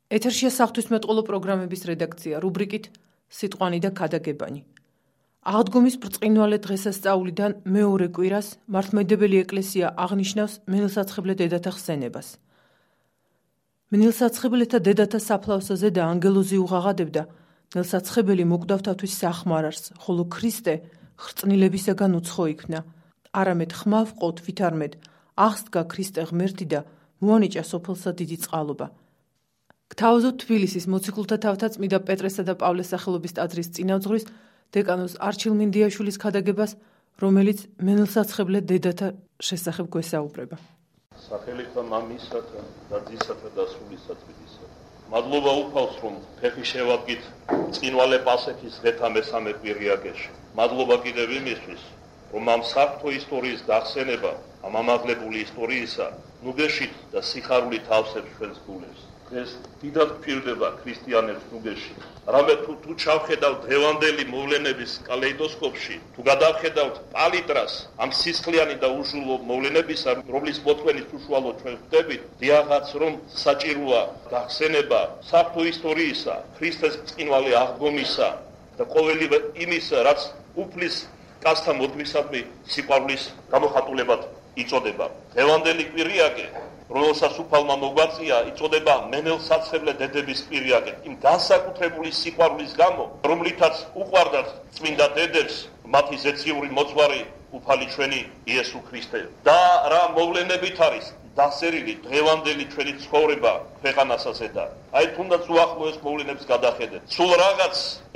ეთერშია საღვთისმეტყველო პროგრამების რედაქცია, რუბრიკით სიტყვანი და ქადაგებანი. აღდგომის ბრწყინვალე დღესასწაულიდან მეორე კვირას მართლმადიდებელი ეკლესია აღნიშნავს მენელსაცხებლე დედათა ხსენებას. მენელსაცხებლეთა დედათა საფლავსაზე და ანგელოზი უღაღადებდა ნელსაცხებელი მოკვდავთათვის სახმარარს, ხოლო ქრისტე ხრწნილებისაგან უცხო იქნა. არამედ ხმავ ყოთ ვითარმედ აღსდგა ქრისტე ღმერთი და მოანიჭა სოფელსა დიდი წყალობა. გთავაზობთ თბილისის მოციქულთა თავთა წმიდა პეტრესა და პავლეს სახელობის ტაძრის წინამძღვრის დეკანოზ არჩილ მინდიაშვილის ქადაგებას, რომელიც მენელსაცხებლე დედათა შესახებ გვესაუბრება. სახელითა მამისათა და ძისათა და სულისა წმინდისა. მადლობა უფალს, რომ ფეხი შევადგით წინვალე პასექის დღეთა მესამე კვირიაგეში. მადლობა კიდევ იმისთვის, რომ ამ საფრთხო ისტორიის გახსენება, ამ ამაღლებული ისტორიისა, ნუგეშით და სიხარულით ავსებს ჩვენს გულებს. ეს დიდად გვჭირდება ქრისტიანებს ნუგეში. რამე თუ ჩავხედავთ დღევანდელი მოვლენების კალეიდოსკოპში, თუ გადავხედავთ პალიტრას ამ სისხლიანი და უშულო მოვლენებისა, რომლის მოთმენის უშუალოდ ჩვენ ვხდებით, დიახაც რომ საჭიროა გახსენება საფრთხო ისტორიისა, ქრისტეს ბრწყინვალე აღდგომისა და ყოველივე იმისა, რაც უფლის კაცთა მოდგმისადმი სიყვარულის გამოხატულებად იწოდება. დღევანდელი კვირიაგე, რომელსაც უფალმა მოგვაწია, იწოდება მენელსაცხებლე დედების კვირიაგე, იმ განსაკუთრებული სიყვარულის გამო, რომლითაც უყვარდათ წმინდა დედებს მათი ზეციური მოძღვარი უფალი ჩვენი იესო ქრისტე. და რა მოვლენებით არის დასერილი დღევანდელი ჩვენი ცხოვრება ქვეყანასაზე და აი თუნდაც უახლოეს მოვლენებს გადახედეთ. სულ რაღაც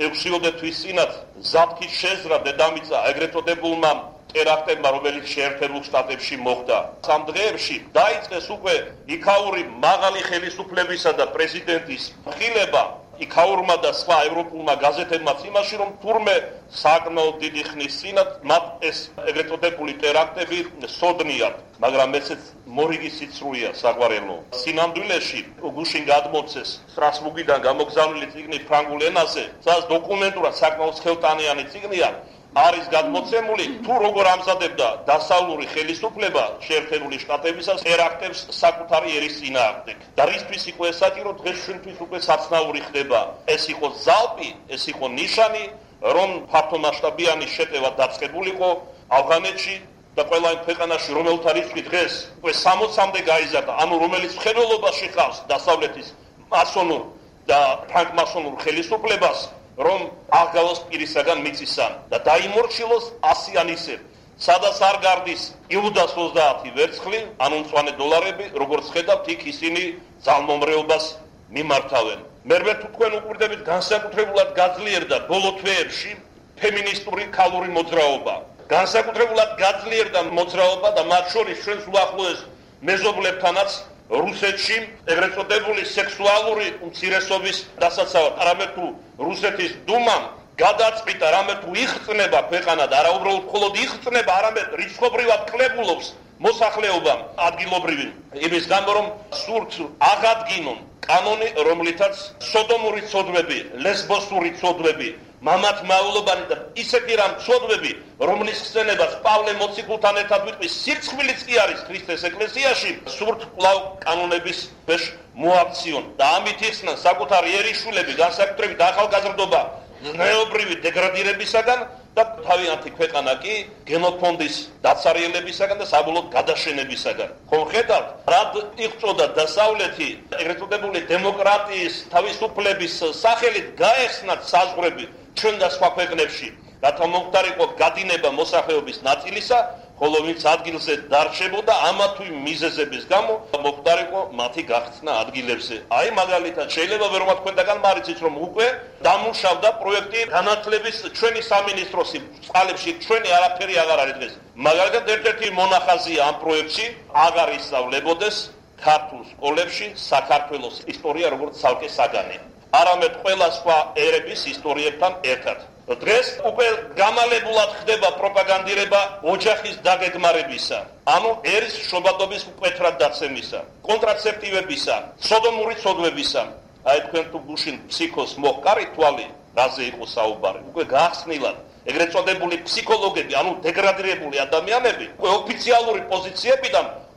6 თვის წინათ ზაფხის შეზრა დედამიწა ეგრეთ წოდებულმა ტერაქტებმა, რომელიც შეერთებულ შტატებში მოხდა. სამ დღეებში დაიწყეს უკვე იქაური მაღალი ხელისუფლებისა და პრეზიდენტის ხილება იქაურმა და სხვა ევროპულმა გაზეთებმა იმაში, რომ თურმე საკმაოდ დიდი ხნის წინათ მათ ეს ეგრეთ წოდებული ტერაქტები სოდნიათ, მაგრამ ესეც მორიგი სიცრუეა საყვარელო. სინამდვილეში გუშინ გადმოცეს სტრასბურგიდან გამოგზავნილი წიგნი ფრანგულ ენაზე, სადაც დოკუმენტურად საკმაოდ ხელტანიანი წიგნია. არის გადმოცემული თუ როგორ ამზადებდა დასავლური ხელისუფლება შეერთებული შტატებისა ტერაქტებს საკუთარი ერის წინააღმდეგ. და რისთვის იყო ეს საჭირო, დღეს ჩვენთვის უკვე საცნაური ხდება. ეს იყო ზალპი, ეს იყო ნიშანი, რომ ფართომასშტაბიანი შეტევა დაწყებულიყო ავღანეთში და ყველა იმ ქვეყანაში, რომელთა რიცხვი დღეს უკვე 60-მდე გაიზარდა, ანუ რომელიც მხედველობაში ხავს დასავლეთის მასონურ და ფრანკმასონურ ხელისუფლებას, რომ აღგავოს პირისაგან მიწისან და დაიმორჩილოს ასიანისებ, სადაც არ გარდის იუდას 30 ვერცხლი, ანუ მწვანე დოლარები, როგორც ხედავთ, იქ ისინი ძალმომრეობას მიმართავენ. მერმე თუ თქვენ უყურდებით, განსაკუთრებულად გაძლიერდა ბოლო თვეებში ფემინისტური ქალური მოძრაობა. განსაკუთრებულად გაძლიერდა მოძრაობა და მათ შორის ჩვენს უახლოეს მეზობლებთანაც რუსეთში ეგრეთ წოდებული სექსუალური უმცირესობის დასაცავად, არამედ თუ რუსეთის დუმამ გადაწყვიტა, რამე თუ იხწნება ქვეყანა და არა უბრალოდ მხოლოდ იხწნება, არამედ რიცხობრივად კლებულობს მოსახლეობამ ადგილობრივი, იმის გამო რომ სურთ აღადგინონ კანონი, რომლითაც სოდომური ცოდვები, ლესბოსური ცოდვები, მამათმავლობანი და ისეთი რამ ცოდვები, რომლის ხსენებას პავლე მოციქულთან ერთად ვიტყვის, სირცხვილიც კი არის ქრისტეს ეკლესიაში, სურთ კვლავ კანონების ქვეშ მოაქციონ და ამით იხსნან საკუთარი ერისშვილები, განსაკუთრებით ახალგაზრდობა ზნეობრივი დეგრადირებისაგან და თავიანთი ქვეყანა კი გენოფონდის დაცარიელებისაგან და საბოლოოდ გადაშენებისაგან. ხომ ხედავთ, რა იღწოდა დასავლეთი ეგრეთ წოდებული დემოკრატიის თავისუფლების სახელით გაეხსნათ საზღვრები ჩვენ და სხვა ქვეყნებში, რათა მომხდარიყო გადინება მოსახლეობის ნაწილისა, ხოლო ვინც ადგილზე დარჩებოდა ამა თუ იმ მიზეზების გამო მომხდარიყო მათი გახსნა ადგილებზე. აი მაგალითად შეიძლება ვერ მოთქვენდაგან მარიცით, რომ უკვე დამუშავდა პროექტი განათლების ჩვენი სამინისტროს წყალებში, ჩვენი არაფერი აღარ არის დღეს. მაგალითად ერთ-ერთი მონახაზია ამ პროექტში აღარ ისწავლებოდეს ქართულ სკოლებში საქართველოს ისტორია როგორც ცალკე საგანი, არამედ ყველა სხვა ერების ისტორიებთან ერთად. დღეს უკვე გამალებულად ხდება პროპაგანდირება ოჯახის დაგეგმარებისა, ანუ ერის შობადობის მკვეთრად დაცემისა, კონტრაცეპტივებისა, სოდომური ცოდვებისა. აი თქვენ თუ გუშინ ფსიქოს მოჰყარით თვალი, რაზე იყო საუბარი, უკვე გაახსნილად ეგრეთ წოდებული ფსიქოლოგები, ანუ დეგრადირებული ადამიანები, უკვე ოფიციალური პოზიციებიდან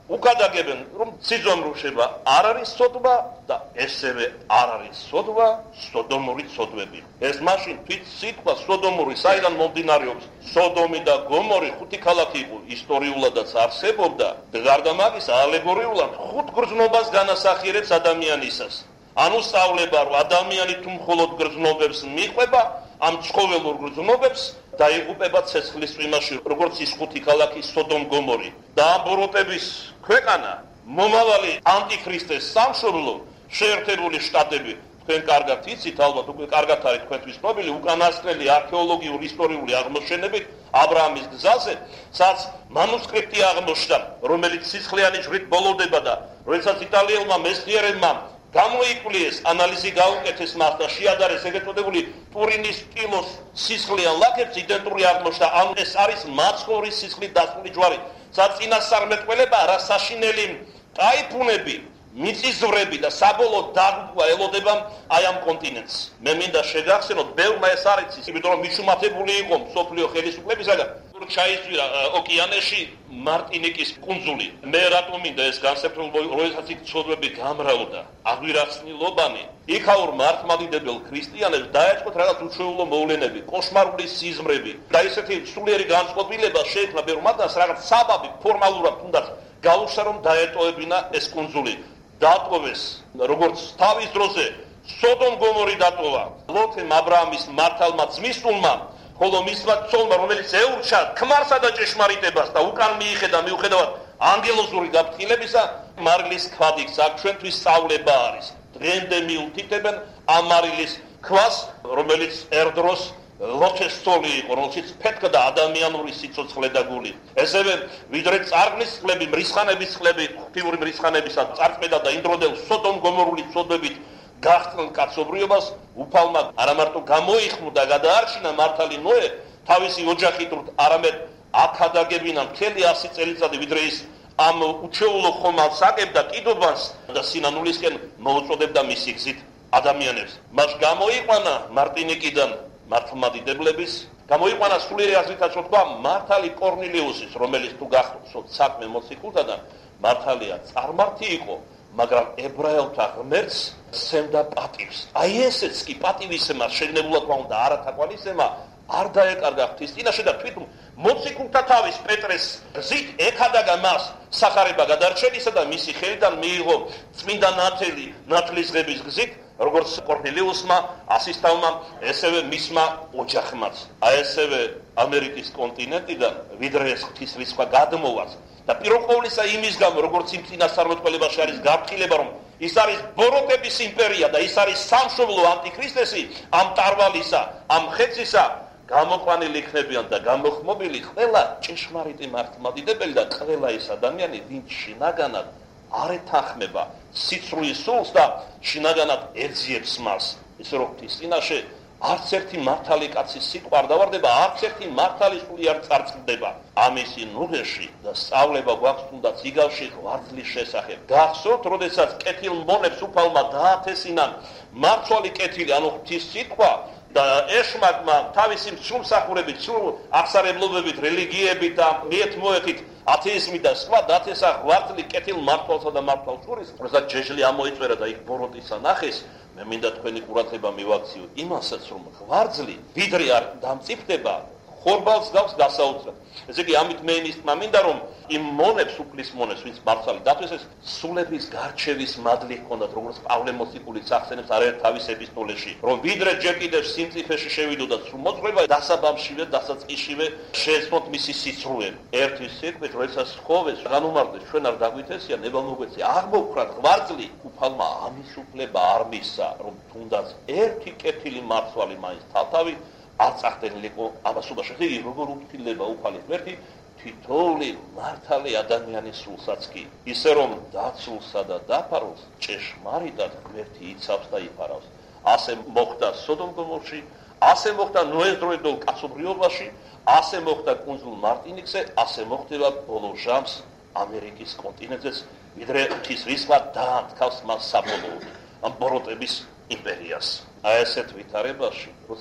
უკადაგებენ, რომ სიძომრუშება არ არის სოდვა და ესევე არ არის სოდვა, სოდომური ცოდვები. ეს მაშინ თვით სიტყვა სოდომური საიდან მომდინარეობს? სოდომი და გომორი ხუთი ქალაქი იყო, ისტორიულადაც არსებობდა და გარდა მაგისა ალეგორიულად ხუთ გრძნობას განასახიერებს ადამიანისას. ანუ სწავლება, რომ ადამიანი თუ მხოლოდ გრძნობებს მიყვება, ამ ცხოველურ გრძნობებს დაიღუპება ცეცხლის წვიმაში, როგორც ის ხუთი ქალაქი სოდომ გომორი. და ამ ბოროტების ქვეყანა, მომავალი ანტიქრისტეს სამშობლო, შეერთებული შტატები, თქვენ კარგად იცით, ალბათ უკვე კარგად არის თქვენთვის ცნობილი, უკანასკნელი არქეოლოგიური ისტორიული აღმოჩენებით აბრაამის გზაზე, სადაც მანუსკრიპტი აღმოჩნდა, რომელიც სისხლიანი ჯვრით ბოლოვდება და როდესაც იტალიელმა მეცნიერებმა გამოიკვლიეს, ანალიზი გაუკეთეს მას და შეადარეს ეგრეთ წოდებული ტურინის კილოს სისხლიან ლაქებს, იდენტური აღმოჩნდა. ანუ ეს არის მაცხოვრის სისხლით დასული ჯვარი. საწინასწარმეტყველება რა საშინელი ტაიფუნები, მიწისძვრები და საბოლოო დაღუპვა ელოდება აი ამ კონტინენტს. მე მინდა შეგახსენოთ, ბევრმა ეს არ იცის, იმიტომ რომ მიშუმათებული იყო მსოფლიო ხელისუფლებისაგან. ჩაისვირა ოკეანეში მარტინიკის კუნძული. მე რატომ მინდა ეს განსაკუთრებული, როდესაც იქ ცოდვები გამრავლდა, აგვირახსნილობანი, იქაურ მართლმადიდებელ ქრისტიანებს დაეწყოთ რაღაც უჩვეულო მოვლენები, კოშმარული სიზმრები და ისეთი სულიერი განწყობილება შეექმნა ბევრ მათგანს, რაღაც საბაბი ფორმალურად თუნდაც გაუშვა, რომ დაეტოვებინა ეს კუნძული. დატოვეს, როგორც თავის დროზე სოდომ გომორი დატოვა ლოთემ აბრაამის მართალმა ძმისწულმა, ხოლო მისმა ცოლმა, რომელიც ეურჩა ქმარსა და ჭეშმარიტებას და უკან მიიხედა მიუხედავად ანგელოზური გაფრთხილებისა, მარილის ქვადიქს აქ ჩვენთვის სწავლება არის. დღემდე მიუთითებენ ამ მარილის ქვას, რომელიც ერდროს ლოთეს ცოლი იყო, რომელშიც ფეთქდა ადამიანური სიცოცხლე და გული. ესევე ვიდრე წარგნის წყლები, მრისხანების წყლები, ღვთიური მრისხანებისა წარწმედა და იმდროდელ სოდომ გომორული ცოდვებით გახსნილ კაცობრიობას უფალმა არა მარტო გამოიხმო და გადაარჩინა მართალი ნოე თავისი ოჯახით, არამედ აქადაგებინა მთელი 100 წელიწადი, ვიდრე ის ამ უჩვეულო ხომალს აკებდა კიდობას და სინანულისკენ მოუწოდებდა მისი გზით ადამიანებს. მას გამოიყვანა მარტინიკიდან მართლმადიდებლების, გამოიყვანა სულიერი აზრითაც თქვა მართალი კორნილიუსის, რომელიც თუ გახსოვთ საქმე მოციქულთაგან, მართალია წარმართი იყო, მაგრამ ებრაელთა ღმერთს სცემდა პატივს. აი ესეც კი პატივისცემა შეგნებულად უნდა არათაყვანისცემა არ დაეკარგა ღვთის წინაშე და თვით მოციქულთა თავის პეტრეს გზით ეკადაგა მას სახარება გადარჩენისა და მისი ხელიდან მიიღო წმინდა ნათელი ნათლისღების გზით, როგორც კორნილიუსმა, ასისტავმა, ესევე მისმა ოჯახმაც. აი ესევე ამერიკის კონტინენტიდან ვიდრე ეს ღვთის რისხვა გადმოვას და პირველ ყოვლისა იმის გამო, როგორც იმ წინასწარმეტყველებაში არის გაფრთხილება, რომ ის არის ბოროტების იმპერია და ის არის სამშობლო ანტიქრისტესი, ამ ტარვალისა, ამ ხეცისა, გამოყვანილი იქნებიან და გამოხმობილი ყველა ჭეშმარიტი მართლმადიდებელი და ყველა ის ადამიანი, ვინც შინაგანად არ ეთანხმება სიცრუის სულს და შინაგანად ეძიებს მას. ისე რომ ღვთის წინაშე არც ერთი მართალი კაცის სიტყვა არ დავარდება, არც ერთი მართალი სული არ წარწყდება. ამისი ნუღეში და სწავლება გვაქვს თუნდაც იგავში ღვაწლის შესახებ. გახსოვთ, როდესაც კეთილმონებს უფალმა დაათესინა მარცვალი კეთილი, ანუ ღვთის სიტყვა და ეშმაკმა თავისი მსუმსახურებით, სულ აღსარებლობებით, რელიგიებით და მიეთმოეთით ათეიზმი და სხვა დათესა ღვაწლი კეთილ მართალსა და მართალ შორის, როდესაც ჯეჟლი ამოიწვერა და იქ ბოროტისა ნახეს, მე მინდა თქვენი ყურადღება მივაქციო იმასაც, რომ ღვაწლი ვიდრე არ დამწიფდება, ხორბალს გავს გასაოცრად. ესე იგი, ამით მე იმის თქმა მინდა, რომ იმ მონებს, უფლის მონებს, ვინც მართალი დათვეს, სულების გარჩევის მადლი ჰქონდათ, როგორც პავლე მოციქულიც ახსენებს არაერთ თავის ეპისტოლეში, რომ ვიდრე ჯერ კიდევ სიმწიფეში შევიდოდათ სრულ მოძღვრება, დასაბამშივე, დასაწყისშივე შეეცნოთ მისი სიცრუე. ერთის სიტყვით, როდესაც სხოვეს, განუმარდეს, ჩვენ არ დაგვითესია, ნება მოგვეცია, აღმოვხრათ ღვაწლი, უფალმა ამის უფლება არ მისცა, რომ თუნდაც ერთი კეთილი მართვალი მაინც თავთავი არ წახდენილიყო ამასობაში. იგი როგორ უფრთხილდება უფალი ღმერთი თითოეული მართალი ადამიანის სულსაც კი, ისე რომ დაცულსა და დაფარულს ჭეშმარიტად ღმერთი იცავს და იფარავს. ასე მოხდა სოდომ გომორში, ასე მოხდა ნოეს დროებდელ კაცობრიობაში, ასე მოხდა კუნძულ მარტინიკზე, ასე მოხდება ბოლო ჟამს ამერიკის კონტინენტზეც, ვიდრე ღვთის რისხვა დაანთქავს მას საბოლოოდ ამ ბოროტების იმპერიას. აი ესეთ ვითარებაში, როცა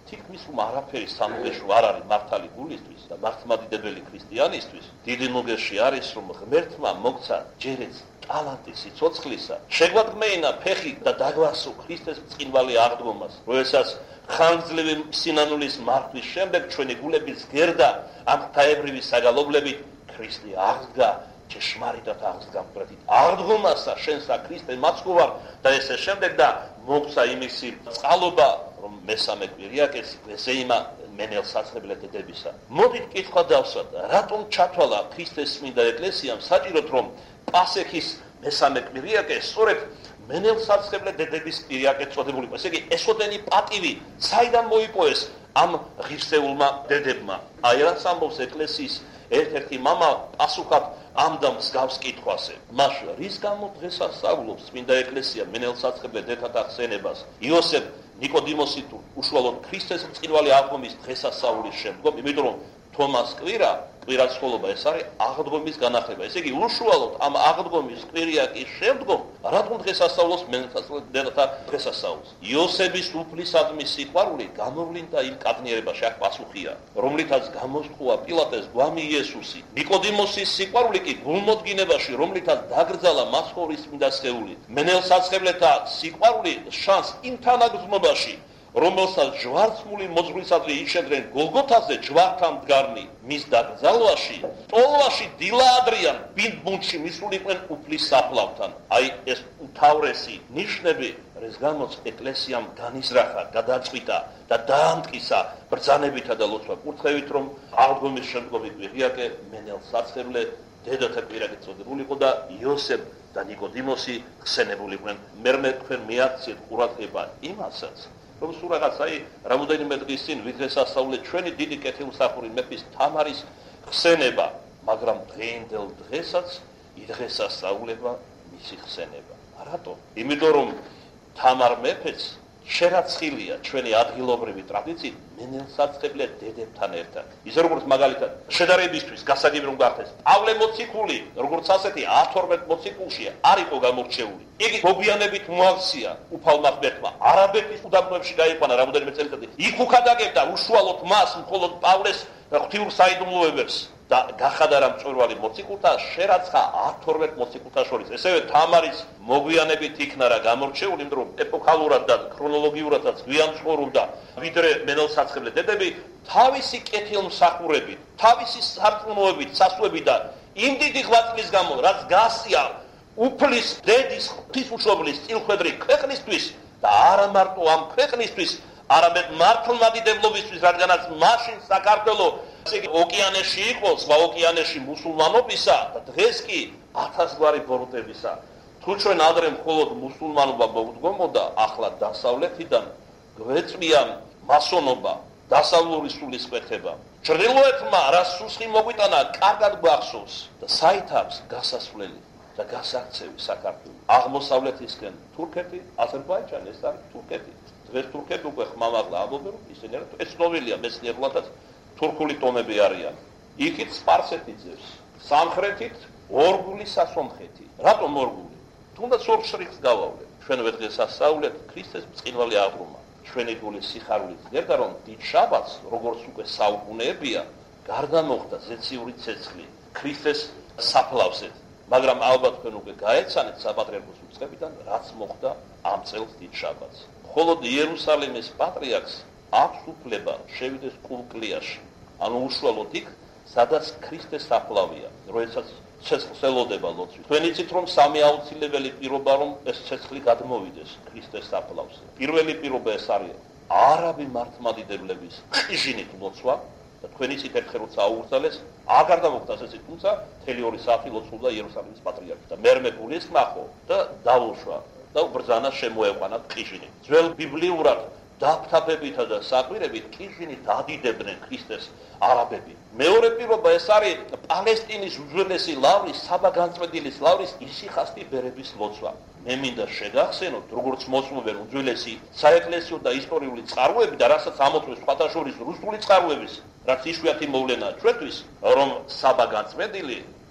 თითქმის რომ არაფერი სამყაროში არ არის მართალი გულისთვის და მართლმადიდებელი ქრისტიანისთვის, დიდი ნუგეში არის რომ ღმერთმა მოგცა ჯერეც ტალანტი სიცოცხლისა, შეგვადგმეინა ფეხი და დაგვასო ქრისტეს მწყინვალი აღდგომას, როდესაც ხანგრძლივი სინანულის მართვის შემდეგ ჩვენი გულების გერდა ამ ღვთაებრივი საგალობლებით ქრისტე აღდგა, ჭეშმარიტად აღდგა მკვეთრით აღდგომასა შენსა ქრისტე მაცხოვარ და ესე შემდეგ და მოგცა იმისი წყალობა რომ მესამე კვირიაკეს ესეიმა მენელსაცხებლე დედებისა. მოდით კითხვა დავსვათ, რატომ ჩათვალა ქრისტეს წმინდა ეკლესიამ საჭიროდ რომ პასექის მესამე კვირიაკე სწორედ მენელსაცხებლე დედების კვირიაკე წოდებული იყო. ესე იგი ესოდენი პატივი საიდან მოიპოვეს ამ ღირსეულმა დედებმა? აი რაც ამბობს ეკლესიის ერთ-ერთი მამა პასუხად ამ და მსგავს კითხვაზე. მაშინ რის გამო დღესასწაულობს წმინდა ეკლესია მენელსაცხებლე დედათა ხსენებას? იოსებ ნიკოდიმოსი თუ უშუალოდ ქრისტეს მწყინვალი აღდგომის დღესასწაულის შემდგომ, იმიტომ რომ თომას კვირაცხოვლობა ეს არის აღდგომის განახლება. ესე იგი უშუალოდ ამ აღდგომის კვირიაკის შემდგომ რატომ დღესასწაულობს მენელსაცხებლე დედათა დღესასწაულს? იოსების უფლისადმი სიყვარული გამოვლინდა იმ კადნიერებაში, აქ პასუხია, რომლითაც გამოსთხოვა პილატეს გვამი იესუსი. ნიკოდიმოსის სიყვარული კი გულმოდგინებაში, რომლითაც დაგრძალა მასხოვრის წმინდა სხეული. მენელსაცხებლეთა სიყვარული შანს იმ თანაგრძნობაში, რომელსაც ჯვარცმული მოძღვრისადმი იშენდნენ გოლგოთაზე ჯვართან მდგარნი, მის დაკრძალვაში, ტოლვაში დილაადრიან ბინდბუნდში მისულიყვნენ უფლის საფლავთან. აი ეს უთავრესი ნიშნები, რის გამოც ეკლესიამ განიზრახა, გადაწყვიტა და დაამტკიცა ბრძანებითა და ლოცვა-კურთხევით, რომ აღდგომის შემდგომი კვირიაკე მენელსაცხებლე დედათა კვირიაკე წოდებული იყო და იოსებ და ნიკოდიმოსი ხსენებულიყვნენ. მერმე თქვენ მიაქციეთ ყურადღება იმასაც, რომ სულ რაღაც რამოდენიმე დღის წინ ვიდღესასწაულეთ ჩვენი დიდი კეთილმსახური მეფის თამარის ხსენება, მაგრამ დღეინდელ დღესაც იდღესასწაულება მისი ხსენება. რატო? იმიტომ რომ თამარ მეფეც შერაცხილია ჩვენი ადგილობრივი ტრადიციით მენელსაცხებლე დედებთან ერთად. ისე როგორც მაგალითად შედარებისთვის გასაგები რომ გახდეს, პავლე მოციქული, როგორც ასეთი 12 მოციქულში არ იყო გამორჩეული. იგი მოგვიანებით მოაქცია უფალმა ღმერთმა, არაბეთის უდაბნოებში გაიყვანა რამოდენიმე წელიწადი. იქ უკადაგებდა უშუალოდ მას, მხოლოდ პავლეს ღვთიურ საიდუმლოებებს და გახადა რა მწვერვალი მოციქულთა შერაცხა 12 მოციქულთა შორის. ესევე თამარის მოგვიანებით იქნა რა გამორჩეული, იმიტომ რომ ეპოქალურად და ქრონოლოგიურადაც გვიან ცხოვრობდა ვიდრე მენელსაცხებლე დედები, თავისი კეთილმსახურებით, თავისი სარწმუნოებით, სასწვებიდან იმ დიდი ღვაწლის გამო, რაც გასწია უფლის დედის ღვთისმშობლის წილხვედრი ქვეყნისთვის და არა მარტო ამ ქვეყნისთვის, არამედ მართლმადიდებლობისთვის, რადგანაც მაშინ საქართველო ოკეანეში იყო, სხვა ოკეანეში მუსულმანობისა და დღეს კი 1000 გვარი ბოროტებისა. თუ ჩვენ ადრე მხოლოდ მუსულმანობა მოვდგომოდა, ახლა დასავლეთიდან გვეწვია მასონობა, დასავლური სულისკვეთება. ჩრდილოეთმა რა სუსხი მოგვიტანა, კარგად გვახსოვს და საითავს გასასვლელი და გასაქცევი საქართველოს. აღმოსავლეთისკენ თურქეთი, აზერბაიჯანი, ეს არის თურქეთი. დღეს თურქები უკვე ხმამაღლა ამბობენ, რომ ისინი ეს ცნობილია მეცნიერულადაც თურქული ტომები არიან. იქით სპარსეთი ძევს, სამხრეთით ორგული სასომხეთი. რატომ ორგული? თუნდაც ორ შრიხს გავავლეთ. ჩვენ ვედღესასწაულეთ ქრისტეს მწყინვალი აღდგომა. ჩვენი გულის სიხარულით წერდა, რომ დიდ შაბათს, როგორც უკვე საუკუნეებია, გარდა მოხდა ზეციური ცეცხლი ქრისტეს საფლავზე. მაგრამ ალბათ თქვენ უკვე გაეცანეთ საპატრიარქოს უწყებიდან, რაც მოხდა ამ წელს დიდ შაბათს. მხოლოდ იერუსალიმის პატრიარქს აქვს უფლება შევიდეს კულკლიაში, ანუ უშუალოდ იქ, სადაც ქრისტეს საფლავია, როდესაც ცეცხლს ელოდება ლოცვით. თქვენ იცით, რომ სამი აუცილებელი პირობა, რომ ეს ცეცხლი გადმოვიდეს ქრისტეს საფლავზე. პირველი პირობა ეს არის არაბი მართლმადიდებლების ყიჟინით ლოცვა და თქვენ იცით ერთხელ როცა აუგრძალეს, აღარ დამოხდას ესე, თუმცა მთელი 2 საათი ლოცულობდა იერუსალიმის პატრიარქი და მერმე გულისხმახო და დაუშვა და ბრძანა შემოეყვანა ყიჟინით. ძველ ბიბლიურად დაფთაფებითა და საკვირებით ყიჟინით ადიდებდნენ ქრისტეს არაბები. მეორე პირობა ეს არის პალესტინის უძველესი ლავრის, საბაგანწმენდილის ლავრის ისიხასტი ბერების ლოცვა. მე მინდა შეგახსენოთ, როგორც მოწმობენ უძველესი საეკლესიო და ისტორიული წყაროები და რასაც ამოწმებს სხვათა შორის რუსული წყაროების, რაც იშვიათი მოვლენაა ჩვენთვის, რომ საბაგანწმენდილი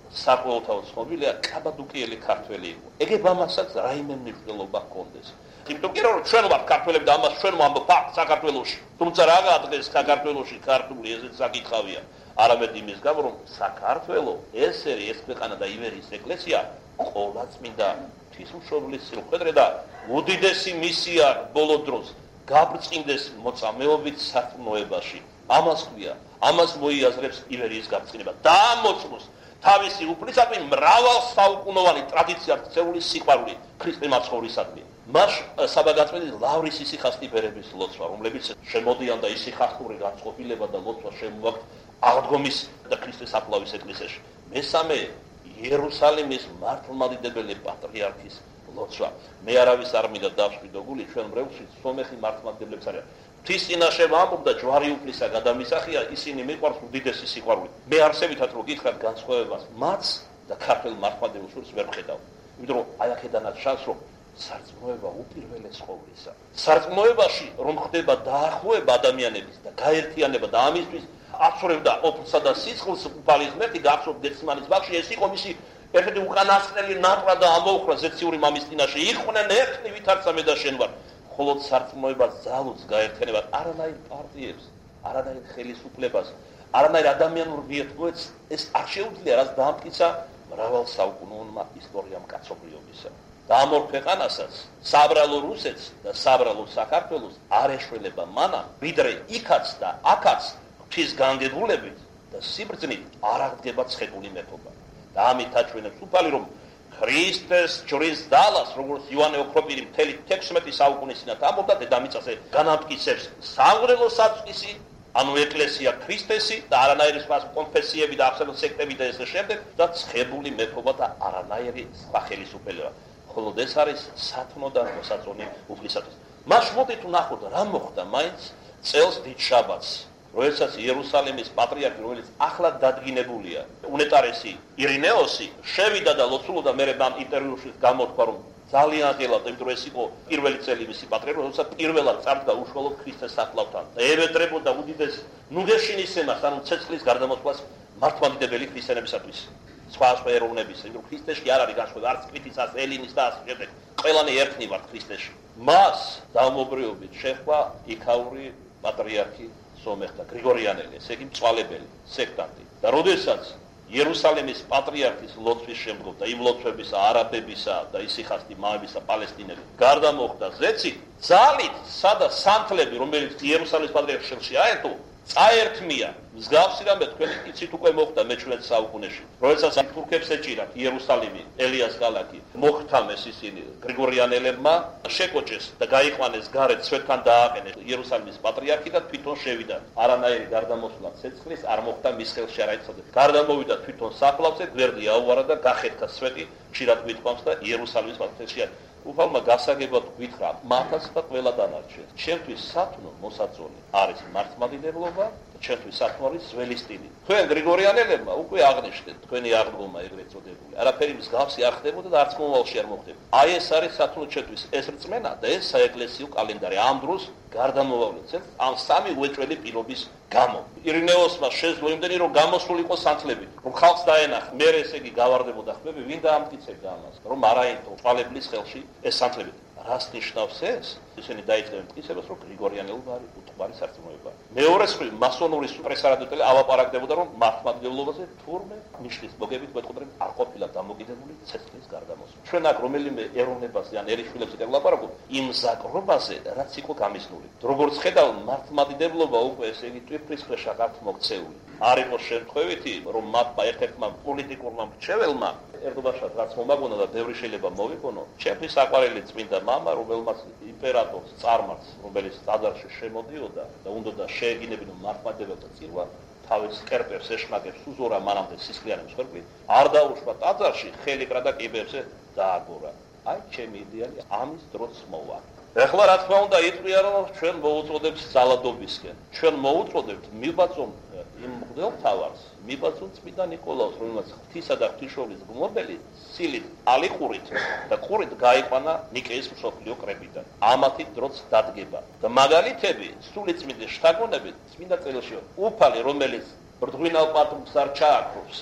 საყოველთაო ცნობილია კაბადუკიელი ქართველი იყო. ეგ ამასაც რაიმე მნიშვნელობა ჰქონდეს. იმიტომ რომ ჩვენ ვართ ქართველები და ამას ჩვენ ვამბობ საქართველოში. თუმცა რა დღეს საქართველოში ქართული ესეც საკითხავია. არამედ იმის გამო რომ საქართველოს ეს ქვეყანა და ივერიის ეკლესია ყოლა წმინდა ღვთისმშობლის სიმხედრე და უდიდესი მისია ბოლო დროს გაბრწყინდეს მოწამეობით სარწმუნოებაში. ამას ქვია, ამას მოიაზრებს ივერიის გაბრწყინება და ამოწმოს თავისი უფლისადმი მრავალსაუკუნოვანი ტრადიციად ქცეული სიყვარული ქრისტე მაცხოვრისადმი. მას საბაგაწმენდის ლავრის ისიხასტი ბერების ლოცვა, რომლებიც შემოდიან და ისიხასტური განწყობილება და ლოცვა შემოაქვთ აღდგომის და ქრისტეს საფლავის ეკლესიაში. მესამე იერუსალიმის მართლმადიდებელი პატრიარქის ლოცვა. მე არავის არ მინდა დავსვიდო გული ჩვენ ბრევში სომეხი მართლმადიდებლებს არიან. ღვთის წინაშე ვამბობ და ჯვარი უფლისა გადამისახია, ისინი მიყვარს უდიდესი სიყვარული. მე არსებითად რო გითხრათ განსხვავებას მათ და ქართულ მართლმადიდებლ შორის ვერ ვხედავ. იმიტომ რომ აი აქედანაც ჩანს რომ სარწმუნოება უპირველეს ყოვლისა. სარწმუნოებაში რომ ხდება დაახლოება ადამიანების და გაერთიანება და ამისთვის აცურებდა ოფლსა და სისხლს უფალი ღმერთი გახსოვთ გეცმანის ბაღში ეს იყო მისი ერთ-ერთი უკანასკნელი ნატრა და ამოუხრა ზეციური მამის წინაშე იყვნენ ერთნი ვითარცა მე და შენ ვარ. ხოლო სარწმუნოებას ძალუց გაერთიანებას არანაირ პარტიებს, არანაირ ხელისუფლებას, არანაირ ადამიანურ ვიეტყვეთს ეს არ შეუძლია, რაც დაამტკიცა მრავალსაუკუნოვანმა ისტორიამ კაცობრიობისა. და ამ ორ ქვეყანასაც, საბრალო რუსეთს და საბრალო საქართველოს არ ეშველება მანამ, ვიდრე იქაც და აქაც ღვთის განგებულებით და სიბრძნით არ აღდგება ცხებული მეფობა. და ამით აჩვენებს უფალი რომ ქრისტეს ჯვრის დალას, როგორც იოანე ოქროპირი მთელი 16 საუკუნის წინათ ამბობდა დედამიწაზე განამტკიცებს სამღრელო საწყისი, ანუ ეკლესია ქრისტესი და არანაირი სხვა კონფესიები და ახსენოთ სექტები და ესე შემდეგ და ცხებული მეფობა და არანაირი სხვა ხელისუფლება. ხოლო ეს არის სათნო და მოსაწონი უფლისათვის. მას მოდით ვნახოთ რა მოხდა მაინც წელს დიდ შაბათს. როდესაც იერუსალიმის პატრიარქი, რომელიც ახლა დადგინებულია, უნეტარესი ირინეოსი, შევიდა და ლოცულობდა მე ამ ინტერვიუში გამოთქვა, რომ ძალიან ღილავდა, იმიტომ რომ ეს იყო პირველი წელი მისი პატრიარქი, როდესაც პირველად წარდგა უშუალოდ ქრისტეს საფლავთან და ევედრებოდა უდიდეს ნუგეშინისემას, ანუ ცეცხლის გარდამოსვლას მართლმადიდებელი ქრისტიანებისათვის. სხვა ეროვნების, იმიტომ რომ ქრისტეში არ არის განსხვავება, არც კრიტიცას, ელინის და ასე შემდეგ. ყველანი ერთნი ვართ ქრისტეში. მას დაუმობრიობით შეხვდა იქაური პატრიარქი სომეხთა გრიგორიანელი, ესე იგი მწვალებელი, სექტანტი. და როდესაც იერუსალიმის პატრიარქის ლოცვის შემდგომ და იმ ლოცვებისა, არაბებისა და ისიხასტი მამებისა პალესტინელი გარდა მოხდა ზეცი, ძალით სადა სანთლები, რომელიც იერუსალიმის პატრიარქის ხელში აერთო, წაერთმია. მსგავსი რამე თქვენი იცით უკვე მოხდა მე-17 საუკუნეში. როდესაც თურქებს ეჭირათ იერუსალიმი, ელიას ქალაქი, მოხთამეს ისინი გრიგორიანელებმა, შეკოჭეს და გაიყვანეს გარეთ სვეტთან დააყენეს იერუსალიმის პატრიარქი და თვითონ შევიდა. არანაირი გარდამოსვლა ცეცხლის არ მოხდა მის ხელში არაიცოდეს. გარდამოვიდა თვითონ საფლავზე, გვერდი აუარა და გახეთქა სვეტი, ხშირად გვითხოვს და იერუსალიმის პატრიარქია უფალმა გასაგებად გითხრა, მათაც და ყველა დანარჩენს. ჩემთვის სათნო მოსაწონი არის მართლმადიდებლობა, ჩემთვის სათნო არის ძველი სტილი. თქვენ გრიგორიანელებმა უკვე აღნიშნეთ, თქვენი აღდგომა ეგრეთ წოდებული. არაფერი მსგავსი არ ხდებოდა და არც მომავალში არ მოხდება. აი ეს არის სათნო ჩემთვის ეს რწმენა და ეს საეკლესიო კალენდარი. ამ დროს გარდამოვალეთ ამ სამი უეჭველი პირობის გამო. ირინეოსმა შეძლო იმდენი რომ გამოსულიყო სანთლები, რომ ხალხს დაენახა. მე ესე იგი გავარდებოდა ხმები, ვინ დაამტკიცებდა ამას, რომ არაერთო წვალებლის ხელში ეს სანთლები. რას ნიშნავს ეს? ისინი დაიწყებენ მტკიცებას, რომ გრიგორიანელობა არის უთბარი სარწმუნოება. მეორე მხრივ მასონური სუპრესარადოტელი ავაპარაგდებოდა, რომ მართლმადიდებლობაზე თურმე ნიშნის მოგებით მეტყოდრები არ ყოფილა დამოკიდებული ცეცხლის გარდამოსვლა. ჩვენ აქ რომელიმე ეროვნებაზე ან ერიშვილებზე ვილაპარაკობ, იმ ზაკრობაზე, რაც იყო გამიზნული. როგორც ხედავ, მართლმადიდებლობა უკვე ესე იგი ტვიფრის ქვეშ აღარ მოქცეული. არ იყო შემთხვევითი, რომ მათმა ერთ-ერთმა პოლიტიკურმა მრჩეველმა ერდობაშად რაც მომაგონა და ბევრი შეიძლება მოვიგონო, ჩემთვის საყვარელი წმინდა მამა, რომელმაც იმპერატორს წარმართს, რომელიც ტაძარში შემოდიოდა და უნდა შეეგინებინო მართლმადიდებლთა წირვა, თავის კერპებს ეშმაკებს უზურა მანამდე სისხლიანი მსხვერპლი, არ დაუშვა ტაძარში, ხელი კრა და კიბებზე დააგორა. აი ჩემი იდეალი ამის დროც მოვა. ეხლა რა თქმა უნდა იტყვია, რომ ჩვენ მოუწოდებთ ძალადობისკენ. ჩვენ მოუწოდებთ მიბაწონ იმ მღვდელმთავარს, მიბაწონ წმინდა ნიკოლაოს, რომელსაც ღვთისა და ღვთისმშობლის გმობელი სილით ალიყურით და ყურით გაიყვანა ნიკეის მსოფლიო კრებიდან. ამათი დროც დადგება. და მაგალითები, სული წმინდა შთაგონებით, წმინდა წერილში უფალი, რომელიც ბრდღვინალ პატრონს არ ჩააქრობს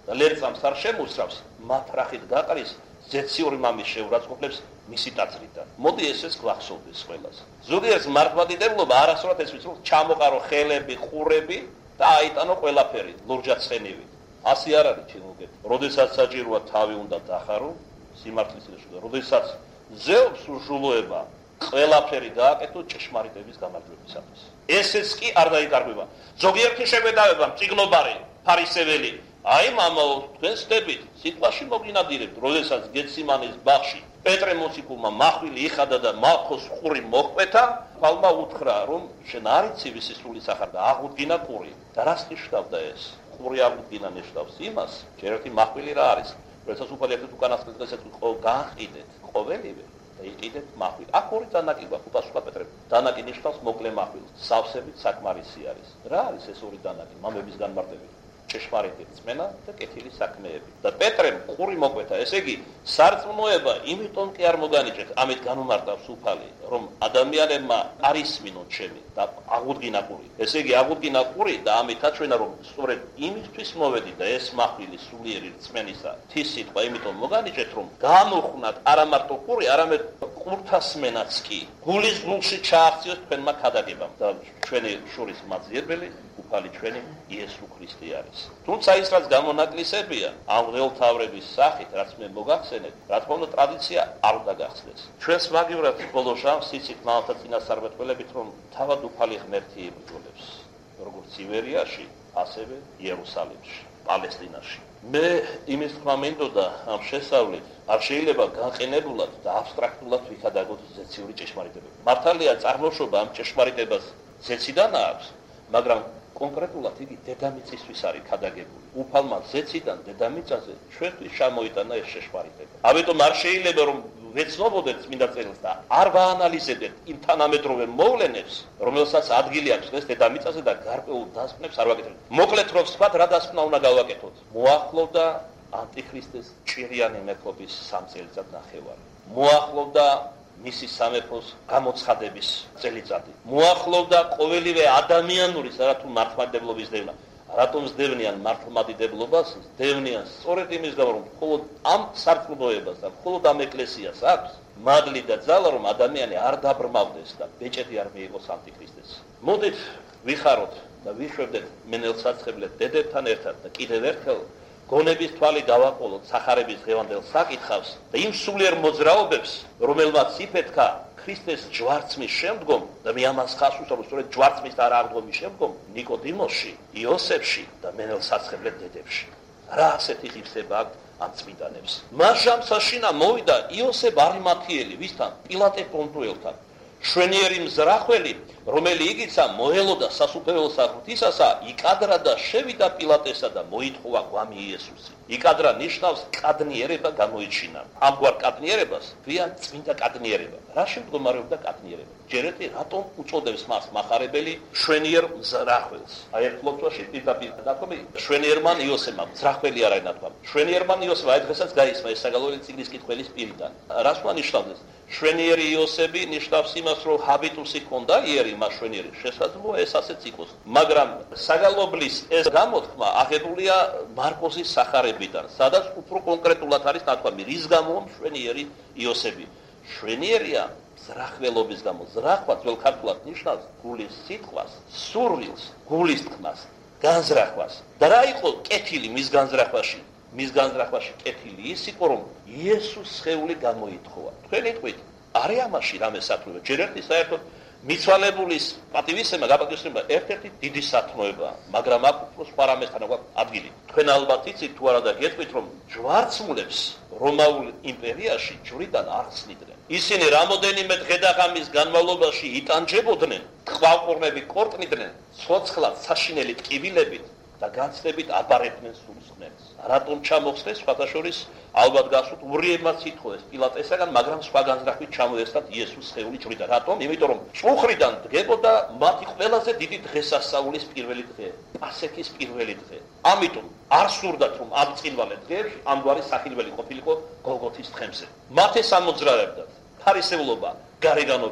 და ლერწამს არ შემოსრავს, მათ რახით გაყრის ზეციური მამის შეურაცხყოფლებს მისი ტაძრიდან. მოდი ესეც გვახსოვდეს ყველას. ზოგიერთს მართლმადიდებლობა არასდროს ეს ვიცით, ჩამოყარო ხელები, ყურები და აიტანო ყველაფერი ლურჯაცხენივით. ასე არ არის ჩინოგეთ. როდესაც საჭიროა თავი უნდა დახარო, სიმართლის წინაშე და როდესაც ზეობს უშულოება, ყველაფერი დააკეთო ჭეშმარიტების გამარჯვებისათვის. ესეც კი არ დაიკარგება. ზოგიერთი შეგვედავება მწიგნობარი, ფარისეველი. აი მამაო, თქვენ ვსდებით, სიტყვაში მოგინადირებთ, როდესაც გეციმანის ბაღში პეტრე მოციქულმა მახვილი იხადა და მალხოს ყური მოჰყვეთა, თვალმა უთხრა, რომ შენ არ იცი ვისი სული სახარ და აღუდგინა ყური. და რას ნიშნავდა ეს? ყური აღუდგინა ნიშნავს იმას, ჯერ ერთი მახვილი რა არის? როდესაც უფალი ერთად უკანასკნელ დღესაც გააყიდეთ, ყოველივე და იყიდეთ მახვილი. აქ ორი დანაკი გვაქვს, უპასუხა პეტრე. დანაკი ნიშნავს მოკლე მახვილს, სავსებით საკმარისი არის. რა არის ეს ორი დანაკი? მამების განმარტებით. ჭეშმარიტი რწმენა და კეთილი საქმეები. და პეტრემ ყური მოკვეთა. ესე იგი, სარწმუნოება იმიტომ კი არ მოგანიჭეთ, ამით განუმარტავს უფალი, რომ ადამიანებმა არ ისმინოთ ჩემი და აღუდგინა ყური. ესე იგი, აღუდგინა ყური და ამით აჩვენა, რომ სწორედ იმისთვის მოვედი და ეს მახვილი სულიერი რწმენისა თის სიტყვა იმიტომ მოგანიჭეთ, რომ გამოხვნათ არა მარტო ყური, არამედ ყურთასმენაც კი გულის გულში ჩააღწიოს თქვენმა ქადაგებამ და ჩვენი შორის მაძიებელი უფალი ჩვენი იესო ქრისტე არის. თუმცა ის რაც გამონაკლისებია ამ ღელთავრების სახით, რაც მე მოგახსენეთ, რა თქმა უნდა ტრადიცია არ უნდა გახსნეს. ჩვენს მაგივრად ბოლოშამ სიცით მალთა წინასწარმეტყველებით, რომ თავად უფალი ღმერთი იბრძოლებს, როგორც ივერიაში, ასევე იერუსალიმში, პალესტინაში. მე იმის თქმა მინდოდა ამ შესავლით არ შეიძლება განყენებულად და აბსტრაქტულად ვიხადაგოთ ზეციური ჭეშმარიტებები. მართალია წარმოშობა ამ ჭეშმარიტებას ზეციდან აქვს, მაგრამ კონკრეტულად იგი დედამიწისთვის არის ქადაგებული. უფალმა ზეციდან დედამიწაზე ჩვენთვის შემოიტანა ეს ჭეშმარიტება. ამიტომ არ შეიძლება რომ ვეცნობოდეთ წმინდა წერილს და არ ვაანალიზებდეთ იმ თანამედროვე მოვლენებს, რომელსაც ადგილი აქვს დღეს დედამიწაზე და გარკვეულ დასკვნებს არ ვაკეთებთ. მოკლედ რომ ვთქვათ, რა დასკვნა უნდა გავაკეთოთ? მოახლოვდა ანტიქრისტეს ჭირიანი მეფობის 3 წელიწად ნახევარი. მოახლოვდა მისი სამეფოს გამოცხადების წელიწადი. მოახლოვდა ყოველივე ადამიანური სარათუ მართლმადიდებლობის დევნა. რატომ ზდევნიან მართლმადიდებლობას? ზდევნიან სწორედ იმის გამო, რომ მხოლოდ ამ სარწმუნოებას და მხოლოდ ამ ეკლესიას აქვს მადლი და ძალა, რომ ადამიანი არ დაბრმავდეს და ბეჭედი არ მიიღოს ანტიქრისტეს. მოდით ვიხაროთ და ვიშვებდეთ მენელსაცხებლეთ დედებთან ერთად და კიდევ ერთხელ გონების თვალი დავაყოლოთ სახარების ღევანდელ საკითხავს და იმ სულიერ მოძრაობებს, რომელმაც იფეთქა ქრისტეს ჯვარცმის შემდგომ და მე ამას ხაზს უსვამ, სწორედ ჯვარცმის და არა აღდგომის შემდგომ ნიკოდიმოსში, იოსებში და მენელსაცხებლეთ დედებში. რა ასეთი ღირსება აქვთ ამ წმინდანებს? მას ჟამსაშინა მოვიდა იოსებ არიმათიელი, ვისთან? პილატე პონტუელთან. შვენიერი მზრახველი, რომელი იგიცა მოელოდა სასუფეველსა ღვთისასა, იკადრა და შევიდა პილატესა და მოითხოვა გვამი იესუსი. იკადრა ნიშნავს კადნიერება გამოიჩინა. ამგვარ კადნიერებას ქვია წმინდა კადნიერება. რა შემდგომარეობდა კადნიერება? ჯერეთი რატომ უწოდებს მას მახარებელი შვენიერ მზრახველს? აი ერთ ლოცვაში პირდაპირ დათქვამი შვენიერმან იოსებმა, მზრახველი არ არის ნათქვამი. შვენიერმან იოსება აი დღესაც გაისმა ეს საგალობელი წიგნის კითხველის პირიდან. რას უნდა ნიშნავდეს? შვენიერი იოსები ნიშნავს იმას, რომ ჰაბიტუსი ჰქონდა იერი მას შვენიერი. შესაძლოა ეს ასეც იყოს. მაგრამ საგალობლის ეს გამოთქმა აღებულია მარკოზის სახარებიდან, სადაც უფრო კონკრეტულად არის ნათქვამი, რის გამო შვენიერი იოსები. შვენიერია ზრახველობის გამო. ზრახვა ძველ ქართულად ნიშნავს გულის სიტყვას, სურვილს, გულის თქმას, განზრახვას. და რა იყო კეთილი მის განზრახვაში? მის განზრახვაში კეთილი ის იყო, რომ იესოს სხეული გამოითხოვა. თქვენი თქმით, არის ამაში რამე სათნოება? ჯერ ერთი საერთოდ მიცვალებულის პატივისცემა, გაპატივისცემა ერთ-ერთი დიდი სათნოებაა, მაგრამ აქ უფრო სხვა რამესთან გვაქვს ადგილი. თქვენ ალბათ იცით თუ არა და გეტყვით, რომ ჯვარცმულებს რომაულ იმპერიაში ჯვრიდან არ ხსნიდნენ. ისინი რამოდენიმე დღე-ღამის განმავლობაში იტანჯებოდნენ, ტყვავყურნები კორტნიდნენ, ცოცხლად საშინელი ტკივილებით და განცდებით აბარებდნენ სულს ღმერთს. რატომ ჩამოხსნეს? სხვათა შორის ალბათ გასვით ურიებმაც ითხოვეს პილატესაგან, მაგრამ სხვა განზრახვით ჩამოესწრათ იესოს სხეული ჯვრიდან. რატომ? იმიტომ რომ წუხრიდან დგებოდა მათი ყველაზე დიდი დღესასწაულის პირველი დღე, პასექის პირველი დღე. ამიტომ არ სურდათ რომ ამ წინვალე დღეებში ამგვარი სახილველი ყოფილიყო გოლგოთის თხემზე. მათ ეს ამოძრავებდათ. ფარისევლობა, გარეგანობა,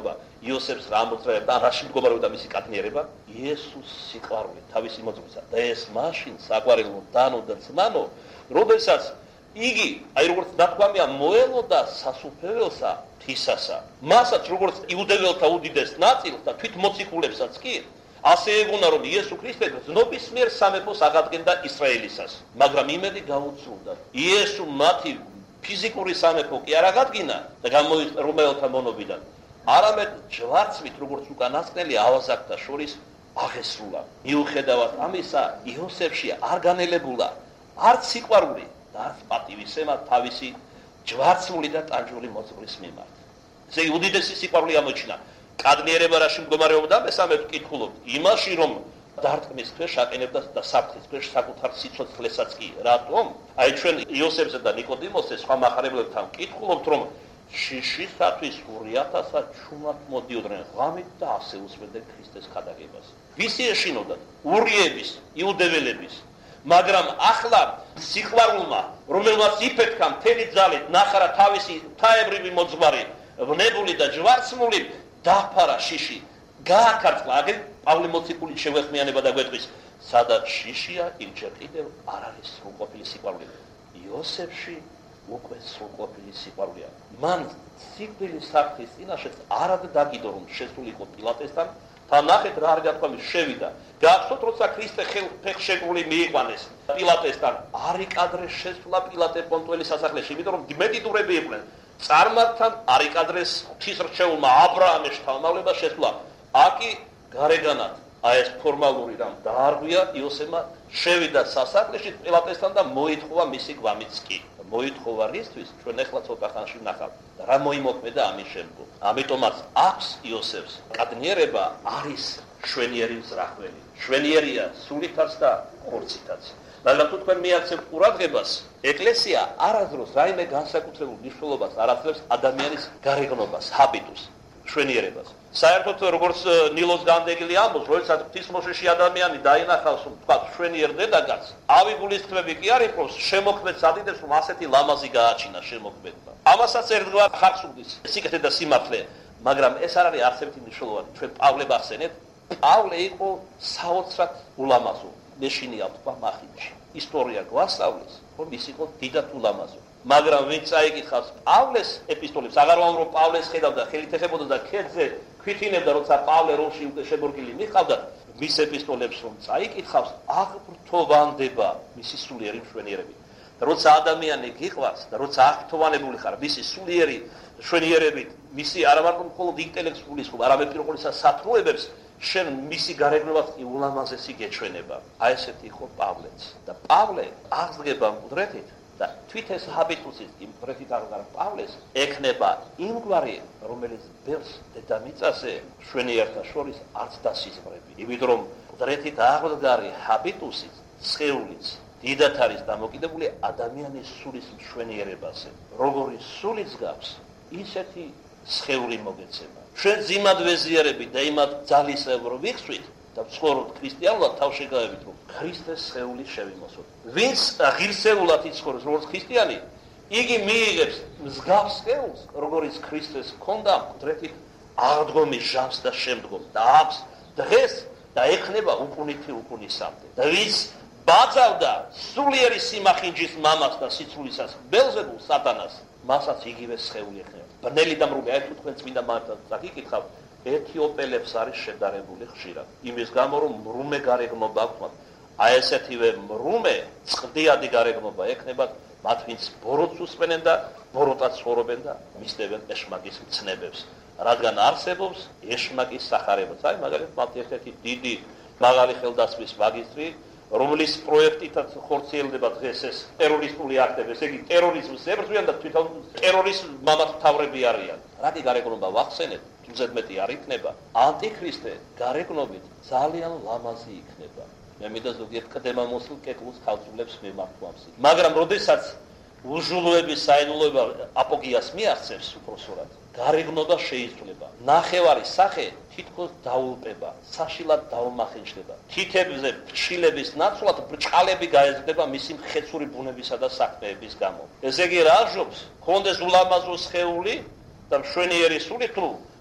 იოსებს რა ამოძრავებდა, რაში მდგომარეობდა მისი კათნიერება? იესოს სიყვარული თავისი მოძღვრისა. და ეს მაშინ საყვარელო დანო და ძმანო, როდესაც იგი, როგორც ნათქვამია, მოელოდა სასუფეველსა თისასა. მასაც როგორც იუდეველთა უდიდეს ნაწილს და თვით მოციქულებსაც კი, ასე ეგონა რომ იესო ქრისტე ზნობის მიერ სამეფოს აღადგენდა ისრაელისას. მაგრამ იმედი გაუცრუდა. იესო მათი ფიზიკური სამეფო კი არ აღადგინა და გამოიწყო რომაელთა მონობიდან. არამედ ჯვარცმით, როგორც უკანასკნელი ავაზაკთა შორის აღესრულა. მიუხედავად ამისა, იოსებში არ განელებულა არც სიყვარული და არც პატივისცემა თავისი ჯვარცმული და ტანჯული მოძღვრის მიმართ. ესე იგი, უდიდესი სიყვარული ამოჩინა. კადნიერება რაში მდგომარეობდა, მესამედ ვკითხულობ, იმაში, რომ დარტყმის ქვეშ აკენებდა და საფრთხის ქვეშ საკუთარ სიცოცხლესაც კი. რატომ? აი ჩვენ იოსებსა და ნიკოდიმოსზე სხვა მახარებლებთან ვკითხულობთ, რომ შიშისათვის 2000-ად ჩუმად მოდიოდნენ ღამით და ასე უსმენდნენ ქრისტეს ქადაგებას. ვისი ეშინოდათ? ურიების, იუდეველების. მაგრამ ახლა სიყვარულმა, რომელმაც იფეთქა მთელი ძალით, ნახარა თავისი ღვთაებრივი მოძღვარი, ვნებული და ჯვარცმული, დაფარა შიში. გააქარწყლა, აგერ პავლე მოციქულით შევეხმიანება და გვეტყვის, სადაც შიშია, იქ ჯერ კიდევ არ არის სრულყოფილი სიყვარული. იოსებში უკვე სრულყოფილი სიყვარულია. მან სიკვდილის საფრთხის წინაშეც არად დაგიდო, რომ შესულიყო პილატესთან, და ნახეთ რა არ გათქვამის, შევიდა. გახსოვთ, როცა ქრისტე ფეხშეკრული მიიყვანეს პილატესთან, არ იკადრეს შესვლა პილატე პონტუელის სასახლეში, იმიტომ რომ მედიდურები იყვნენ. წარმართთან არ იკადრეს ღვთისმრჩეულმა აბრაამის შთამომავლება შესვლა. აკი გარეგანად აი ეს ფორმალური რამ დაარღვია იოსებმა, შევიდა სასახლეში პილატესთან და მოითხოვა მისი გვამიც კი. მოითხოვა რისთვის? ჩვენ ახლა ცოტა ხანში ვნახავთ. რა მოიმოქმედა ამის შემდგომ. ამიტომაც აქვს იოსებს კადნიერება არის შვენიერი მზრახველი. შვენიერია სულითაც და ხორცითაც. მაგრამ თუ თქვენ მიაქცევთ ყურადღებას, ეკლესია არასდროს რაიმე განსაკუთრებულ მნიშვნელობას არ აძლევს ადამიანის გარეგნობას, ჰაბიტუს, შვენიერებას. საერთოდ როგორც ნილოს განდეგილი ამბობს, როდესაც ღვთისმოშეში ადამიანი დაინახავს, თქვა შვენიერ დედაგანს, ავიგულისთვები კი არ იყოს, შემოქმედს ადიდებს, რომ ასეთი ლამაზი გააჩინა შემოქმედმა. ამასაც ერთგვარ ხარს უდის სიკეთე და სიმართლე, მაგრამ ეს არ არის არცერთი მნიშვნელოვანი. ჩვენ პავლე ვახსენეთ, პავლე იყო საოცრად ულამაზო. მეშინია თქვა მახინში. ისტორია გვასწავლის, რომ ის იყო დიდად ულამაზო. მაგრამ ვინც წაიკითხავს პავლეს ეპისტოლებს, აღარ ვამბობ, რომ პავლეს ხედავდა, ხელით ეხებოდა და ქედზე ქვითინებდა, როცა პავლე რომში უკვე შემორგილი მიყავდა, მის ეპისტოლებს რომ წაიკითხავს, აღფრთოვანდება მისი სულიერი მშვენიერებით. როცა ადამიანი გიყვარს და როცა აღფრთოვანებული ხარ მისი სულიერი მშვენიერებით, მისი არა მარტო მხოლოდ ინტელექტს გულისხმობ, არამედ პირველ ყოვლისა სათნოებებს, შენ მისი გარეგნობას კი ულამაზესი გეჩვენება. აი ესეთი იყო პავლეც. და პავლე აღსდგება მკვდრეთით და თვით ეს ჰაბიტუსით იმ მკვდრეთით აღდგარ პავლეს ექნება იმგვარი, რომელიც ბევრს დედამიწაზე შვენიერთა შორის არც დასიზღვრები. იმიტომ რომ მკვდრეთით აღდგარი ჰაბიტუსით, სხეულიც დიდად არის დამოკიდებული ადამიანის სულის მშვენიერებაზე. როგორი სულიც გავს, ისეთი სხეული მოგეცემა. ჩვენ ზიმად ვეზიარებით და იმად ძალისებრ ვიხსვით და ვცხოვრობთ ქრისტიანულად თავშეგავებით, რომ ქრისტეს სხეული შევიმოსოთ. ვინც ღირსეულად იცხოვრობს როგორც ქრისტიანი, იგი მიიღებს მსგავს სხეულს, როგორც ქრისტეს ჰქონდა მკვდრეთით აღდგომის ჟამს და შემდგომს და აქვს დღეს და ექნება უკუნითი უკუნისამდე. და ვინც ბაძავდა სულიერი სიმახინჯის მამას და სიცრუისას ბელზებულ სატანას, მასაც იგივე სხეული ექნება. ბნელი და მრუმე, აი თუ თქვენ წმინდა მართლაც წაგიკითხავ, ეთიოპელებს არის შედარებული ხშირად. იმის გამო, რომ მრუმე გარეგნობა აქვთ. აი ესეთივე მრუმე, წყდიადი გარეგნობა ექნებათ მათ, ვინც ბოროტს უსმენენ და ბოროტად ცხოვრობენ და მისდევენ ეშმაკის მცნებებს. რადგან არსებობს ეშმაკის სახარებაც. აი მაგალითად, მათ ერთ-ერთი დიდი მაღალი ხელდასხმის მაგისტრი, რომლის პროექტითაც ხორციელდება დღეს ეს ტერორისტული აქტები, ესე იგი ტერორიზმს ებრძვიან და თვითონ ტერორისტ მამათმთავრები არიან. რაკი გარეგნობა ვახსენეთ, თუზედმეტი არ იქნება. ანტიქრისტე გარეგნობით ძალიან ლამაზი იქნება. მე მინდა ზოგიერთ კდემამოსილ კეთილს ხალხულებს მემართვამს. მაგრამ როდესაც უჟულოების საიდუმლოება აპოგიას მიაღწევს უпроსორად, გარეგნობა შეიცვლება. ნახევარი სახე თითქოს დაულპება, საშილად დაუმახინჯდება. თითებზე ფრჩილების ნაცვლად ბრჭყალები გაეზრდება მისი მხეცური ბუნებისა და საქმეების გამო. ესე იგი რა ჟობს? ხონდეს ულამაზო სხეული და მშვენიერი სული თუ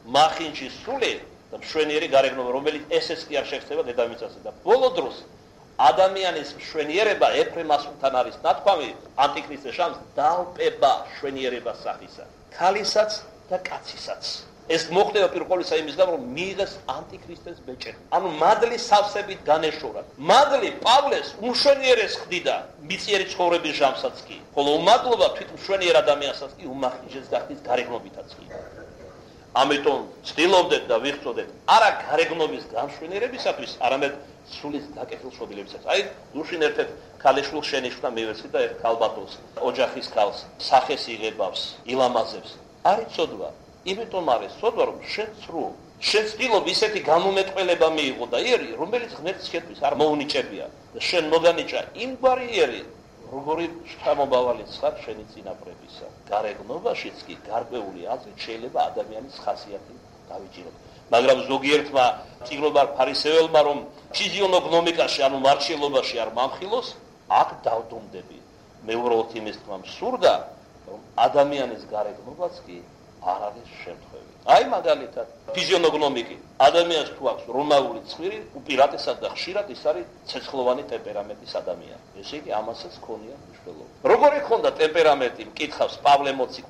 მახინჯის სული და მშვენიერი გარეგნობა, რომელიც ესეც კი არ შეხება დედამიწაზე და ბოლო დროს ადამიანის მშვენიერება ეფრემასულთან არის ნათქვამი ანტიქრისტეს შამს დაალპება მშვენიერებას სახისა ქალისაც და კაცისაც ეს მოხდება პირველ ყოვლისა იმის გამო რომ მიიღეს ანტიქრისტეს ბეჭედი ანუ მადლი სავსებით განეშორა მადლი პავლეს უმშვენიერეს ხდიდა მიწიერი ცხოვრების ჟამსაც კი ხოლო უმადლობა თვით მშვენიერ ადამიანსაც კი უმახინჯეს გახდის გარეგნობითაც კი ამიტომ ცდილობდეთ და ვიხსოვდეთ არა გარეგნობის გამშვენიერებისათვის არამედ სულის დაკეთილშობილებისათვის აი გუშინ ერთ ქალიშვილს შენიშნა მივეცი და ერთ ქალბატონს ოჯახის ქალს სახეს იღებავს ილამაზებს არის ცოდვა იმიტომ არის ცოდვა რომ შენ ცრუ შენ ცდილობ ისეთი გამომეტყველება მიიღო და იერი რომელიც ღმერთს შეთვის არ მოუნიჭებია და შენ მოგანიჭა იმგვარი იერი როგორი შთამომავალიც ხარ შენი წინაპრებისა გარეგნობაშიც კი გარკვეული აზრით შეიძლება ადამიანის ხასიათი დავიჭიროთ მაგრამ ზოგიერთმა წიგნოვარ ფარისეველმა რომ ფიზიოგნომიკაში ანუ მარჩილობაში არ მამხილოს აქ დავდუმდები მე უბრალოდ იმის თქმა მსურდა რომ ადამიანის გარეგნობაც კი არ არის შემთხვევი აი მაგალითად ფიზიოგნომიკი ადამიანს თუ აქვს რომაული ცხვირი უპირატესად და ხშირად ის არის ცეცხლოვანი ტემპერამენტის ადამიანი ესე იგი ამასაც ქონია მნიშვნელობა როგორი ქონდა ტემპერამენტი მკითხავს პავლე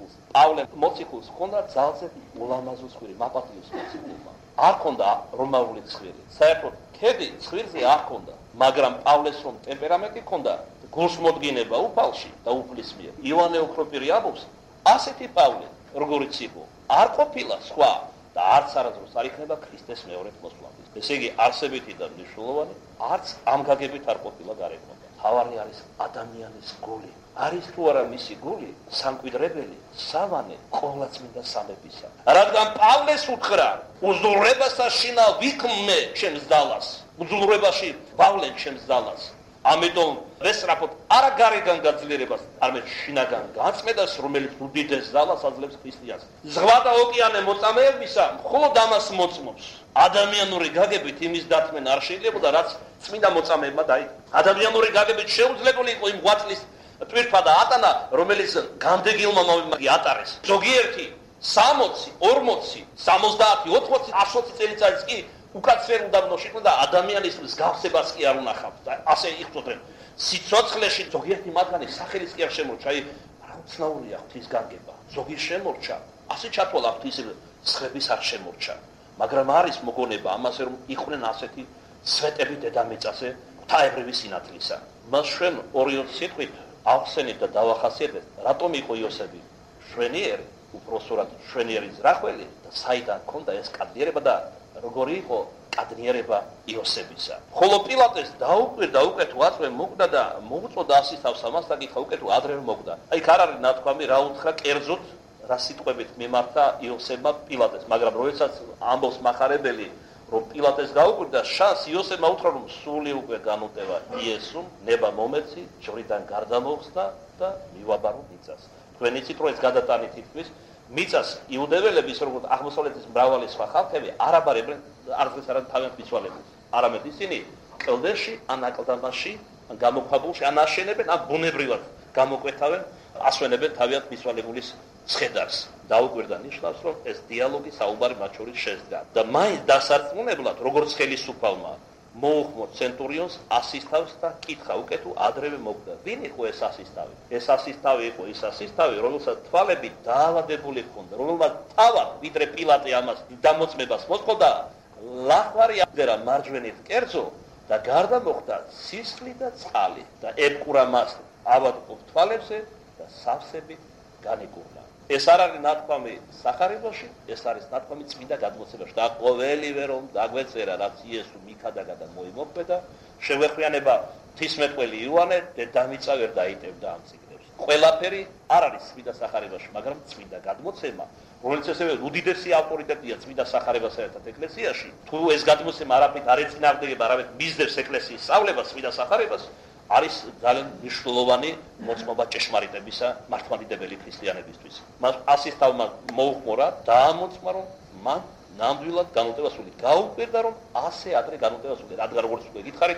მოციქულს ქონდა ძალზე ულამაზო ცხვირი მაპატიოს მოციქულმა არ ქონდა რომაული ცხვირი საერთოდ ქედი ცხვირზე არ ქონდა მაგრამ პავლეს რომ ტემპერამენტი ქონდა გულსმოდგინება უფალში და უფლის მიერ იოანე ოქროპირი ამბობს ასეთი პავლე როგორიც იყო არ ყოფილა სხვა და არც არასდროს არ იქნება ქრისტეს მეორედ მოსვლამდე. ესე იგი არსებითი და მნიშვნელოვანი არც ამ გაგებით არ ყოფილა გარეგნობა. თავარი არის ადამიანის გული. არის თუ არა მისი გული სამკვიდრებელი, სავანე ყოვლადწმინდა სამებისა. რადგან პავლეს უთხრა უზურებასა შინა ვიქმე ჩემს ძალას. უზურებაში პავლე ჩემს ძალას. ამიტომ ვესწრაფოთ არა გარეგან გაძლიერებას, არამედ შინაგან გაწმედას, რომელიც უდიდეს ძალას აძლევს ქრისტიანს. ზღვა და ოკეანე მოწამეებისა მხოლოდ ამას მოწმობს. ადამიანური გაგებით იმის დათმენა არ შეიძლებოდა, რაც წმინდა მოწამეებმა დაიწყო. ადამიანური გაგებით შეუძლებელი იყო იმ ღვაწლის ტვირთვა და ატანა, რომელიც განდეგილმა მომიმაგე ატარეს. ზოგიერთი 60, 40, 70, 80, 120 წელიწადს კი უკაცრიელ უდაბნოში და ადამიანის მსგავსებას კი არ უნახავთ და ასე იხსოვდნენ სიცოცხლეში ზოგიერთი მათგანი სახელის კი არ შემორჩა აი რა უცნაურია ღვთის განგება ზოგი შემორჩა ასე ჩათვალა ღვთის სხების არ შემორჩა მაგრამ არის მოგონება ამაზე რომ იყვნენ ასეთი სვეტები დედამიწაზე ღვთაებრივი სინათლისა მას ჩვენ ორიონ სიტყვით ახსენით და დავახასიათეთ რატომ იყო იოსები შვენიერი უпроსორად შვენიერი ზრახველი და საიდან ქონდა ეს კადრიერება და როგორი იყო კადრიერება იოსებისა. ხოლო პილატეს დაუკვირდა უკეთო აწვე მოკდა და მოუწოდა ასისავს ამას და გითხა უკეთო ადრე მოკდა. აი ხარ არის ნათქვამი რა უთხრა კერძოდ რა სიტყვებით მიმართა იოსებმა პილატეს, მაგრამ როდესაც ამბობს მახარებელი რომ პილატეს დაუკვირდა შანს იოსებმა უთხრა რომ სული უკვე განუტევა იესომ ნება მომეცი ჯვრიდან გარდა მოხსნა და მივაბარო მიწას. თქვენ იცით რომ ეს გადატანით თითქმის მიწას იუდეველების როგორც აღმოსავლეთის მრავალი სხვა ხალხები არ აბარებენ არც არა თავიანთ მიცვალებულს არამედ ისინი კლდეში ან აკლდამაში ან გამოქვაბულში ან აშენებენ ან ბუნებრივად გამოკვეთავენ ასვენებენ თავიანთ მიცვალებულის ცხედარს დაუკვირდა ნიშნავს რომ ეს დიალოგი საუბარი მათ შორის შედგა და მაინც დასარწმუნებლად როგორც ხელისუფალმა მოუხმო ცენტურიონს ასისთავს და კითხა უკეთო ადრევე მოგდა ვინ იყო ეს ასისთავი ეს ასისთავი იყო ის ასისთავი რომელსაც თვალები დაავადებული ჰქონდა რომელმაც თავად ვიდრე პილატე ამას დამოწმებას მოსყოდა ლახვარი აღერა მარჯვენით კერძო და გარდა მოხდა სისხლი და წყალი და ებყურა მას ავადმყოფ თვალებზე და სავსებით განიკურნა ეს არ არის ნათქვამი სახარებაში, ეს არის ნათქვამი წმინდა გადმოცემაში და ყოველივე რომ დაგვეწერა რაც იესო მიქადაგა და მოიმოქმედა, შეგვეხვიანება ღვთისმეტყველი იოანე დედამიწა ვერ დაიტევდა ამ წიგნებს. ყველაფერი არ არის წმინდა სახარებაში, მაგრამ წმინდა გადმოცემა, რომელიც ასევე უდიდესი ავტორიტეტია წმინდა სახარებასა ერთად ეკლესიაში. თუ ეს გადმოცემა არაფრით არ ეწინააღმდეგება, არამედ მისდევს ეკლესიის სწავლებას წმინდა სახარებას, არის ძალიან მნიშვნელოვანი მოწმობა ჭეშმარიტებისა მართლმადიდებელი ქრისტიანებისთვის. მას ასისთავმა მოუხმორა დაამოწმა რომ მან ნამდვილად განუტევა სული. გაუკვირდა რომ ასე ადრე განუტევა სული. რადგან როგორც უკვე გითხარით,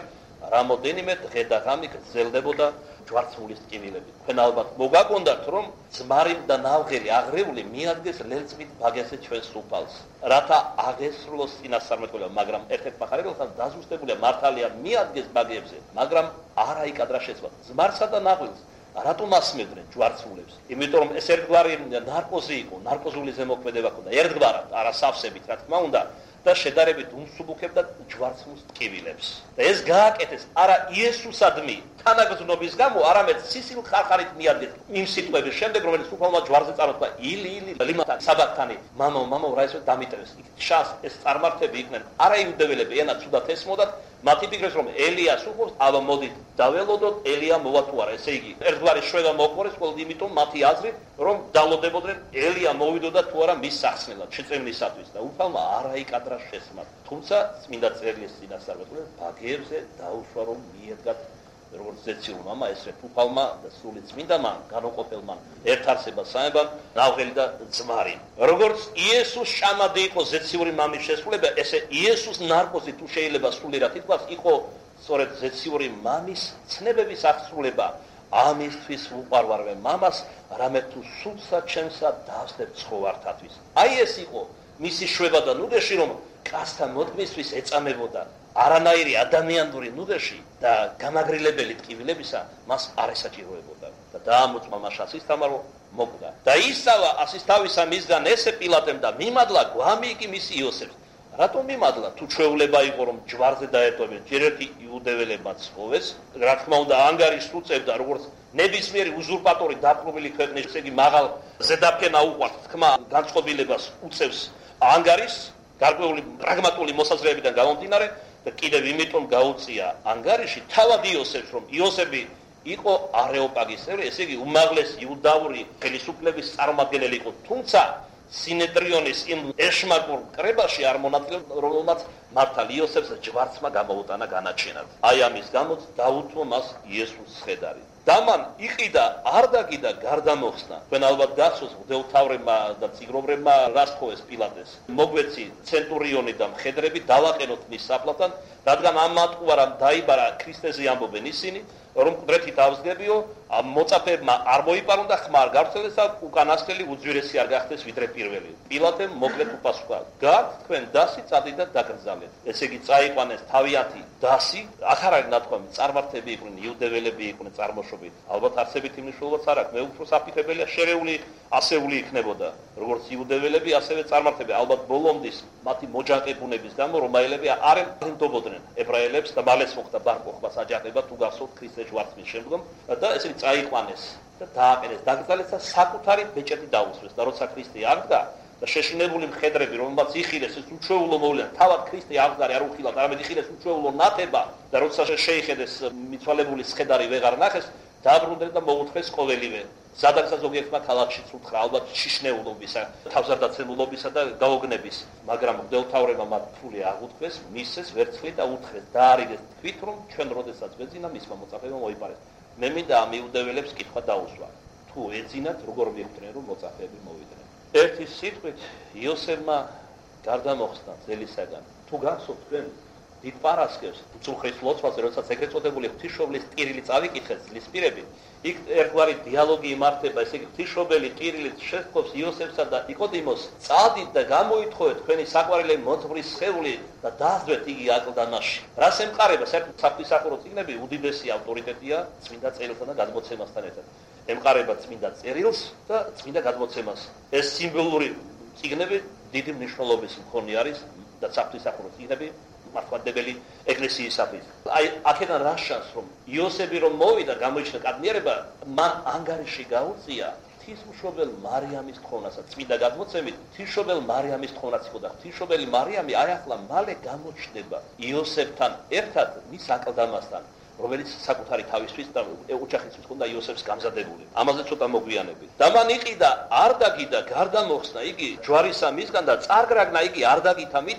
რამოდენიმე დღე და ღამე გრძელდებოდა ჯვარცმულის ტკივილები. თქვენ ალბათ მოგაგონდათ, რომ ძმარი და ნავღელი აღრეული მიადგეს ლელწმით ბაგესე ჩვენს უფალს, რათა აღესრულოს წინასწარმეტყველება, მაგრამ ერთ-ერთ მხარეებთან დაზუსტებულია მართალია მიადგეს ბაგებზე, მაგრამ არა იკადრა შეცვლა ძმარსა და ნაღვილს. რატომ ასმევდნენ ჯვარცმულებს? იმიტომ რომ ეს ერთგვარი ნარკოზი იყო, ნარკოზული ზემოქმედება ჰქონდა ერთგვარად, არა სავსებით, რა თქმა უნდა. და შედარებით უმსუბუქებდა ჯვარცმულს ტკივილებს. და ეს გააკეთეს არა იესუსადმი თანაგზნობის გამო, არამედ სისილ ხარხარით მიადგეს იმ სიტყვების შემდეგ, რომელიც უფალმა ჯვარზე წარმოთქვა ილი ლიმათან საბათანი მამო რა ისე დამიტევეს. შას ეს წარმართები იყვნენ არა იუდეველები, ენად ცუდად ესმოდათ, მათი ფიქრეს რომ ელიას უყურს, აბა მოდით დაველოდოთ ელია მოვა თუ არა. ესე იგი ერთგვარი შვება მოყურეს, ყოველ იმიტომ მათი აზრით რომ დალოდებოდნენ ელია მოვიდოდა თუ არა მის სახსნელად შეწევნისათვის და უფალმა არა იკადრა შესმა. თუმცა წმინდა წერილის წინასწარმეტყველება ბაგებზე დაუშვა რომ მიედგათ როგორც ზეციურ მამა ესე უფალმა და სული წმინდამა განუყოფელმა ერთ არსებას საებად ნავღელი და ძმარი. როგორც იესოს შამადი იყო ზეციური მამის შესრულება, ესე იესოს ნარკოზი თუ შეიძლება სულიერად ითქვას, იყო სწორედ ზეციური მამის ცნებების აღსრულება. ამისთვის უყვარვარ მე მამას, რამე თუ სულსა ჩემსა დავსდებ ცხოვართათვის. აი ეს იყო მისი შვება და ნუდეში, რომ კაცთან მოდგმისთვის ეწამებოდა არანაირი ადამიანური ნუდეში და გამაგრილებელი ტკივილებისა მას არ ესაჭიროებოდა და დაამოწმა მას ასის თამარო მოკვდა და ისავა ასის თავისა მისგან ესე პილატემ და მიმადლა გვამი იგი მისი იოსებს. რატომ მიმადლა? თუ ჩვეულება იყო რომ ჯვარზე დაეტოვებენ, ჯერ ერთი იუდეველებმა ცხოვეს, რა თქმა უნდა ანგარიშს უწევდა როგორც ნებისმიერი უზურპატორი დაპყრობილი ქვეყნის, ესე იგი მაღალ ზედაფენა უყვართ, თქმა განწყობილებას უწევს ანგარიშს, გარკვეული პრაგმატული მოსაზრებებიდან გამომდინარე და კიდევ იმიტომ გაუწია ანგარიში თავად იოსებს, რომ იოსები იყო არეოპაგის წევრი, ესე იგი უმაღლეს იუდაური ხელისუფლების წარმომადგენელი იყო, თუმცა სინედრიონის იმ ეშმაკურ კრებაში არ მონაწილეობდა, რომელმაც მართალ იოსებს ჯვარცმა გამოუტანა განაჩენად. აი ამის გამოც დაუთმო მას იესოს სხედარი. და მან იყიდა არ დაგიდა გარდამოხსნა. თქვენ ალბათ გახსოვს მღვდელმთავრებმა და წიგრობრებმა რას თხოვეს პილატეს. მოგვეცი ცენტურიონი და მხედრები დავაყენოთ მის საფლავთან, რადგან ამ მატყუარამ დაიბარა ქრისტეზე ამბობენ ისინი, რომ მკვდრეთით ავსგებიო, მოწაფეებმა არ მოიპარონ და ხმა არ გავრცელდეს და უკანასკნელი უძვირესი არ გახდეს ვიდრე პირველი. პილატემ მოკლედ უპასუხა: "გაქვთ თქვენ დასი, წადით და დაკრძალეთ." ესე იგი წაიყვანეს თავიანთი დასი, ახარ არის ნათქვამი, წარმართები იყვნენ, იუდეველები იყვნენ წარმოშობით. ალბათ არსებით იმ მნიშვნელობაც არ აქვს, მე უფრო საფიქრებელია შერეული ასეული იქნებოდა, როგორც იუდეველები, ასევე წარმართები. ალბათ ბოლომდის მათი მოჯანყებუნების გამო რომაელები არ ემდებოდნენ ებრაელებს და მალე მოხდა ბარ-კოხბას აჯანყება თუ გახსოვთ ქრისტეს ჯვარცმის შემდგომ და ესე წაიყვანეს და დააყენეს, დაკრძალეს და საკუთარი ბეჭედი დაუსვეს და როცა ქრისტე აღდგა და შეშინებული მხედრები, რომელმაც იხილეს ეს უჩვეულო მოვლენა, თავად ქრისტე აღდგარი არ უხილავთ, არამედ იხილეს უჩვეულო ნათება და როცა შეიხედეს მიცვალებული სხედარი ვეღარ ნახეს, დაბრუნდნენ და მოუთხეს ყოველივე. სადაგცა ზოგიერთმა ქალაქშიც უთხრა, ალბათ შიშნეულობისა, თავზარდაცემულობისა და გაოგნების, მაგრამ მღვდელმთავრებმა მათ ფული აღუთქვეს, მისცეს ვერცხლი და უთხრეს, დაარიგეს თქვით, რომ ჩვენ როდესაც ვეძინა, მისმა მოწაფეებმა მოიპარეს. მე მინდა ამ იუდეველებს კითხვა დაუსვა. თუ ეძინათ, როგორ მიხვდნენ, რომ მოწაფეები მოვიდნენ. ერთი სიტყვით იოსებმა გარდამოხსნა ძელისაგან. თუ გახსოვთ თქვენ დიდ პარასკევს, წუხრის ლოცვაზე, როდესაც ეგრეთ წოდებული ღვთისმშობლის ტირილი წავიკითხეს ძლისპირები, იქ ერთგვარი დიალოგი იმართება, ესე იგი ღვთისმშობელი ტირილით შეხვობს იოსებსა და ნიკოდიმოს, წადით და გამოითხოვეთ თქვენი საყვარელი მოძღვრის სხეული და დაასდრეთ იგი აკლდამაში. რას ემყარება? საერთოდ საღვთისმსახურო წიგნები უდიდესი ავტორიტეტია წმინდა წერილსა და გადმოცემასთან ერთად. ემყარება წმინდა წერილს და წმინდა გადმოცემას. ეს სიმბოლური წიგნები დიდი მნიშვნელობის მქონე არის და საღვთისმსახურო წიგნები მართლმადიდებელი ეკლესიისათვის. აი, აქედან რა შანს, რომ იოსები რომ მოვიდა, გამოიჩინა კადნიერება, მან ანგარიში გაუწია ღვთისმშობელ მარიამის თხოვნასაც. წმინდა გადმოცემით, ღვთისმშობელ მარიამის თხოვნაც იყო და ღვთისმშობელი მარიამი აი ახლა მალე გამოჩნდება იოსებთან ერთად მის აკლდამასთან, რომელიც საკუთარი თავისთვის და ოჯახისთვის ჰქონდა იოსებს გამზადებული. ამაზე ცოტა მოგვიანებით. და მან იყიდა არ დაგიდა გარდამოხსნა იგი ჯვარისა მისგან და წარგრაგნა იგი არ დაგითა მიდა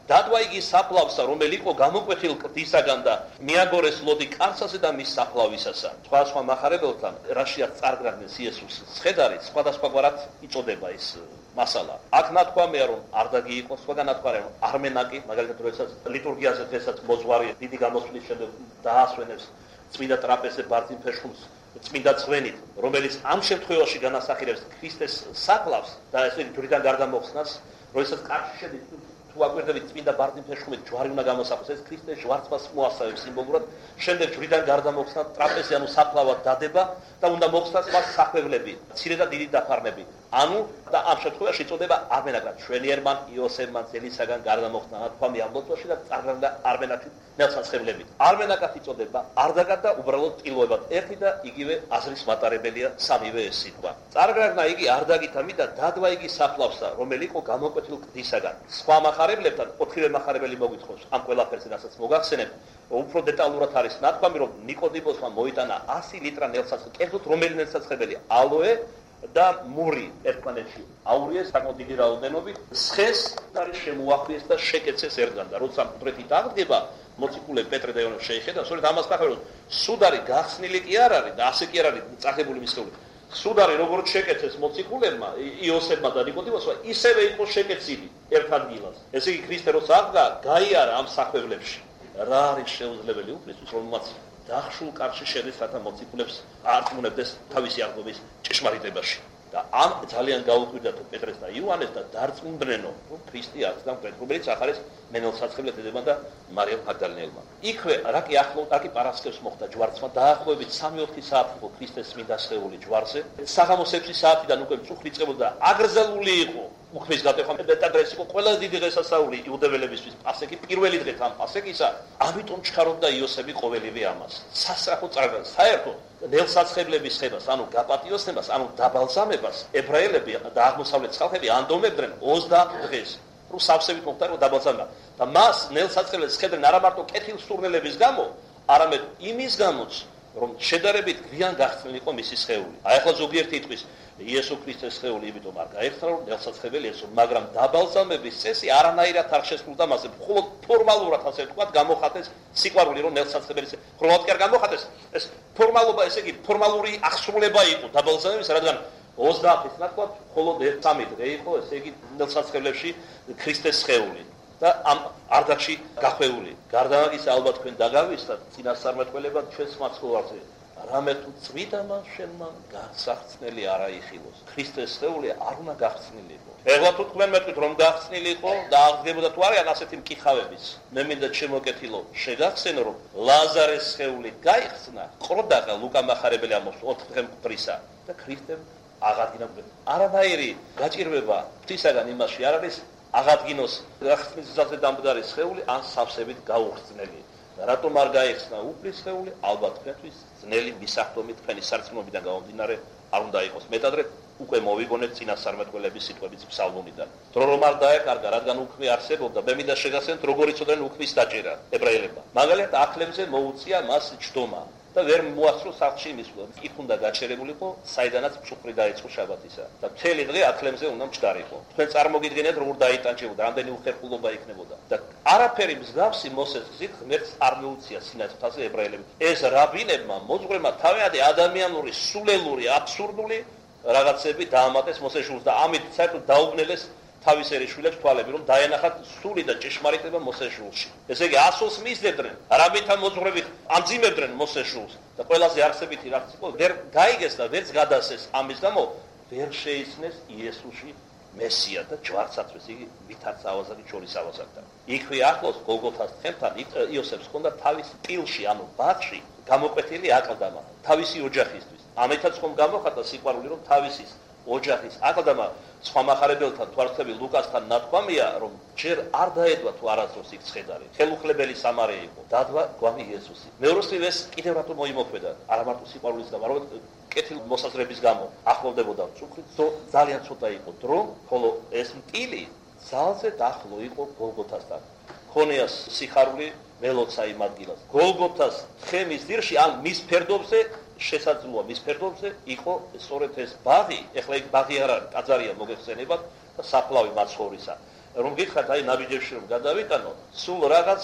დადვა იგი საფლავსა, რომელი იყო გამოკვეთილ კლდისაგან და მიაგორეს ლოდი კარსაზე და მის საფლავისასა. სხვა მახარებელთან რაშიაც წარგრაგდეს იესოს ცხედარი, სხვადასხვაგვარად იწოდება ეს მასალა. აქ ნათქვამია, რომ არდაგი იყო, სხვაგან ნათქვამია, რომ არმენაკი, მაგალითად, როდესაც ლიტურგიაზე დღესაც მოძღვარი დიდი გამოსვლის შემდეგ დაასვენებს წმინდა ტრაპეზზე ბარძიმ ფერშხულს წმინდა წვენით, რომელიც ამ შემთხვევაში განასახიერებს ქრისტეს საფლავს და ესე ჯვრიდან გარდამოხსნას, როდესაც კარში შედის თუ აგვირდებით წმინდა ბარძიმ ფერშხულით ჯვარი უნდა გამოსახოს, ეს ქრისტეს ჯვარცმას მოასწავებს სიმბოლურად, შემდეგ ჯვრიდან გარდამოხსნა ტრაპეზზე, ანუ საფლავად დადება და უნდა მოხსნას მას სახვევლები, მცირე და დიდი დაფარნები. ანუ და ამ შემთხვევაში იწოდება არმენაკად, შვენიერმან იოსებმან ძელისაგან გარდამოხსნა ნათქვამი ამ ლოცვაში და წარგრაგდა არმენაკით ნელსაცხებლებით. არმენაკად იწოდება არდაგად და უბრალოდ ტილოებად. ერთი და იგივე აზრის მატარებელია სამივე ეს სიტყვა. წარგრაგდა იგი არდაგით ამით და დადვა იგი საფლავსა, რომელი იყო გამოკვეთილ კლდისაგან. სხვა მახარებლებთან, ოთხივე მახარებელი მოგვითხოვს ამ ყველაფერზე, რასაც მოგახსენებ. უფრო დეტალურად არის ნათქვამი, რომ ნიკოდიმოსმა მოიტანა 100 ლიტრა ნელსაცხელი, კერძოდ რომელი ნელსაცხელი? ალოე და მური ერთმანეთში აურიეს საკმაოდ დიდი რაოდენობით, ცხეს არის შემოახვიეს და შეკეცეს ერთგან და როცა მკვდრეთით აღდგება, მოციქულები პეტრე და იოანე შეიხედა, სწორედ ამას ნახავენ, სუდარი გახსნილი კი არ არის და ასე კი არ არის წაღებული მისეული. სუდარი როგორც შეკეცეს მოციქულებმა, იოსებმა და ნიკოდიმოსმა, ისევე იყო შეკეცილი ერთ ადგილას. ესე იგი ქრისტე როცა აღდგა, გაიარა ამ სახვევლებში. რა არის შეუძლებელი უფლისთვის, რომელმაც დახშულ კარში შედის, რათა მოციქულებს არტყმუნებდეს თავისი აღდგომის ჭეშმარიტებაში. და ამ ძალიან გაუკვირდათ პეტრეს და იოანეს და დარწმუნდნენო, რომ ქრისტე აღდგა, რომელიც ახარეს მენელსაცხებლად ედება და მარიამ მაგდალინელმა. იქვე რაკი ახლო პარასკევს მოხდა ჯვარცმა, დაახლოებით 3-4 საათი იყო ქრისტეს წმინდა სხეული ჯვარზე. საღამოს 6 საათიდან უკვე მწუხრი წყებოდა, აგრძელული იყო უქმის გატეხვა და დღეს იყო ყველაზე დიდი დღესასწაული იუდეველებისთვის, პასექი პირველი დღე თან პასექისა. ამიტომ ჩქარობდა იოსები ყოველივე ამას. სასწრაფო წარგან საერთოდ ნელსაცხებლების ხებას, ანუ გაპატიოსნებას, ანუ დაბალზამებას, ებრაელები და აღმოსავლეთ ხალხები ანდომებდნენ 20 დღეს. რომ სავსებით მოხდა რომ დაბალზამა და მას ნელსაცხებლებს ხედავენ არა მარტო კეთილსურნელების გამო, არამედ იმის გამოც, რომ შედარებით გვიან გახსნილი იყო მისი სხეული. აი ახლა ზოგიერთი იტყვის იესო ქრისტეს სხეული იმიტომ არ გაიხსნა, რომ ნელსაცხებელი ესო, მაგრამ დაბალზამების წესი არანაირად არ შესრულდა მასზე. მხოლოდ ფორმალურად ასე ვთქვათ, გამოხატეს სიყვარული, რომ ნელსაცხებელი ხრომად კი არ გამოხატეს. ეს ფორმალობა, ესე იგი, ფორმალური აღსრულება იყო დაბალზამების, რადგან 30-ის ნათქვამი მხოლოდ 3 დღე იყო, ესე იგი, ნელსაცხებლებში ქრისტეს სხეული და ამ არდაგში გახვეული. გარდა ამისა, ალბათ თქვენ დაგავიწყდათ წინასწარმეტყველებად ჩვენს მაცხოვარზე. რამე თუ წვიდამა შენმა გასახსნელი არა იხილოს. ქრისტეს სხეული არ უნდა გახსნილიყო. ეხლა თუ თქვენ მეტყვით რომ გახსნილიყო და აღდგებოდა თუ არიან ასეთი მკითხავების, მე მინდა შემოკეთილო, შეგახსენო რომ ლაზარეს სხეული გაიხსნა, ყრდაღა ლუკა მახარებელი ამბობს 4 დღე მკვდრისა და ქრისტემ აღადგინა. არანაირი გაჭირვება ღვთისაგან იმაში არ არის აღადგინოს გახსნის გზაზე დამდგარი სხეული ან სავსებით გაუხსნელი. რატომ არ გაიხსნა უფლის სხეული? ალბათ თქვენთვის ძნელი მისახდომით თქვენი სარწმუნოებიდან გამომდინარე არ უნდა იყოს. მეტადრე უკვე მოვიგონეთ წინასწარმეტყველების სიტყვებიც ფსალმუნიდან. დრო რომ არ დაეკარგა, რადგან უქმე არსებობდა, მე მინდა შეგახსენოთ როგორ იცოდნენ უქმის დაჭერა ებრაელებმა. მაგალითად ახლებზე მოუწია მას ჯდომა და ვერ მოასწრო სახლში მისვლა. იქ უნდა გაჩერებულიყო, საიდანაც მწუხრი დაიწყო შაბათისა და მთელი დღე ახლებზე უნდა მჭდარიყო. თქვენ წარმოგიდგენიათ როგორ დაიტანჯებოდა, რამდენი უხერხულობა იქნებოდა და არაფერი მსგავსი მოსეს გზით ღმერთს არ მიუწია სინას მთაზე ებრაელები. ეს რაბინებმა, მოძღვრებმა თავიანთი ადამიანური, სულელური, აბსურდული რაღაცები დაამატეს მოსეს შულს და ამით საერთოდ დაუბნელეს თავის ერიშვილებს თვალები, რომ დაენახათ სული და ჭეშმარიტება მოსეს შულში. ესე იგი 100-ს მისდევდნენ, რაბინთან მოძღვრებით ამძიმებდნენ მოსეს შულს და ყველაზე არსებითი რაც იყო, ვერ გაიგეს და ვერც გადასეს ამის გამო, ვერ შეიცნეს იესოში მესია და ჯვარცაცვეს, იგი ვითარც ავაზაკი ჩორის ავაზაკდა. იქვე ახლოს გოლგოთას თხემთან იოსებს ჰქონდა თავის ტილში, ანუ ბაღში გამოკვეთილი აკლდამა თავისი ოჯახისთვის. ამითაც ხომ გამოხატა სიყვარული, რომ თავისის ოჯახის აკლდამა სხვა მახარებელთან თვალწები ლუკასთან ნათქვამია, რომ ჯერ არ დაედვა თუ არასდროს იქ ცხედარი. ხელუხლებელი სამარე იყო, დადვა გვამი იესოსი. მეორესივ ეს კიდევ რატო მოიმოქმედა? არა მარტო სიყვარულის გამო, არამედ კეთილ მოსაზრების გამო. ახლოვდებოდა მწუხრი, ძალიან ცოტა იყო დრო, ხოლო ეს მტილი ძალზე დახლო იყო გოლგოთასთან. ქონია სიხარული ველოცა იმ ადგილას. გოლგოთას თხემის ძირში ან მის ფერდობზე შესაძლოა მის ფერდობზე იყო სწორედ ეს ბაღი, ეხლა იქ ბაღი არ არის, ტაძარია მოგეხსენებათ და საფლავი მაცხოვრისა. რომ გითხრათ აი ნაბიჯებში რომ გადავიტანო, სულ რაღაც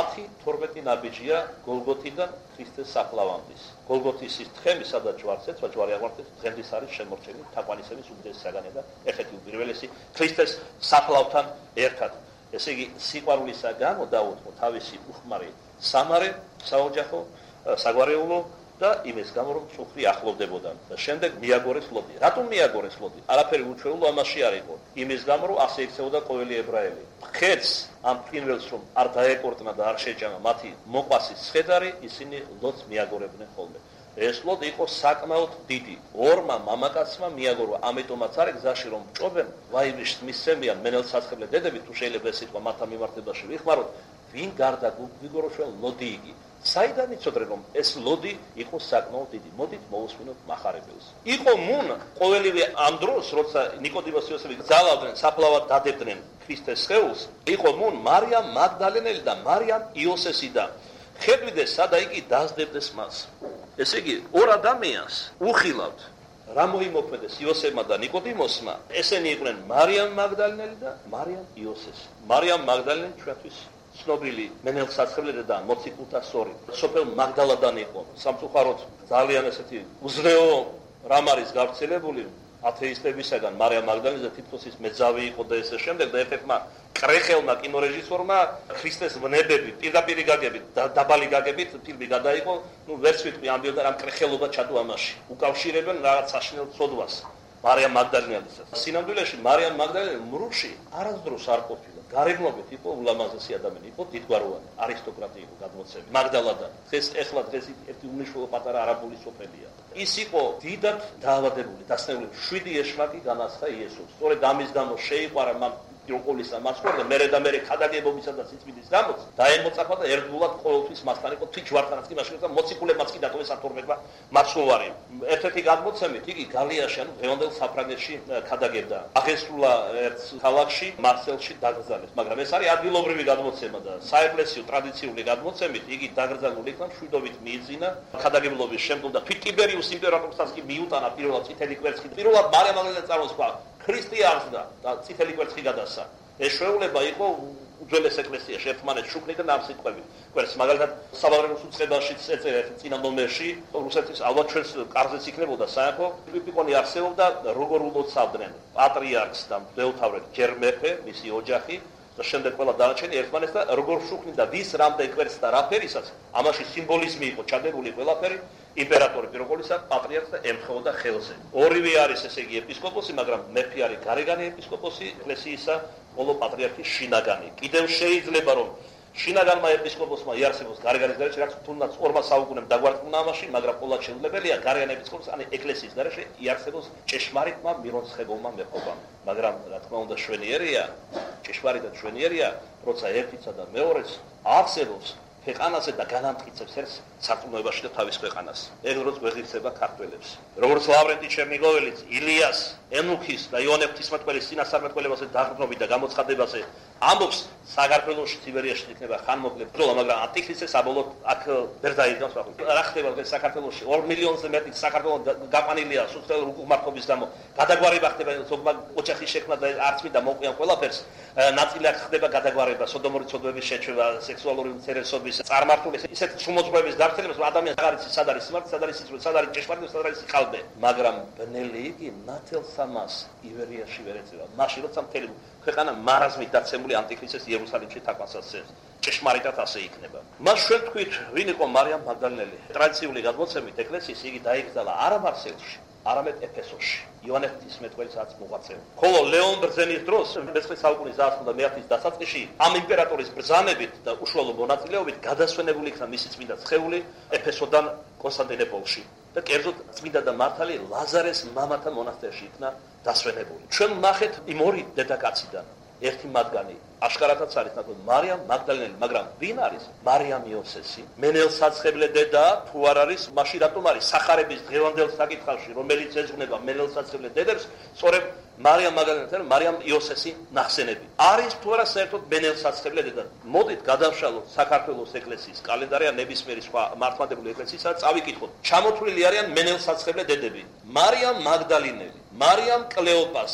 10-12 ნაბიჯია გოლგოთიდან ქრისტეს საფლავამდე. გოლგოთის ის თხემი, სადაც ჯვარს ეცვა, ჯვარი აღვარდეს, დღემდე არის შემორჩენილი თაყვანისების უდიდესი საგანი და ერთ-ერთი უპირველესი ქრისტეს საფლავთან ერთად. ესე იგი, სიყვარულისა გამო დაუთხო თავისი უხმარი სამარე, საოჯახო, საგვარეულო და იმის გამო რომ წუხრი ახლოვდებოდა. და შემდეგ მიაგორეს ლოდი. რატომ მიაგორეს ლოდი? არაფერი უჩვეულო ამაში არ იყო. იმის გამო რომ ასე იქცეოდა ყოველი ებრაელი. ხეთს ამ ფრინველს რომ არ დაეკორტნა და არ შეჭამა მათი მოყვასის ცხედარი, ისინი ლოდს მიაგორებდნენ ხოლმე. ეს ლოდი იყო საკმაოდ დიდი. ორმა მამაკაცმა მიაგორვა, ამიტომაც არის გზაში რომ ჭობენ, ვაიმის მისცემიან მენელსაცხებლე დედები, თუ შეიძლება ეს სიტყვა მათთან მიმართებაში ვიხმაროთ, ვინ გარდა გვიგორო ჩვენ ლოდი იგი. საიდან იცოდნენ რომ ეს ლოდი იყო საკმაოდ დიდი. მოდით მოვუსმინოთ მახარებელს. იყო მუნ ყოველივე ამ დროს, როცა ნიკოდიმოს იოსები ძალავდნენ, საფლავად დადებდნენ ქრისტეს სხეულს, იყო მუნ მარიამ მაგდალენელი და მარიამ იოსესი და ხედვიდეს სადა იგი დასდებდეს მას. ესე იგი, ორ ადამიანს უხილავთ რა მოიმოქმედეს იოსებმა და ნიკოდიმოსმა, ესენი იყვნენ მარიამ მაგდალენელი და მარიამ იოსესი. მარიამ მაგდალენელი ჩვენთვის ცნობილი მენელსაცხებლე და მოციქულთა სორი. სოფელ მაგდალადან იყო. სამწუხაროდ ძალიან ესეთი უზრეო რამ არის გავრცელებული ათეისტებისაგან მარიამ მაგდალენელი და თითქოს ის მეძავი იყო და ესე შემდეგ და ერთ-ერთმა კრეხელმა კინორეჟისორმა ქრისტეს ვნებები პირდაპირ გაგებით და დაბალი გაგებით ფილმი გადაიღო, ვერც ვიტყვი ამბობდა რამ კრეხელობა ჩადო ამაში. უკავშირებენ რაღაც საშინელ ცოდვას მარიამ მაგდალენელისაც. სინამდვილეში მარიამ მაგდალენელი მრუში არასდროს არ ყოფილა. გარეგნობით იყო ულამაზესი ადამიანი, იყო დიდგვაროვანი, არისტოკრატი იყო გადმოცემი. მაგდალადან. დღეს ერთი უნიშნულო პატარა არაბული სოფელია. ის იყო დიდად დაავადებული, დასნეული 7 ეშმაკი განაცხა იესოს. სწორედ ამის გამო შეიყვარა იოყოლისა მასწორდა მერე და მერე ხადაგებობისა და სიწმინდის გამოც დაემოწაფა და ერთგულად ყოველთვის მასთან იყო თვით ჯვართანაც კი მაშინ და მოციქულებმაც კი დატოვეს ათორმეტმა მაცხოვარი. ერთ-ერთი გადმოცემით იგი გალიაში, ანუ დღევანდელ საფრანგეთში ხადაგებდა. აღესრულა ერთ ქალაქში, მარსელში დაკრძალეს, მაგრამ ეს არის ადგილობრივი გადმოცემა და საეკლესიო ტრადიციული გადმოცემით იგი დაკრძალული იქნა მშვიდობით მიიძინა ხადაგებლობის შემდგომ და თვით ტიბერიუს იმპერატორსაც კი მიუტანა პირველად წითელი კვერცხი. პირველად მარიამ მაგდალენელის წარმოსხვა ქრისტიანს და წითელი კვერცხი გადასცა. ეს შეუძლება იყო უძველეს ეკლესიაში ერთმანეთს შუქნიდან ამ სიტყვებით. კვერცხს მაგალითად საბაგრატოს უწყებაშიც ეწერა წინა ნომერში, რუსეთის ალბათ ჩვენს კარზეც იქნებოდა საერთო პიპიკონი არსებობდა როგორ ულოცავდნენ პატრიარქს და მღვდელმთავრებს ჯერ მეფე, მისი ოჯახი და შემდეგ ყველა დანარჩენი ერთმანეთს და როგორ შუქნით და ვის რამდენ კვერცხს და რა ფერისაც, ამაში სიმბოლიზმი იყო ჩადებული ყველაფერი. იმპერატორი პირველისა პატრიარქს და ემთხოვდა ხელზე. ორივე არის ესე იგი ეპისკოპოსი, მაგრამ მეფე არის გარეგანი ეპისკოპოსი ეკლესიისა, ხოლო პატრიარქი შინაგანი. კიდევ შეიძლება რომ შინაგანმა ეპისკოპოსმა იარსებოს გარეგანის გარეშე, რაც თუნდაც 2 საუკუნემ დაგვარწმუნა ამაში, მაგრამ ყოველად შეუძლებელია გარეგანი ეპისკოპოსი, ან ეკლესიის გარეშე იარსებოს ჭეშმარიტმა მირონცხებულმა მეფობამ. მაგრამ რა თქმა უნდა შვენიერია, ჭეშმარიტად შვენიერია, როცა ერთიცა და მეორეც არსებობს ქვეყანაზე და განამტკიცებს ერთ სარწმუნოებაში და თავის ქვეყანას. ეგ როგორც გვეღირსება ქართველებს. როგორც ლავრენტი ჩერნიგოველიც, ილიას, ენუქის და იონე ღვთისმეტყველის წინასწარმეტყველებაზე დაღრდნობით და გამოცხადებაზე ამბობს საქართველოში, სიბერიაში იქნება ხანმოკლე ბრძოლა, მაგრამ ანტიქრისტე საბოლოოდ აქ ვერ დაიდგამს ვახუშტი. რა ხდება დღეს საქართველოში? 2 მილიონზე მეტი საქართველოს გაყვანილია სოციალურ უკუღმართობის გამო. გადაგვარება ხდება ზოგმა ოჯახის შექმნა და არც მინდა მოყვიან ყველაფერს. ნაწილი აქ ხდება გადაგვარება, სოდომური ცოდვების შეჩვევა, სექსუალური უმცირესობის წარმართული ისეთ სუმოძღვრების დარჩენებს, რომ ადამიანს აღარ იცის სად არის სიმართლე, სად არის სიცოცხლე, სად არის ჭეშმარიტება, სად არის სიყალბე. მაგრამ ბნელი იგი ნათელსამას ივერიაში ვერ ეწევა. მაშინ როცა მთელი ქვეყანა მარაზმით დაცემული ანტიქრისტეს იერუსალიმში თაყვანსაცემს. ჭეშმარიტად ასე იქნება. მას ჩვენ თქვით, ვინ იყო მარიამ მაგდალენელი? ტრადიციული გადმოცემით ეკლესიის იგი დაიკრძალა არა მარსელში, არამედ ეფესოში. იონე ღვთისმეტყველსაც მოღვაწეო. ხოლო ლეონ ბრძენის დროს, მე-9 საუკუნის დასაწყისში და მე-10 დასაწყისში, ამ იმპერატორის ბრძანებით და უშუალო მონაწილეობით გადასვენებული იქნა მისი წმინდა სხეული ეფესოდან კონსტანტინოპოლში. და კერძოდ წმინდა და მართალი ლაზარეს მამათა მონასტერში იქნა დასვენებული. ჩვენ ვნახეთ იმ ორი დედაკაციდან ერთი მათგანი აშკარათაც არის ნახოთ მარიამ მაგდალენელი, მაგრამ ვინ არის მარიამ იოსესი? მენელსაცხებლე დედა თუ არ არის, მაშინ რატომ არის სახარების დღევანდელ საკითხავში, რომელიც ეძღვნება მენელსაცხებლე დედებს, სწორედ მარიამ მაგდალენელი, მარიამ იოსესი ნახსენები. არის თუ არა საერთოდ მენელსაცხებლე დედა? მოდით გადავშალოთ საქართველოს ეკლესიის კალენდარი ან ნებისმიერი სხვა მართლმადიდებელი ეკლესიისა და წავიკითხოთ. ჩამოთვლილი არიან მენელსაცხებლე დედები: მარიამ მაგდალენელი, მარიამ კლეოპასი,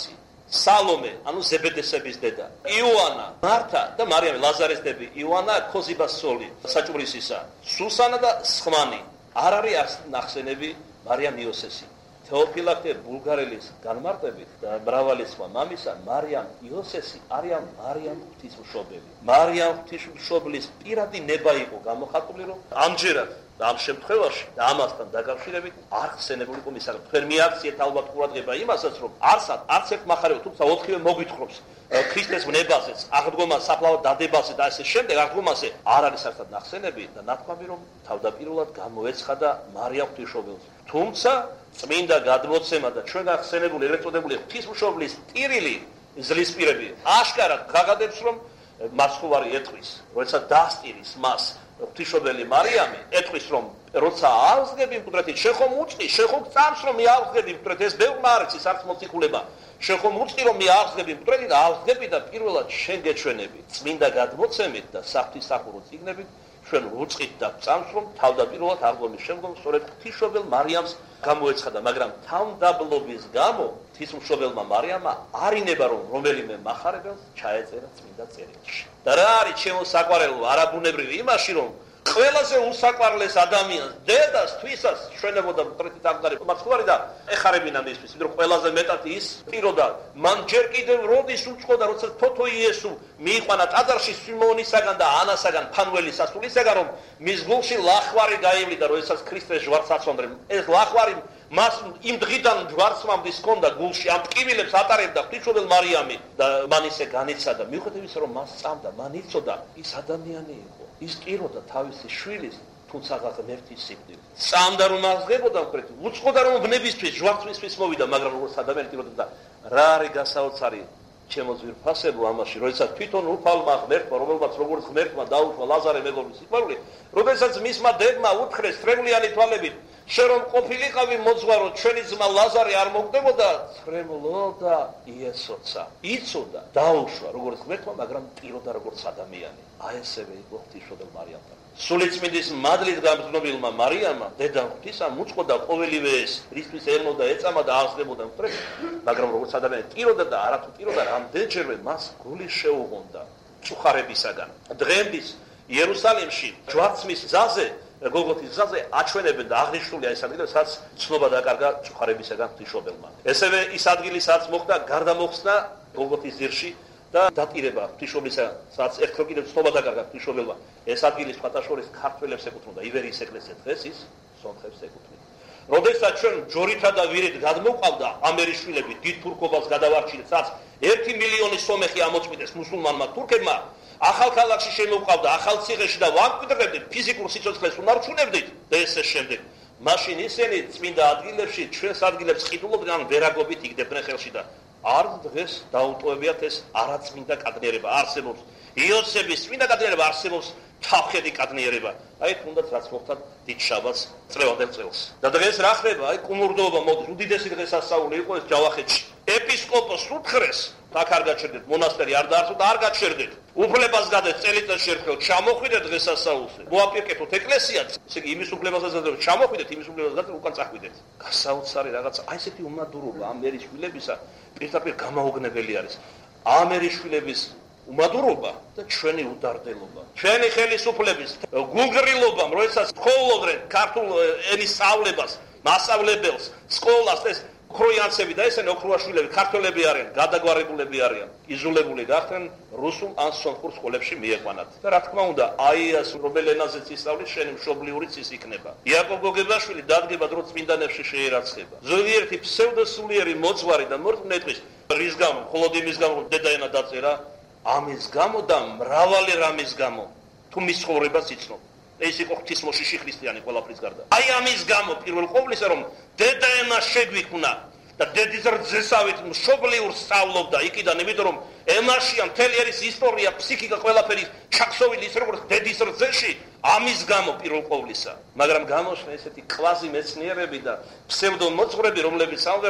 სალომე, ანუ ზებედესების დედა, იოანა, მარტა და მარიამი, ლაზარის დები, იოანა ქოზიბას სოლი, საჭვრისისა, სუსანა და სხვანი. არ არის არც ნახსენები მარიამ იოსესი. თეოფილაქტე ბულგარელის განმარტებით და მრავალი სხვა მამისა მარიამ იოსესი არიან მარიამ ღვთისმშობელი. მარიამ ღვთისმშობლის პირადი ნება იყო გამოხატული, რომ ამჯერად და ამ შემთხვევაში და ამასთან დაკავშირებით არ ხსენებული იყო მის საკითხი. თქვენ მიაქციეთ ალბათ ყურადღება იმასაც, რომ არც ერთ მახარებელს, თუმცა ოთხივე მოგვითხრობს ქრისტეს ვნებაზეც, აღდგომას, საფლავად დადებაზე და ასე შემდეგ აღდგომაზე არ არის საერთოდ ნახსენები და ნათქვამი, რომ თავდაპირველად გამოეცხადა მარიამ ღვთისმშობელს. თუმცა წმინდა გადმოცემა და ჩვენ გახსენებული ეგრეთ წოდებული ღვთისმშობლის ტირილი ზლისპირები აშკარად გაგადებს, რომ მას ხუარი ეტყვის, როცა დასტირის მას ღვთისმშობელი მარიამი, ეტყვის, რომ როცა აღსგები მკვდრეთით, შენ ხომ უწყი, შენ ხომ წამს, რომ მიაღსგები მკვდრეთით, ეს ბევრმა არ იცის არც მოციქულება. შენ ხომ უწყი, რომ მიაღსგები მკვდრეთით, აღსგები და პირველად შენ გეჩვენები. წმინდა გადმოცემით და საღვთისმსახურო წიგნებით ჩვენ უწყით და წამს, რომ თავდაპირველად აღდგომის შემდგომ სწორედ ღვთისმშობელ მარიამს გამოეცხადა, მაგრამ თავდაბლობის გამო ღვთისმშობელმა მარიამმა არ ინება, რომ რომელიმე მახარებელს ჩაეწერა წმინდა წერილში. და რა არის ჩემო საყვარელო არაბუნებრივი იმაში, რომ ყველაზე უსაყვარლეს ადამიანს, დედას, თვისას ჩვენებოდა მკვდრეთით აღდგარი მაცხოვარი და ეხარებინა მისთვის, რომ ყველაზე მეტად ის პიროდა, მან ჯერ კიდევ როდის უწყოდა, როცა თოთო იესო მიიყვანა ტაძარში სიმეონისაგან და ანასაგან, ფანუელის სასულისაგან, რომ მის გულში ლახვარი გაივლიდა, როდესაც ქრისტეს ჯვარს აცონდნენ. ეს ლახვარი მას იმ დღიდან ჯვარსმამდე ჰქონდა გულში, ამ ტკივილებს ატარებდა ღვთისმშობელ მარიამი და მან ისე განიცადა, მიუხედავად იმისა, რომ მას წამდა, მან იცოდა, ის ადამიანი იყო. ის ტიროდა თავისი შვილის, თუმცა ღმერთის სიკვდილით. წამდა რომ აღსგებოდა მკვდრეთით, უწყოდა რომ ბნებისთვის, ჯვარცმისთვის მოვიდა, მაგრამ როგორც ადამიანი ტიროდა და რა არის გასაოცარი ჩემო ძვირფასებო ამაში, როდესაც თვითონ უფალმა ღმერთმა, რომელმაც როგორც ღმერთმა დაუშვა ლაზარე მეგობრის სიყვარული, როდესაც მისმა დებმა უთხრეს თრემლიანი თვალებით, შენ რომ ყოფილიყავი მოძღვარო, ჩვენი ძმა ლაზარე არ მოგდებოდა, თრემლოდა იესოცა. იცოდა, დაუშვა როგორც ღმერთმა, მაგრამ ტიროდა როგორც ადამიანი. აი ესევე იყო ღვთისმშობელ მარიამთან. სულიწმინდის მადლით გამზნობილმა მარიამმა, დედა ღვთისამ უწყოდა ყოველივე ეს, რისთვის ელმოდა, ეწამა და აღსდებოდა მკვდრეთით, მაგრამ როგორც ადამიანი ტიროდა და არათუ ტიროდა, რამდენჯერმე მას გული შეუღონდა წუხარებისაგან. დღემდის იერუსალიმში ჯვარცმის გზაზე, გოლგოთის გზაზე აჩვენებენ და აღნიშნულია ეს ადგილი, სადაც ცნობა დაკარგა წუხარებისაგან ღვთისმშობელმა. ესევე ის ადგილი, სადაც მოხდა გარდამოხსნა გოლგოთის ძირში და დატირება ღვთისმშობლისა, სადაც ერთხელ კიდევ ცნობა დაკარგა ღვთისმშობელმა. ეს ადგილი სხვათა შორის ქართველებს ეკუთვნოდა, ივერიის ეკლესია დღეს ის სომხებს ეკუთვნის. როდესაც ჩვენ ჯორითა და ვირით გადმოვყავდა ამერიშვილები დიდ თურქობას გადავარჩინეთ, სადაც 1 მილიონი სომეხი ამოწმიდეს მუსულმანმა თურქებმა, ახალქალაქში შემოვყავდა, ახალციხეში და ვამკვიდრებდით, ფიზიკურ სიცოცხლეს უნარჩუნებდით და ესე შემდეგ. მაშინ ისინი წმინდა ადგილებში ჩვენს ადგილებს ყიდულობდნენ, ან ვერაგობით იგდებდნენ ხელში და არც დღეს დაუტოვებიათ ეს არაწმინდა კადნიერება არსებობს. იოსების წმინდა კადნიერება არსებობს, თავხედი კადნიერება. აი თუნდაც რაც მოხდა დიდშაბათს წლევანდელ წელს. და დღეს რა ხდება? აი კუმურდობა მოდის, უდიდესი დღესასწაული იყო ეს ჯავახეთში. ეპისკოპოსს უთხრეს, აქ არ გაჩერდეთ, მონასტერი არ დაარსოთ, არ გაჩერდეთ. უფლებას გადეთ წელიწადში ერთხელ ჩამოხვიდეთ დღესასწაულზე. მოაპირკეთოთ ეკლესიაც, ესე იგი იმის უფლებასაც გადეთ, ჩამოხვიდეთ, იმის უფლებასაც გადეთ, უკან წახვიდეთ. გასაოცარი რაღაცა, აი ესეთი უმადურობა ამ ერიშვილებისა პირდაპირ გამაოგნებელი არის. ამ ერიშვილების უმადურობა და ჩვენი უდარდელობა. ჩვენი ხელისუფლების გულგრილობამ, როდესაც თხოვლობდნენ ქართულ ენის სწავლებას, მასწავლებელს, სკოლას, ეს ქროიანცები და ესენი ოქროაშვილები, ქართველები არიან, გადაგვარებულები არიან, იზოლებული გახდნენ რუსულ ან სომხურ სკოლებში მieყვანათ. და რა თქმა უნდა, აი ეს რომელ ენაზეც ისწავლის, შენი მშობლიურიც ის იქნება. იაკობ გოგებაშვილი დადგება დრო წმინდანებში შეერაცხება. ზოგიერთი ფსევდოსულიერი მოძღვარი და მორწმუნე რის გამო, მხოლოდ იმის გამო, რომ დედაენა დაწერა, ამის გამო და მრავალი რამის გამო, თუ მის ცხოვრებას იცნობ. ეს იყო ღვთისმოშიში ქრისტიანი ყველაფრის გარდა. აი ამის გამო პირველ ყოვლისა, რომ დედაენა შეგვიქმნა და დედის რძესავით მშობლიურ სწავლობდა იქიდან, იმიტომ რომ ემაშია მთელი არის ისტორია, ფსიქიკა, ყველაფერი ჩაქსოვილი ის როგორც დედის რძეში, ამის გამო პირველ ყოვლისა. მაგრამ გამოჩნდა ესეთი კვაზი მეცნიერები და ფსევდომოძღვრები, რომლებიც ამბობენ, რომ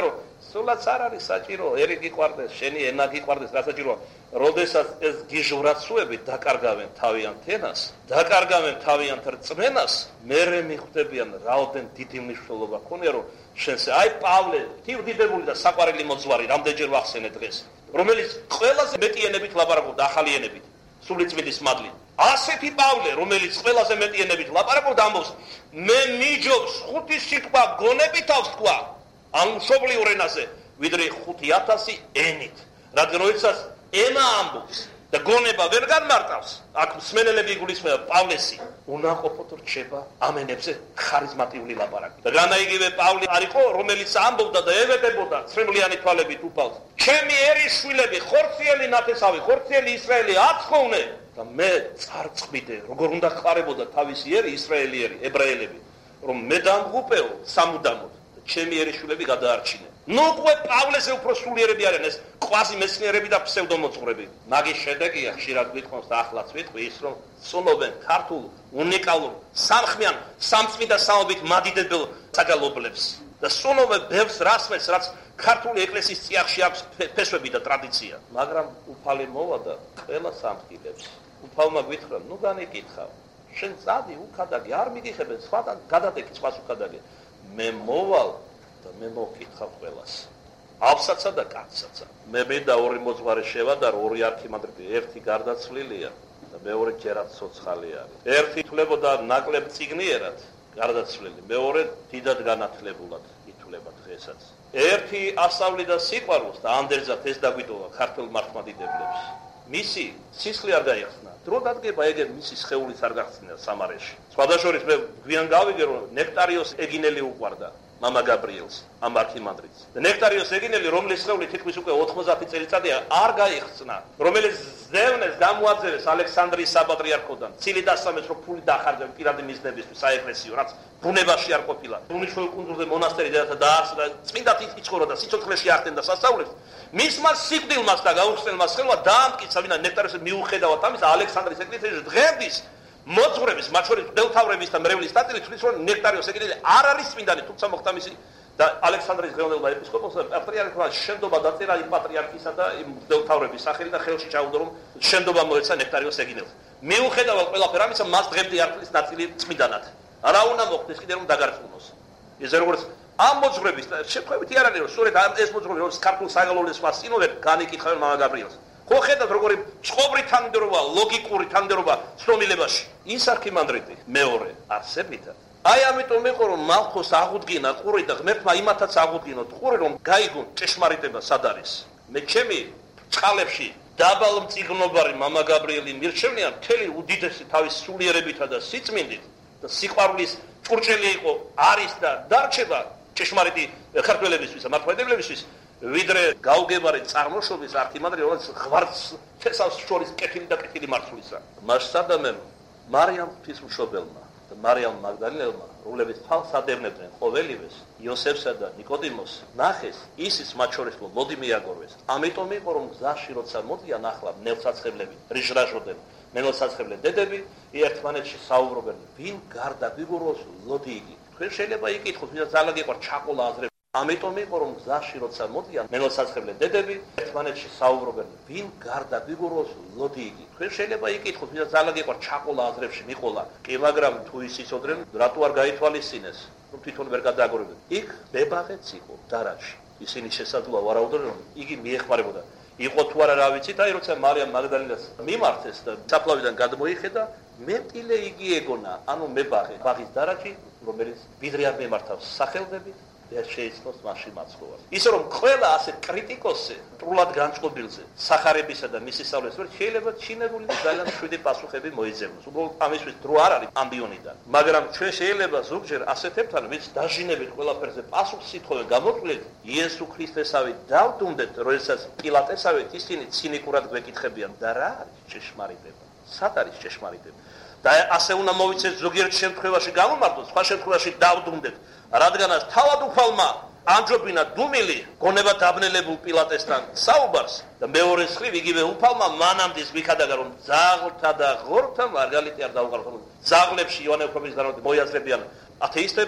სულაც არ არის საჭირო, ერი გიყვარდეს, შენი ენა გიყვარდეს, რა საჭიროა. როდესაც ეს გიჟვრაცუები დაკარგავენ თავიანთ ენას, დაკარგავენ თავიანთ რწმენას, მერე მიხვდებიან რაოდენ დიდი მნიშვნელობა ქონია, რომ შენს აი პავლე, თირდიდებული და საყვარელი მოძღვარი, რამდენჯერ ვახსენე დღეს, რომელიც ყველაზე მეტი ენებით ლაპარაკობდა ახალი ენებით, სულიწმიდის მადლით. ასეთი პავლე, რომელიც ყველაზე მეტი ენებით ლაპარაკობდა, ამბობს, მე მიჯობს 5 სიტყვა გონებით თავს თქვა, ამ მშობლიურ ენაზე, ვიდრე 5000 ენით. რადგან როდესაც ენა ამბობს და გონება ვერ განმარტავს, აქ მსმენელები იგულისხმება პავლესი, უნაყოფოდ რჩება ამ ენებზე ხარიზმატიული ლაპარაკი. და განაიგივე პავლე არ იყო, რომელიც ამბობდა და ევედებოდა ცრემლიანი თვალებით უფალს. ჩემი ერის შვილები, ხორციელი ნათესავი, ხორციელი ისრაელი აცხოვნე და მე წარწყვიდე, როგორ უნდა ხარებოდა თავისი ერი ისრაელიერი, ებრაელები, რომ მე დამღუპეო სამუდამოდ და ჩემი ერის შვილები გადაარჩინე. ნუ უკვე პავლეზე უფრო სულიერები არიან ეს ყვაზი მეცნიერები და ფსევდომოძღვრები. მაგის შედეგია ხშირად გვითხოვს და ახლაც ვიტყვი ის რომ ცნობენ ქართულ უნიკალურ სამხმიან სამწმიდა სამობით მადიდებელ საგალობლებს და ცნობენ ბევრს რასმეს რაც ქართული ეკლესიის წიაღში აქვს ფესვები და ტრადიცია. მაგრამ უფალი მოვა და ყველა სამხილებს უფალმა გითხრა ნუ განეკითხავ შენ წადი უკადაგე არ მიგიხებენ სხვათან გადადეკი სხვას უკადაგე მე მოვალ და მე მოვკითხავ ყველას ავსაცა და კაცსაცა მე და ორი მოძღვარი შევადარ ორი არქიმანდრიტი ერთი გარდაცვლილია და მეორე ჯერაც ცოცხალი არის ერთი ითვლებოდა ნაკლებ წიგნიერად გარდაცვლილი მეორე დიდად განათლებულად ითვლება დღესაც ერთი ასავლიდა სიყვარულს და ამდენზად ეს დაგვიტოვა ქართულ მართლმადიდებლებს მისი სისხლი არ გაიხსნა დრო დადგება ეგ მისი სხეულიც არ გახსნა სამარეში სხვადასხვა მე გვიან გავიგე რომ ნექტარიოს ეგინელი უყვარდა მამა გაბრიელს ამ არქიმანდრიტს და ნექტარიოს ეგინელი რომლის სხეული თითქმის უკვე 90 წელიწადია არ გაიხსნა რომელიც ზევნეს გამოაძევეს ალექსანდრიის საპატრიარქოდან ცილი დასამეს რომ ფული დახარჯავენ პირადი მიზნებისთვის საეკლესიო რაც ბუნებაში არ ყოფილა უნიშნულ კუნძულზე მონასტერი დაარსდა წმინდა იცხოვრო და სიცოცხლეში ართენდა სასწაულებს მისმა სიკვდილმას და გაუხსნელმა სხეულმა დაამტკიცა ვინა ნექტარიოს მიუხედავად ამის ალექსანდრიის ეკლესიაში დღემდის მოძღვრების მათ შორის დელთავრების და მრევლის სტატილი თვლის რომ ნექტარიოს ეგინელი არ არის წმინდანი თუმცა მოხდა მისი და ალექსანდრიის დღევანდელმა ეპისკოპოსმა პატრიარქმა შენდობა დაწერა იმ პატრიარქისა და იმ დელთავრების სახელი და ხელში ჩაუდო რომ შენდობა მოეცა ნექტარიოს ეგინელს მიუხედავად ყველაფერ ამისა მას დღემდე არ თვლის ნაწილი წმინდანად რა უნდა მოხდეს კიდე რომ დაგარწმუნოს ეს როგორც ამ მოძღვრების შეფხვევითი არ არის რომ სწორედ ეს მოძღვრები რომ ქართულ საგალობლებს სხვა სინოდებს განიკითხავენ მამა გაბრიელს ხო ხედავთ როგორი წყობრი თანმიმდევრობა ლოგიკური თანმიმდევრობა ცნობილებაში ის არქიმანდრიტი მეორე არსებითად აი ამიტომ იყო რომ მალხოს აღუდგინა ყური და ღმერთმა იმათაც აღუდგინოთ ყური რომ გაიგონ ჭეშმარიტება სად არის მე ჩემი წყალებში დაბალ მწიგნობარი მამა გაბრიელი მირჩევნია მთელი უდიდესი თავის სულიერებითა და სიწმინდით და სიყვარულის ჭურჭელი იყო არის და დარჩება ჭეშმარიტი ქართველებისთვის მართლმადიდებლებისთვის ვიდრე გაუგებარი წარმოშობის არქიმანდრიტი რომელიც ღვარს თესავს შორის კეთილი და კეთილი მარცვლისა მასადამემ მარიამ ღვთისმშობელმა და მარიამ მაგდალინელმა რომლებიც თავს ადევნებდნენ ყოველივეს იოსებსა და ნიკოდიმოს ნახეს ისიც მათ შორის რომ მოდი მიაგორვეს ამიტომ იყო რომ გზაში როცა მოდიან ახლა ნელსაცხებლები რიჟრაჟოდენ ნელსაცხებლე დედები ერთმანეთში საუბრობენ ვინ გარდა გიგუროს ლოდი იგი თქვენ შეიძლება იკითხოთ ვინაც ძალა გიყვარ ჩაყოლა აზრები ამიტომ იყო რომ გზაში როცა მოდიან ნელსაცხებლე დედები ერთმანეთში საუბრობენ ვინ გარდა გიგუროს ლოდი იგი თქვენ შეიძლება იკითხოთ ვინაც ძალა გიყვარ ჩაყოლა აზრებში მიყოლა კი მაგრამ თუ ის იცოდნენ რატო არ გაითვალისწინეს რომ თვითონ ვერ გადააგორებდნენ იქ ბებაღეც იყო დარაჯში ისინი შესაძლოა ვარაუდობდნენ რომ იგი მიეხმარებოდა იყო თუ არა რა ვიცით აი როცა მარიამ მაგდალინას მიმართეს და საფლავიდან გადმოიხედა მეტილე იგი ეგონა ანუ მებაღე ბაღის დარაჯი რომელიც ვიდრე არ მიმართავს სახელდებით და შეიცნოს მასში მაცხოვას. ისე რომ ყველა ასე კრიტიკოსზე, ტრულად განწყობილზე, სახარებისა და მისი სწავლის ვერ შეიძლება ჩინებული და ძალიან შვიდი პასუხები მოიძებნოს. უბრალოდ ამისთვის დრო არ არის ამბიონიდან. მაგრამ ჩვენ შეიძლება ზოგჯერ ასეთებთან ვინც დაჟინებით ყველაფერზე პასუხს ითხოვენ გამოკლეთ იესო ქრისტესავით დავდუმდეთ, როდესაც პილატესავით ისინი ცინიკურად გვეკითხებიან და რა არის ჭეშმარიტება? სად არის ჭეშმარიტება? და ასე უნდა მოვიცეთ ზოგიერთ შემთხვევაში გამომართოთ, სხვა შემთხვევაში დავდუმდეთ. რადგანაც თავად უფალმა ამჯობინა დუმილი გონება დაბნელებულ პილატესთან საუბარს და მეორე მხრივ იგივე უფალმა მანამდე გვიქადაგა რომ ძაღლთა და ღორთა მარგალიტი არ დაუყაროთ. ძაღლებში იოანე უფალის განმარტებით მოიაზრებიან ათეისტები,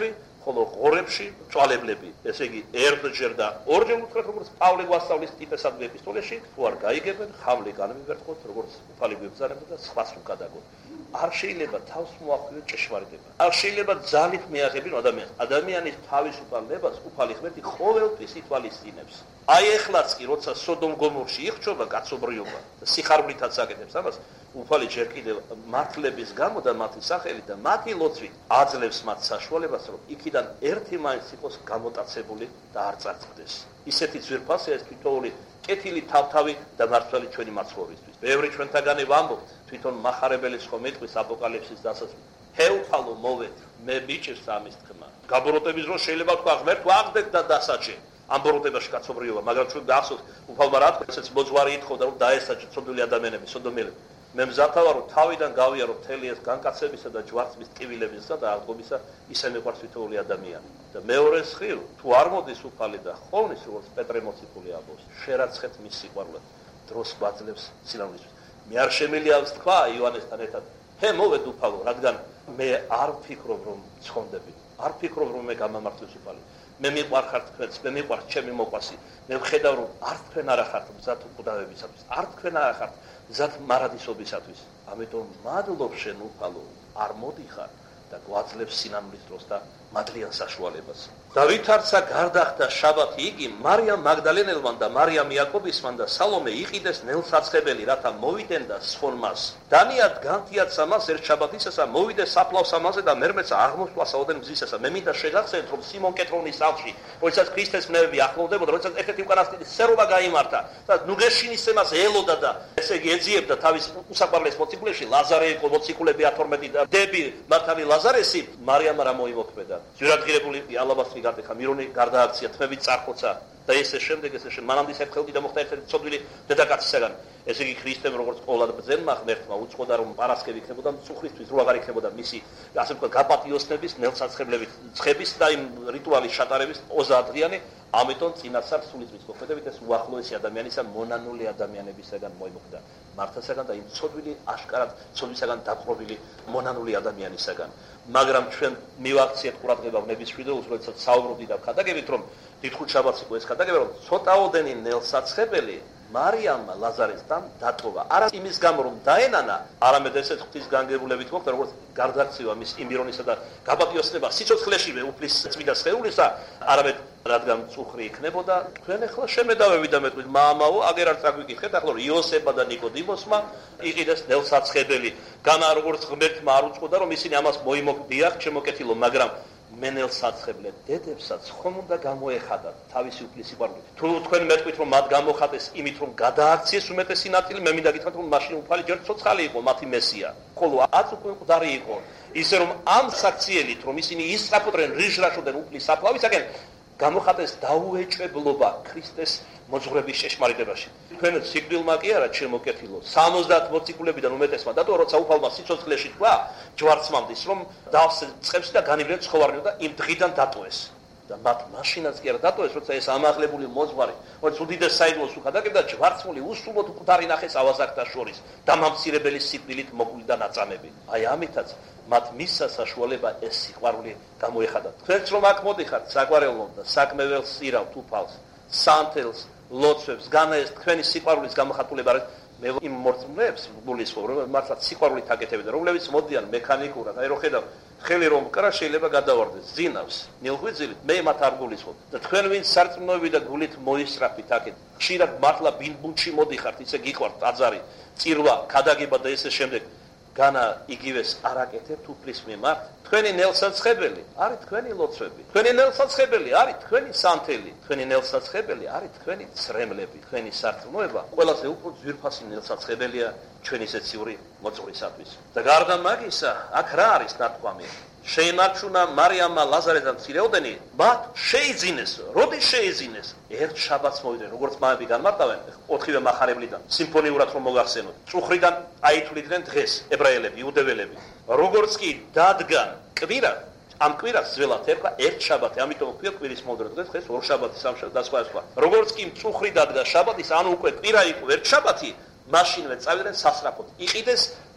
ხოლო ღორებში წვალებლები, ესე იგი ერთჯერ და ორჯერ უთხრათ, როგორც პავლე გვასწავლის ტიტესადმი ეპისტოლეში, თუ არ გაიგებენ, ხამლი განმივერტყოთ, როგორც უფალი გვებზარებოდა და სხვას უკადაგოთ. არ შეიძლება თავს მოახდინოთ ჭეშმარიტება. არ შეიძლება ძალით მიაღებინო ადამიანს. ადამიანის თავისუფლებას უფალი ღმერთი ყოველთვის ითვალისწინებს. აი ეხლაც კი, როცა სოდომ გომორში იხჩობა კაცობრიობა და სიხარბლითაც აკეთებს ამას, უფალი ჯერ კიდევ მართლების გამო და მათი სახელით და მათი ლოცვით აძლევს მათ საშუალებას, რომ იქიდან ერთი მაინც იყოს გამოტაცებული და არ წარწყდეს. ისეთი ძვირფასია ეს თითოეული კეთილი თავთავი და მართალი ჩვენი მაცხოვრისთვის. ბევრი ჩვენთაგანი ვამბობთ, თვითონ მახარებელის ხომ ეტყვის აპოკალიფსის დასასრულს. ჰეუფალო მოვეთ, მე ბიჭებს ამის თქმა. გაბოროტების დროს შეიძლება თქვა ღმერთო აღდეთ და დასაჭე. ამ ბოროტებაში კაცობრიობა, მაგრამ ჩვენ გახსოვთ, უფალმა რა თქვა, ესეც მოძღვარი ითხოვდა, რომ დაესაჭე ცოდვილი ადამიანები, სოდომელები. მე მზათავა, რომ თავიდან გავიარო მთელი ეს განკაცებისა და ჯვარცმის ტკივილებისა და აღდგომისა, ისე მეყვარს თითოეული ადამიანი. და მეორე ხილ, თუ არ მოდის უფალი და ხოვნის, როგორც პეტრე მოციქული ამბობს, შერაცხეთ მის სიყვარულად, დროს გვაძლევს სინამდვილისთვის. მე არ შემიძლია ვთქვა იოანესთან ერთად, ჰე მოვედ უფალო, რადგან მე არ ვფიქრობ, რომ ცხონდები, არ ვფიქრობ, რომ მე გამამართლებს უფალი. მე მიყვარხარ თქვენს, მე მიყვარს ჩემი მოყვასი. მე ვხედავ, რომ არ თქვენ არა ხართ მზად უკვდავებისათვის, არ თქვენ არა ხართ მზად მარადისობისათვის. ამიტომ მადლობ შენ უფალო, არ მოდიხარ და გვაძლევს სინამდვილის დროს და მადლიან საშუალებას. დავით არცა გარდახდა შაბათი იგი მარიამ მაგდალენელმან და მარიამ იაკობისმან და სალომე იყიდეს ნელსაცხებელი, რათა მოვიდნენ და სხონმას. დანიად განთიაცა მას ერთ შაბათისასა მოვიდეს საფლავს ამაზე და მერმეცა აღმოსვლა საოდენ მზისასა. მე მინდა შეგახსენოთ, რომ სიმონ კეტრონის სახლში, როდესაც ქრისტეს მნევები ახლოვდებოდა, როდესაც ერთ-ერთი უკანასკნელი სერობა გაიმართა და ნუგეშინის ემას ელოდა და ესე იგი ეძიებდა თავის უსაყვარლეს მოციქულებში, ლაზარე იყო მოციქულები 12 და დები მართალი ლაზარესი, მარიამ რა მოიმოქმედა. ძვირადღირებული ალაბასტრი გატეხა, მირონი გარდააქცია, თმები წარხოცა და ესე შემდეგ მანამდე ერთხელ კიდე მოხდა ერთ-ერთი ცოდვილი დედაკაცისაგან. ესე იგი ქრისტემ როგორც ყოვლად ბრძენმა ღმერთმა უწყოდა, რომ პარასკევი იქნებოდა მწუხრისთვის, რო აღარ იქნებოდა მისი ასე ვთქვათ გაპატიოსნების, ნელსაცხებლების, ცხების და იმ რიტუალის ჩატარების 30-დღიანი, ამიტომ წინასწარ სულიწმის მოქმედებით ეს უახლოესი ადამიანისა მონანული ადამიანებისაგან მოიმოქმედა. მართასაგან და იმ ცოდვილი აშკარად ცოდვისაგან დაპყრობილი მონანული ადამიანისაგან. მაგრამ ჩვენ მივაქციეთ ყურადღება ვნების ვიდეოს, როდესაც საუბრობდი და ვქადაგებით, რომ დიდხუთ შაბათს იყო ეს ქადაგება, რომ ცოტაოდენი ნელსაცხებელი მარიამმა ლაზარესთან დატოვა. არა იმის გამო, რომ დაენანა, არამედ ესეც ღვთის განგებულებით მოხდა, როგორც გარდაქცევა მის იმირონისა და გაპატიოსნება სიცოცხლეშივე უფლის წმინდა სხეულისა, არამედ რადგან წუხრი იქნებოდა, თქვენ ახლა შემედავები და მეტყვით, მამაო, აგერ არ წაგვიკითხეთ, ახლა იოსებმა და ნიკოდიმოსმა იყიდეს ნელსაცხებელი. განა როგორც ღმერთმა არ უწყოდა, რომ ისინი ამას მოიმოქმედიახ, ჩემოკეთილო, მაგრამ მენელსაცხებლე დედებსაც ხომ უნდა გამოეხადათ თავისი უფლის სიყვარული. თუ თქვენ მეტყვით, რომ მათ გამოხატეს იმით, რომ გადააქციეს უმეტესი ნაწილი, მე მინდა გითხრათ, რომ მაშინ უფალი ჯერ ცოცხალი იყო მათი მესია. ხოლო აც უკვე მკვდარი იყო. ისე რომ ამ საქციელით, რომ ისინი ისწრაფოდნენ, რიჟრაშობდნენ უფლის საფლავისაკენ, გამოხატეს დაუეჭებლობა ქრისტეს მოძღვრების ჭეშმარიტებაში. თქვენ სიკვდილმა კი არა ჩემოკეთილო, 70 მოციქულებიდან უმეტესმა დატოვა, როცა უფალმა სიცოცხლეში თქვა ჯვარცმამდის, რომ დავს წყებს და განივრენ ცხოვარნი და იმ დღიდან დატოეს. და მათ მაშინაც კი არა დატოეს, როცა ეს ამაღლებული მოძღვარი, როგორც უდიდეს საიდუმლოს უხადაგებდა, ჯვარცმული უსულოდ მკვდარი ნახეს ავაზაკთა შორის და მამცირებელი სიკვდილით მოკვდა ნაწამები. აი ამითაც მათ მისცა საშუალება ეს სიყვარული გამოეხადათ. თქვენც რომ აქ მოდიხართ საგვარეულო და საქმე ველს ირავთ უფალს, სანთელს, ლოცვებს, განა ეს თქვენი სიყვარულის გამოხატულება არის. მე იმ მორწმუნეებს გულისხმობ, რომ მართლა სიყვარულით აკეთებენ, რომლებიც მოდიან მექანიკურად, აი რო ხედავ, ხელი რომ კრა შეიძლება გადავარდეს, ზინავს, ნილღვიძილით, მე მათ არ გულისხმობ. და თქვენ ვინც სარწმუნოები და გულით მოისწრაფით აკეთ, ხშირად მართლა ბინბუნჩი მოდიხართ, ისე გიყვართ აძარი, წირვა, ქადაგება და ესე შემდეგ. განა იგივეს არ აკეთებთ უფლის მიმართ. თქვენი ნელსაცხებელი არის თქვენი ლოცვები. თქვენი ნელსაცხებელი არის თქვენი სანთელი. თქვენი ნელსაცხებელი არის თქვენი ცრემლები. თქვენი სარწმუნოება ყველაზე უფრო ძვირფასი ნელსაცხებელია ჩვენი სეციური მოძღვრისათვის. და გარდა მაგისა, აქ რა არის ნათქვამი? შეინარჩუნა მარიამმა ლაზარესთან მცირეოდენი, მათ შეიძინეს. როდი შეიძინეს? ერთ შაბათს მოვიდნენ, როგორც მამები განმარტავენ, 4-ვე მახარებლიდან, სიმფონიურად რომ მოგახსენოთ. წუხრიდან აითვლიდნენ დღეს ებრაელები, იუდეველები. როგორც კი დადგან კვირა, ამ კვირას ძველად ერქვა ერთ შაბათი, ამიტომ ქვია კვირის მოდრო დღეს, დღეს ორ შაბათი, სამშაბათი და სხვა. როგორც კი წუხრი დადგა შაბათის, ანუ უკვე კვირა იყო ერთ შაბათი, მაშინვე წავიდნენ სასწრაფოდ. იყიდეს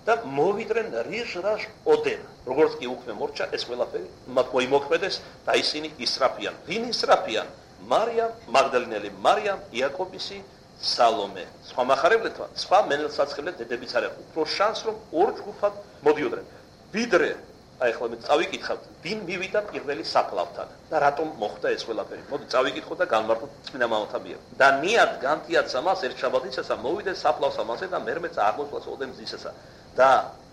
და მოვიდნენ რიჟ-რაჟ ოდენ. როგორც კი უქმე მორჩა ეს ყველაფერი მათ მოიმოქმედეს და ისინი ისრაფიან. ვინ ისრაფიან? მარიამ მაგდალინელი, მარიამ, იაკობისი, სალომე. სხვა მახარებლებთან, სხვა მენელსაცხელე დედებიც არ აქვს. უფრო შანს რომ ორ ჯგუფად მოდიოდნენ. ვიდრე აი ახლა მე წავიკითხავთ, ვინ მივიდა პირველი საფლავთან და რატომ მოხდა ეს ყველაფერი. მოდი წავიკითხოთ და განმარტოთ წმინდა მამათა მიერ. და ნიად განთიაცა მას ერთ შაბათისასა მოვიდეს საფლავს ამაზე და მერმეც აღმოსვლას ოდენ მზისასა. და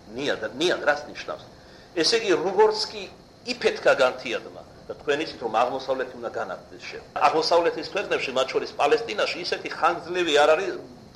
ნიად რას ნიშნავს? ესე იგი როგორც კი იფეთქა განთიადმა და თქვენ იცით რომ აღმოსავლეთი უნდა განაგდეს შენ. აღმოსავლეთის ქვეყნებში, მათ შორის პალესტინაში ისეთი ხანგრძლივი არ არის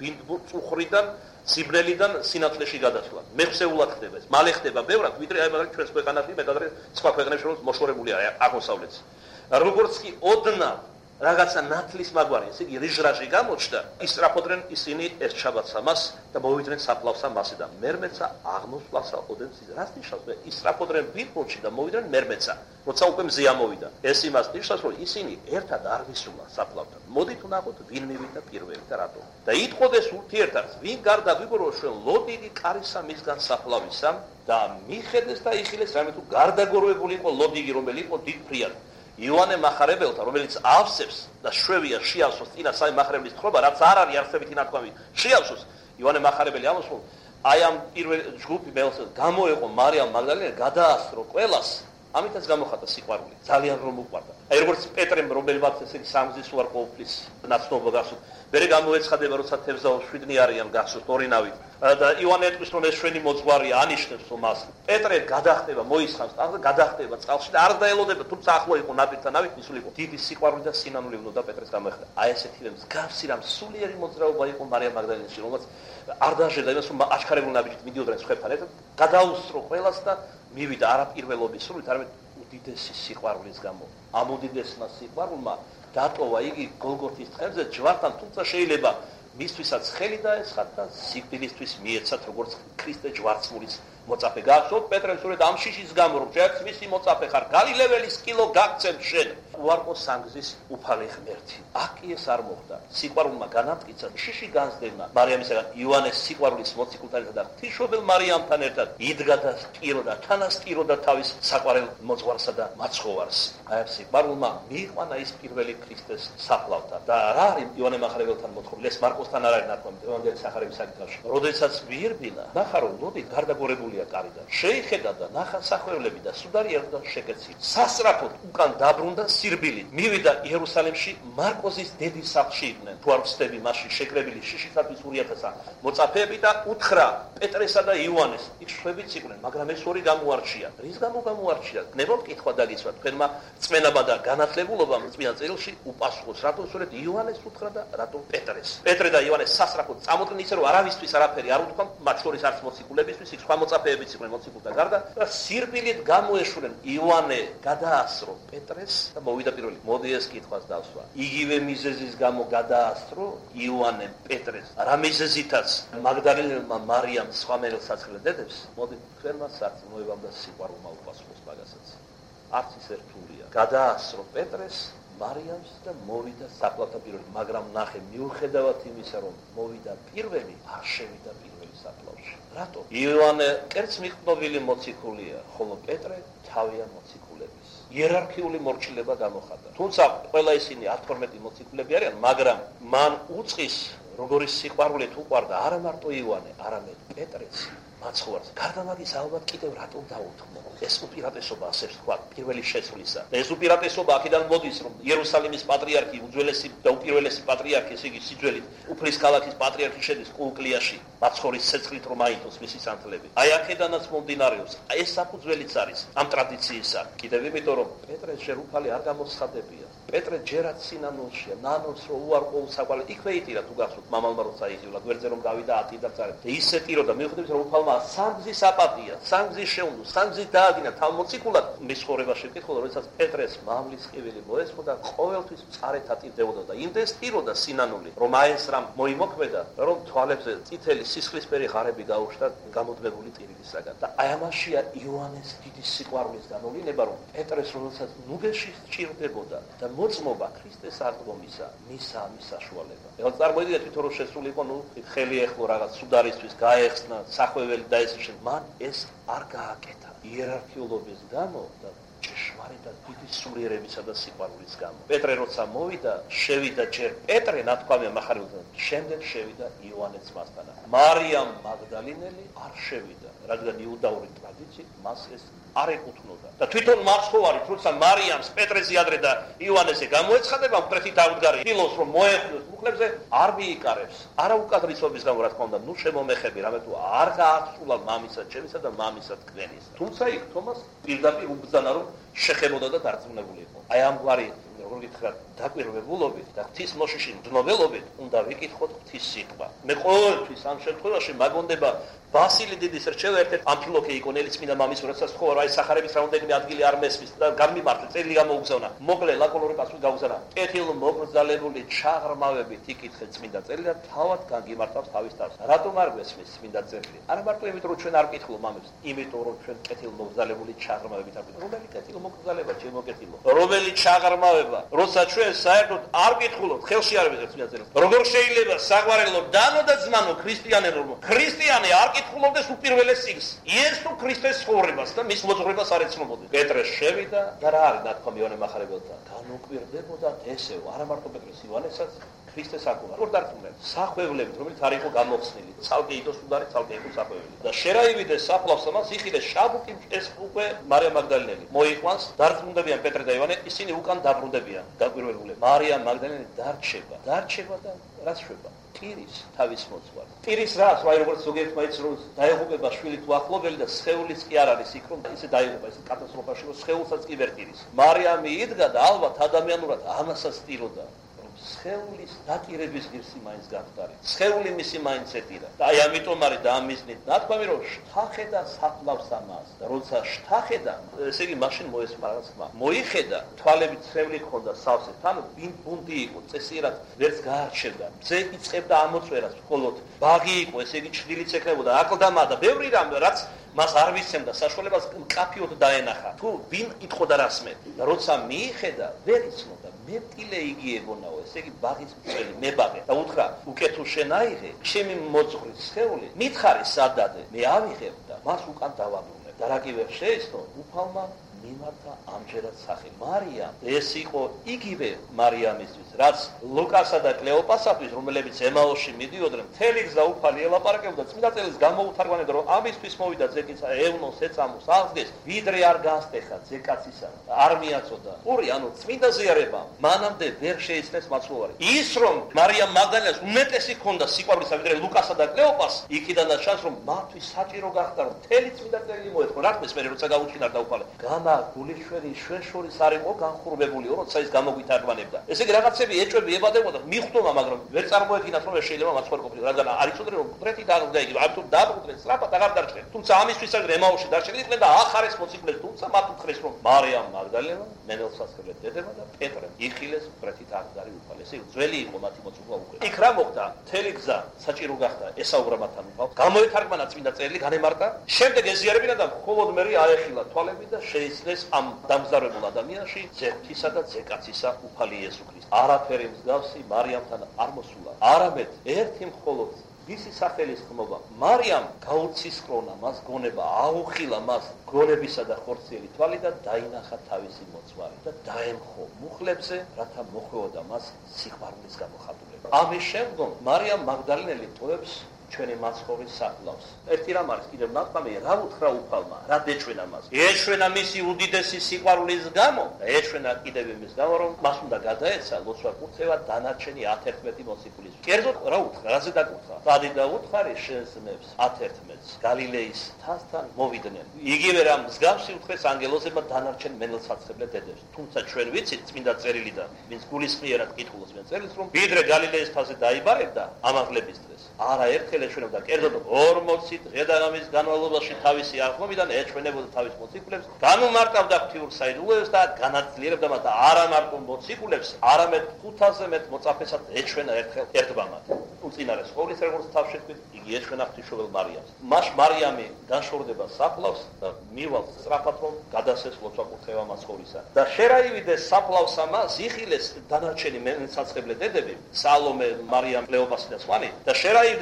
წუხრიდან სიბრელიდან სინათლეში გადასვლა. მეხსეულად ხდება ეს. მალე ხდება ბევრად, ვიდრე აი მაგალითად ჩვენს ქვეყანაში, მეტად სხვა ქვეყნებში რომ მოშორებულია აღმოსავლეთს. როგორც კი ოდნა რაღაცა ნათლის მაგვარი, ესე იგი რიჟრაჟი გამოჩნდა, ისრაფოდნენ ისინი ეს შაბათსა მას და მოვიდნენ საფლავსა მასე და მერმეცა აღმოსვლასა ოდენ რას ნიშნავს? ისრაფოდნენ ვირფოლში და მოვიდნენ მერმეცა, როცა უკვე მზე ამოვიდა. ეს იმას ნიშნავს, რომ ისინი ერთად არ ვისულა საფლავთან. მოდით ვნახოთ ვინ მივიდა პირველი და რატომ. და იტყოდეს ურთიერთად, ვინ გარდა გვიგორო ჩვენ ლოდინი კარისა მისგან საფლავისა და მიხედეს და იხილეს რამე თუ გარდაგორვებული იყო ლოდინი, რომელი იყო დიდფრიად. იოანე მახარებელთა, რომელიც ავსებს და შვევია შეავსოს წინა საი მახარებლის თხრობა, რაც არ არის არსებითი ნათქვამი, შეავსოს. იოანე მახარებელი ამოსულ, აი ამ პირველ ჯგუფი მეელს გამოეყო მარიამ მაგდალინელი, გადაასწრო ყველას, ამიტაც გამოხატა სიყვარული, ძალიან რომ უყვარდა. აი როგორც პეტრემ, რომელმაც ესე სამგზის უარყოფის ნაცნობა გასულ, მერე გამოეცხადება, როცა თევზაო 7 არიან გასულ ორინავით. და იოანე ეტყვის, რომ ეს ჩვენი მოძღვარია, ანიშნებს მას. პეტრე გადახტება, მოისხამს და გადახტება წყალში და არ დაელოდება, თუმცა ახლო იყო ნაპირთან ავით, მისული იყო. დიდი სიყვარული და სინანული უნდა პეტრეს გამოეხდა. აი ესეთი მსგავსი რამ სულიერი მოძრაობა იყო მარიამ მაგდალინელის, რომელიც არ დაჟერდა იმას, რომ აჩქარებულ ნაბიჯით მიდიოდნენ სხვებთან ერთად, გადაუსწრო ყველას და მივიდა არა პირველობის სულით, არამედ უდიდესი სიყვარულის გამო. ამ უდიდესმა სიყვარულმა დატოვა იგი გოლგოთის თხემზე ჯვართან, თუმცა შეიძლება მისთვისაც ხელი დაესხათ და სიკვდილისთვის მიეცათ როგორც ქრისტე ჯვარცმულის მოწაფე. გახსოვთ პეტრეს სულით ამ შიშის გამო რომ შეაც მისი მოწაფე ხარ, გალილეველის კილო გაგცემ შენ. უარყო სანგზის უფალი ღმერთი. აქ კი ეს არ მოხდა. სიყვარულმა განამტკიცა შიში განსდევნა მარიამისაგან იოანეს სიყვარულის მოციქულთან ერთად და ღვთისმშობელ მარიამთან ერთად იდგა და სტიროდა, თანასტიროდა თავის საყვარელ მოძღვარსა და მაცხოვარს. აი ამ სიყვარულმა მიიყვანა ის პირველი ქრისტეს საფლავთან. და რა არის იოანე მახარებელთან მოთხრობილი? ეს მარკოსთან არ არის ნათქვამი ევანგელიის სახარების საკითხში. როდესაც მიირბინა, ნახა რომ ლოდი გარდაგორებულია კარიდან. შეიხედა და ნახა სახვევლები და სუდარი ერთა შეკეცი. სასწრაფოდ უკან დაბრუნდა სირბილი. მივიდა იერუსალიმში მარკოზის დედის სახლში იყვნენ. თუ არ ვცდები მასში შეკრებილი შიშისათვის 2000 მოწაფეები და უთხრა პეტრესა და იოანეს. იქ შვებიც იყვნენ, მაგრამ ეს ორი გამოარჩია. რის გამო გამოარჩია? ნებობ კითხვა დაგიცვა თქვენმა წმენაბა და განათლებულობამ წმინდა წერილში უპასუხოს, რატო სწორედ იოანეს უთხრა და რატო პეტრეს. პეტრე და იოანე სასწრაფოდ წამოწნენ ისე რომ არავისთვის არაფერი არ უთქვა, მათ შორის არც მოციქულებისთვის, იქ სხვა მოწაფეებიც იყვნენ მოციქულთა გარდა და სირბილით გამოეშურნენ. იოანე გადაასწრო პეტრეს და მოვიდა პირველი. მოდი ეს კითხვას დავსვა. იგივე მიზეზის გამო გადაასწრო იოანე პეტრეს. რა მიზეზითაც მაგდალინელმა მარიამ სხვა მენელსაცხელე დედებს, მოდი თქვენმა სარწმუნოებამ და სიყვარულმა უპასუხოს მაგასაც. არც ის ერთულია. გადაასწრო პეტრეს მარიამს და მოვიდა საფლავთან პირველი, მაგრამ ნახე მიუხედავად იმისა, რომ მოვიდა პირველი, არ შევიდა პირველი საფლავში. რატო? იოანე კერძ მიყნობილი მოციქულია, ხოლო პეტრე თავია მოციქულების. იერარქიული მორჩილება გამოხატა. თუმცა ყველა ისინი 12 მოციქულები არიან, მაგრამ მან უწყის როგორი სიყვარულით უყვარდა არა მარტო იოანე, არამედ პეტრეც მაცხოვარს. გარდა მაგის ალბათ კიდევ რატომ დაუთმო? ეს უპირატესობა ასე ვთქვა, პირველი შეცვლისა. და ეს უპირატესობა აქედან მოდის, რომ იერუსალიმის პატრიარქი, უძველესი და უპირველესი პატრიარქი, ესე იგი სიძველით, უფლის ქალაქის პატრიარქი შედის კულკლიაში, მაცხოვრის ცეცხლით რომ აინთოს მისი სანთლები. აი აქედანაც მომდინარეობს. ეს საფუძველიც არის ამ ტრადიციისა. კიდევ იმიტომ, რომ პეტრე ჯერ უფალი არ გამოსხადებია. პეტრე ჯერაც სინანულშია, ნანობს რომ უარყო საყვალე. იქვე იტირა თუ გახსოვთ, მამალმა როცა იხილა, გვერდზე რომ გავიდა ატირდა წარებ. და ისე ტიროდა, მიუხედავად რომ უფალმა სამგზის აპატია, სამგზის შეუნდო, სამგზის დაადგინა თავმოციქულად მის ხორებაში ვკითხულობ, როდესაც პეტრეს მამლის ყივილი მოესმო და ყოველთვის მწარეთ ატირდებოდა და იმდეს ტიროდა სინანული, რომ აი ეს რამ მოიმოქმედა, რომ თვალებზე წითელი სისხლისფერი ღარები გაუშვდა გამოდმებული ტირილისაგან. და აი ამაშია იოანეს დიდი სიყვარულის განოვლინება, რომ პეტრეს როდესაც ნუგეში სჭირდებოდა და მოწმობა ქრისტეს აღდგომისა, მისა ამის საშუალება. ეხლა წარმოიდგინეთ თვითონ რომ შესულიყო, ხელი ეხლო რაღაც სუდარისთვის გაეხსნა, სახვეველი სიკვდილი და ეს მან ეს არ გააკეთა იერარქიულობის გამო და ჭეშმარიტად დიდი სულიერებისა და სიყვარულის გამო. პეტრე როცა მოვიდა, შევიდა ჯერ პეტრე ნათქვამია მახარებელთან, შემდეგ შევიდა იოანეც მასთან. მარიამ მაგდალინელი არ შევიდა, რადგან იუდაური ტრადიციით მას ეს არ ეკუთვნოდა. და თვითონ მაცხოვარი, თუმცა მარიამს პეტრეზე ადრე და იოანეზე გამოეცხადება, მკვეთრი დაუდგარი დილოს რომ მოეხმოს მუხლებზე, არ მიიკარებს. არა უკადრისობის გამო, რა თქმა უნდა, ნუ შემომეხები, რამე თუ არ გააცულა მამისა ჩემისა და მამისა თქვენისა. თუმცა იქ თომას პირდაპირ უბრძანა რომ შეხებოდა და დარწმუნებული იყო. აი ამგვარი როგორ გითხრათ, დაკვირვებულობით და ღვთის მოშიში მდნობელობით უნდა ვიკითხოთ ღვთის სიტყვა. მე ყოველთვის ამ შემთხვევაში მაგონდება ბასილი დიდის რჩევა ერთ-ერთ ამფილოქე იყო ნელიწმინდა მამის როდესაც ხო აი სახარების რაოდენიმე ადგილი არ მესმის და გამიმართლა წელი გამოუგზავნა. მოკლე ლაკონური პასუხი გაუგზავნა. კეთილ მოგრძალებული ჩაღრმავებით იკითხე წმინდა წელი და თავად გაგიმართავს თავის თავს. რატომ არ გვესმის წმინდა წელი? არა მარტო იმიტომ რომ ჩვენ არ ვკითხულობ მამებს, იმიტომ რომ ჩვენ კეთილ მოგრძალებული ჩაღრმავებით არ ვკითხულობ. რომელი კეთილ მოგრძალება ჩემო კეთილო? რომელი ჩაღრმავება? როცა ჩვენ საერთოდ არ ვკითხულობ, ხელში არ ვიღებ წმინდა წელს. როგორ შეიძლება საგვარელო დანო და ძმანო ქრისტიანი არ კითხულობდეს უპირველეს წიგნს. იესო ქრისტეს ცხოვრებას და მის მოძღვრებას არ ეცნობოდეს. პეტრე შევიდა და რა არის ნათქვამი იოანე მახარებელთან? განუკვირდებოდა ესეო, არა მარტო პეტრეს, იოანესაც ქრისტეს აკულა. როგორ დარწმუნდნენ? სახვევლებით, რომელიც არ იყო გამოხსნილი. ცალკე იტოს უდარი, ცალკე იყო სახვეველი. და შერაივიდეს საფლავს ამას იხილეს შაბუკი ეს უკვე მარიამ მაგდალინელი. მოიყვანს, დარწმუნდებიან პეტრე და იოანე, ისინი უკან დაბრუნდებიან. დაკვირვებულები. მარიამ მაგდალინელი დარჩება და რაც შვება? ტირის თავის მოძღვარს. ტირის რას, აი როგორც ზოგიერთ მაინც რომ დაიღუპება შვილი თუ ახლობელი და სხეულის კი არ არის იქ რომ ისე დაიღუპა, ეს კატასტროფაში რომ სხეულსაც კი ვერ ტირის. მარიამი იდგა და ალბათ ადამიანურად ამასაც ტიროდა. სხეულის დატირების ღირსი მაინც გახდარი. სხეული მისი მაინც ეტირა. და აი ამიტომ არის და ამისნით ნათქვამი რომ შთახედა საფლავს ამას. და როცა შთახედა, ესე იგი მაშინ მოესმა რაღაც ხმა. მოიხედა, თვალებით სხეული ჰქონდა სავსე, თან ბუნდი იყო, წესიერად ვერც გაარჩევდა. მზე იწყებდა ამოწვერას, მხოლოდ ბაღი იყო, ესე იგი ჩრდილიც ეკრებოდა, აკლდამა და ბევრი რამ, რაც მას არ ვიცემდა საშუალებას კაფიოდ დაენახა. თუ ვინ იტყოდა რასმე? და როცა მიიხედა, ვერ იცნობდა. მეტილე იგი ეგონაო, ესე იგი ბაღის მწველი, მებაღე და უთხრა, უკეთო შენ აიღე, ჩემი მოძღვრის სხეული, მითხარი სადადე, მე ავიღებ და მას უკან დავაბრუნებ. და რა კი ვერ შეეცნო, უფალმა მიმართა ამჯერად სახე. მარიამ ეს იყო იგივე მარიამისთვის, რაც ლუკასა და კლეოპასათვის, რომელებიც ემაოსში მიდიოდნენ, მთელი გზა უფალი ელაპარაკებდა, წმინდა წელს გამოუთარგმანებდა, რომ ამისთვის მოვიდა ზეკიცა, ევნოს, ეწამოს, აღდგეს, ვიდრე არ გასტეხა ზეკაცისა, არ მიაწოდა. ორი, ანუ წმინდა ზიარება მანამდე ვერ შეიცნეს მაცხოვარი. ის რომ მარიამ მაგდალინას უმეტესი ჰქონდა სიყვარულისა, ვიდრე ლუკასა და კლეოპას, იქიდანაც ჩანს, რომ მათთვის საჭირო გახდა, რომ მთელი წმინდა წელი მოეწყო. რა თქმა უნდა, როცა გაუჩინარდა უფალი. გულიშველი ჩვენ შორის არ იყო განხურვებული, როცა ის გამოგვითარგმანებდა. ესე იგი რაღაცები ეჭვები ებადებოდა, მიხვდომა, მაგრამ ვერ წარმოედგინათ რომ ეს შეიძლება მაცხოვარი ყოფილიყო, რადგან არ იცოდნენ რომ კრეთი დააგდა იგი, ამიტომ დააბრუნდნენ სწრაფად აღარ დარჩნენ. თუმცა ამისთვის აგრე ემაოსში დარჩენიდნენ და ახარეს მოციქულებს, თუმცა მათ უთხრეს რომ მარიამ მაგდალენა, მენელსასწრაფად დედება და პეტრე იხილეს კრეთით აღდარი უფალი. ესე იგი ძველი იყო მათი მოციქულა უკვე. იქ რა მოხდა? მთელი გზა საჭირო გახდა ესაუბრა მათთან უფალს. გამოეთარგმანა წმინდა წერილი, განემარტა. შემდეგ ეზიარებინა და მხოლოდ მერე აეხილა თვალები და შეიცნეს ამ დამზარებულ ადამიანში ზეღვთისა და ზეკაცისა უფალი იესო ქრისტე. არაფერი მსგავსი მარიამთან არ მოსულა. არამედ ერთი მხოლოდ მისი სახელის ხმობა. მარიამ გაუცისკრონა მას გონება, აუხილა მას გონებისა და ხორციელი თვალი და დაინახა თავისი მოძღვარი და დაემხო მუხლებზე, რათა მოხვეოდა მას სიყვარულის გამოხატულება. ამის შემდგომ მარიამ მაგდალინელი ტოვებს ჩვენი მაცხოვრის საფლავს. ერთი რამ არის კიდევ ნათქვამი, რა უთხრა უფალმა, რა დეჩვენა მას. ეჩვენა მისი უდიდესი სიყვარულის გამო და ეჩვენა კიდევ იმის გამო, რომ მას უნდა გადაეცა ლოცვა კურთხევა დანარჩენი 11 მოციქულის. კერძოდ რა უთხრა, რაზე დაკურთხა? დადი და უთხარი შენს ძმებს 11-ს გალილეის თასთან მოვიდნენ. იგივე რამ მსგავსი უთხრეს ანგელოზებმა დანარჩენ მენელსაცხებლე დედებს. თუმცა ჩვენ ვიცით წმინდა წერილიდან, ვინც გულისხმიერად კითხულობს წმინდა წერილს, რომ ვიდრე გალილეის თასზე დაიბარებდა ამაღლების დღეს. არაერთხელ ეჩვენებდა, კერძოდ 40 დღე და ამის განმავლობაში თავისი აღქმობიდან ეჩვენებოდა თავის მოციქულებს, განუმარტავდა ღვთიურ საიდუმლოებს და განაძლიერებდა მათ და არა მარტო მოციქულებს, არამედ 500-ზე მეტ მოწაფესაც ეჩვენა ერთბამად. უწინარე სხეულის როგორც თავს შეხვით, იგი ეჩვენა ღვთისმშობელ მარიამს. მას მარიამი განშორდება საფლავს და მივალს სწრაფად რომ გადასცეს ლოცვა კურთხევა მაცხოვრისა. და შერაივიდეს საფლავს ამას, იხილეს დანარჩენი მენელსაცხებლე დედები, სალომე, მარიამ, კლეოპასი და სხვანი და შერაივიდეს საფლავს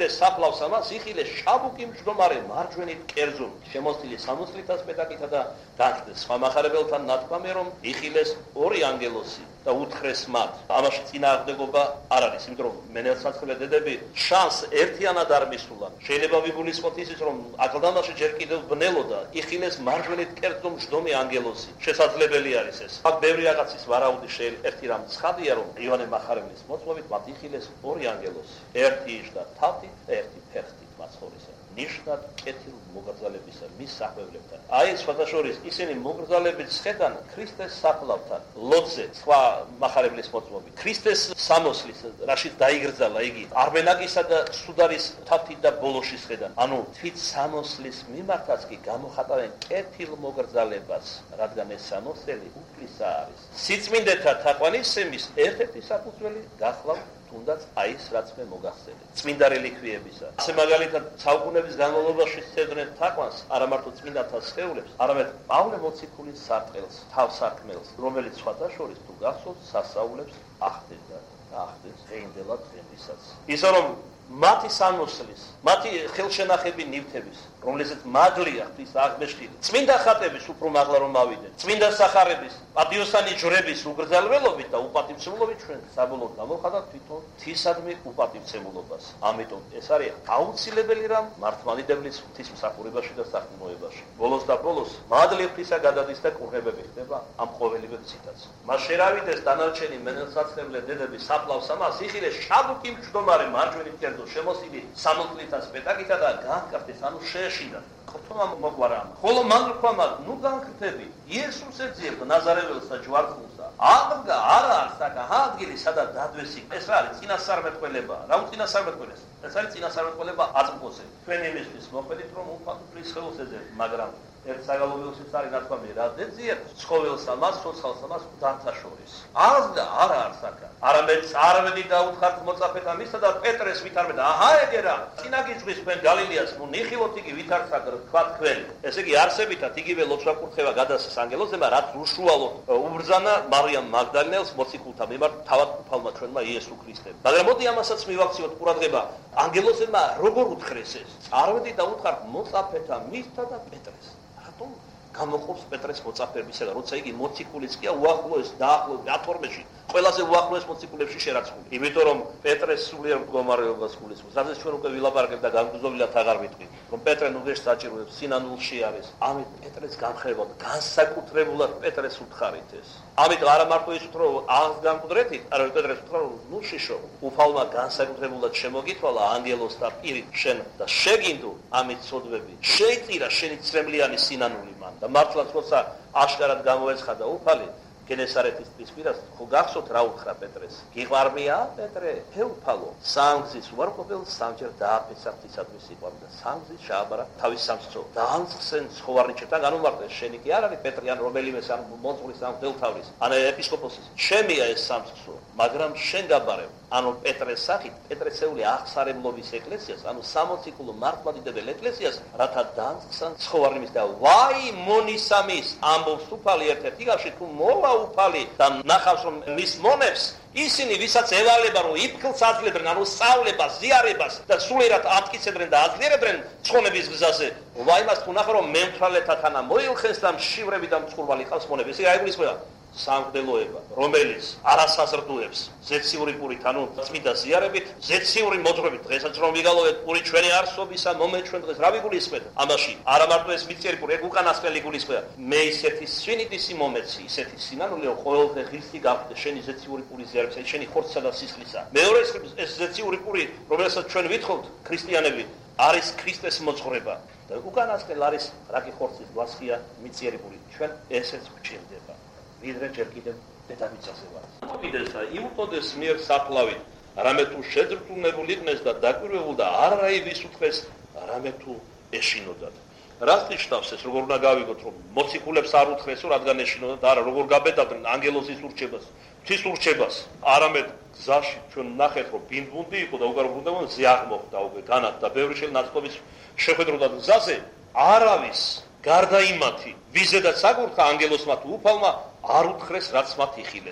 საფლავს ამას, იხილეს შაბუკი მჯდომარე მარჯვენით კერძო, შემოსილი 60 პეტაკითა და განხდეს სხვა მახარებელთან ნათქვამი, რომ იხილეს ორი ანგელოსი და უთხრეს მათ. ამაში წინააღმდეგობა არ არის, იმიტომ რომ მენელსაცხრე დედები შანს ერთიანად არ მისულან. შეიძლება ვიგულისხმოთ ისიც, რომ აკლდამაში ჯერ კიდევ ბნელოდა, იხილეს მარჯვენით კერძო მჯდომი ანგელოსი. შესაძლებელი არის ეს. აქ ბევრი რაღაცის ვარაუდი ერთი რამ ცხადია, რომ ივანე მახარებლის მოწმობით მათ იხილეს ორი ანგელოსი. ერთი იჯდა თავით, ერთი ფეხით მაცხოვრისა. ნიშნად კეთილ მოგრძალებისა მის სახვევლებთან. აი სხვადასხვის ისინი მოგრძალებით შედან ქრისტეს საფლავთან, ლოცზე, სხვა მახარებლის მოწმობით. ქრისტეს სამოსლის, რაშიც დაიგრძალა იგი, არბენაკისა და სუდარის თავით და ბოლოში შედან. ანუ თვით სამოსლის მიმართაც კი გამოხატავენ კეთილ მოგრძალებას, რადგან ეს სამოსელი უფლისა არის. სიწმინდეთა თაყვანისცემის ერთ-ერთი საფუძველი გახლავთ თუნდაც აის რაც მე მოგახსენეთ. წმინდა რელიკვიებისა. ასე მაგალითად საუკუნეების განმავლობაში სცემდნენ თაყვანს არა მარტო წმინდათა სხეულებს, არამედ პავლე მოციქულის სარტყელს, თავსაქმელს, რომელიც სხვადასხვის თუ გახსოვთ სასაულებს ახდენდა და ახდენს დღეინდელად დღემდესაც. ისე რომ მათი სამოსლის, მათი ხელშენახები ნივთების, რომლესაც მადლია ღვთის აღმეშტილი, წმინდა ხატების უფრო მაღლა რომ ავიდნენ, წმინდა სახარების, პატიოსანი ჯვრების უგრძალველობით და უპატივცემულობით ჩვენ საბოლოოდ გამოხატავთ თვითონ ღვთისადმი უპატივცემულობას. ამიტომ ეს არის აუცილებელი რამ მართლმადიდებლის ღვთისმსახურებაში და საქმიანობაში. ბოლოს და ბოლოს მადლი ღვთისა გადადის და კურნებები ხდება ამ ყოველივე ციტატს. მას შერავიდეს დანარჩენი მენელსაცხრე დედების საფლავს ამას, იხილეს შაბუკი მჯდომარე მარჯვენით კერძო შემოსილი 60 პეტაკითა და განკარგეს, ანუ შეეშინდა. ხოთომა მოგვარა. ხოლო მან თქვა, ნუ განკრთები, იესოს ეძიებ ნაზარეველსა ჯვარცმულსა. აღდგა არა არსაკა ადგილი სადაც დადვესი. ეს რა არის წინასწარმეტყველება? რა უწინასწარმეტყველეს? ეს არის წინასწარმეტყველება აწმყოზე. თქვენ იმისთვის მოხდით რომ უფალტის ხელს ეძებთ, მაგრამ ერთ საგალობელშიც არის ნათქვამი, რა დეძიებ ცხოველსა, მას ცოცხალსა, მას დანთა შორის. აღდგა არა არსაკა. არამედ წარვედი დაუთხართ მოწაფეთა მისსა და პეტრეს ვითარმეთ. აჰა ეგერა, წინაგიძღვის თქვენ გალილეას, ნუ ნიხილოთ იგი ვითარცა თქვა თქვენ. ესე იგი არსებითად იგივე ლოცვა-კურთხევა გადასცეს ანგელოზებმა, რაც უშუალოდ უბრძანა მარიამ მაგდალინელს მოციქულთა მიმართ თავად უფალმა ჩვენმა იესო ქრისტემ. მაგრამ მოდი ამასაც მივაქციოთ ყურადღება, ანგელოზებმა როგორ უთხრეს ეს? წარვედი დაუთხართ მოწაფეთა მისსა და პეტრეს. რატომ გამოყოფს პეტრეს მოწაფეებისაგან, როცა იგი მოციქულიც კი უახლოეს დაახლოებით 12-ში ყველაზე უახლოეს მოციქულებში შერაცხული. იმიტომ რომ პეტრეს სულიერ მდგომარეობას გულისხმობს. რადგან ჩვენ უკვე ვილაპარაკებთ და განგრძობილად აღარ ვიტყვით, რომ პეტრე ნუგეშ საჭიროებს, სინანულში არის. ამით პეტრეს გამხევად, განსაკუთრებულად პეტრეს უთხარით ეს. ამიტომ არა მარტო ის უთრო აღს განკვდრეთით, არამედ პეტრეს უთრო, ნუ შიშო, უფალმა განსაკუთრებულად შემოგითვალა ანგელოსთა პირით შენ და შეგინდო ამით ცოდვები. შეიწირა შენი ცრემლიანი სინანული მან და მართლაც როცა აშკარად გამოეცხადა უფალი გენესარეთის ტბის პირას, ხო გახსოვთ რა უთხრა პეტრეს? გიყვარმია პეტრე, თეუფალო, სამგზის უარყოფილ სამჯერ დააფეცა ღვთისადმი სიყვარული და სამგზის შეაბარა თავის სამსწო. და ამცხსენ ცხოვარნიჭერთან განუმარტეს, შენი კი არ არის პეტრე ან რომელიმე სამ მოძღვრის ან დელთავრის, ან ეპისკოპოსის. ჩემია ეს სამსწო, მაგრამ შენ გაბარებ. ანუ პეტრეს სახით, პეტრესეული აღსარემლობის ეკლესიას, ანუ სამოციქულო მართლმადიდებელ ეკლესიას, რათა დაამცხსან ცხოვარნიმის და ვაი მონისამის ამბობს უფალი ერთ-ერთ იგავში თუ მოვა უფალი და ნახავს რომ მის მონებს ისინი ვისაც ევალება რომ იფქლს აძლევდნენ, ანუ სწავლებას, ზიარებას და სულიერად ატკიცებდნენ და აძლიერებდნენ ცხონების გზაზე. ვაი მას თუ ნახა რომ მემთვალეთათანა მოილხეს და მშივრები და მწყურვალი ყავს მონები. ესე აიგულისხმება სამგდელოება, რომელიც არასაზრდუებს ზეციური პურით, ანუ წმინდა ზიარებით, ზეციური მოძღვრებით, დღესაც რომ ვიგალოვეთ პური ჩვენი არსობისა მომენტ ჩვენ დღეს რა ვიგულისხმეთ? ამაში არა მარტო ეს მიწიერი პური, ეგ უკანასკნელი გულისხმება. მე ისეთი სვინიდისი მომეცი, ისეთი სინანული რომ ყოველდღე ღირსი გავხდე შენი ზეციური პური ზიარებისა, შენი ხორცსა და სისხლისა. მეორე ეს ზეციური პური, რომელსაც ჩვენ ვითხოვთ ქრისტიანები, არის ქრისტეს მოძღვრება. და უკანასკნელ არის რაკი ხორცის გვასხია მიწიერი პური. ჩვენ ესეც გვჭირდება. ვიდრე ჯერ კიდევ დედამიწაზე ვარ. მოვიდესა იუპოდეს მიერ საფლავით, რამე თუ შეძრწუნებული იყნეს და დაკვირვებულ და არა ის უთხრეს, რამე თუ ეშინოდათ. რას ნიშნავს ეს, როგორ უნდა გავიგოთ, რომ მოციქულებს არ უთხრესო, რადგან ეშინოდათ, არა, როგორ გაბედავდნენ ანგელოზის ურჩებას, ღვთის ურჩებას. არამედ გზაში ჩვენ ნახეთ, რომ ბინდბუნდი იყო და უკან ბრუნდებოდა ზიაღმოხდა უკვე განად და ბევრი შენაცვლობის შეხვედროდა გზაზე არავის გარდა იმათი, ვიზედაც აგურთა ანგელოსმა თუ უფალმა არ უთხრეს, რაც მათ იხილეს.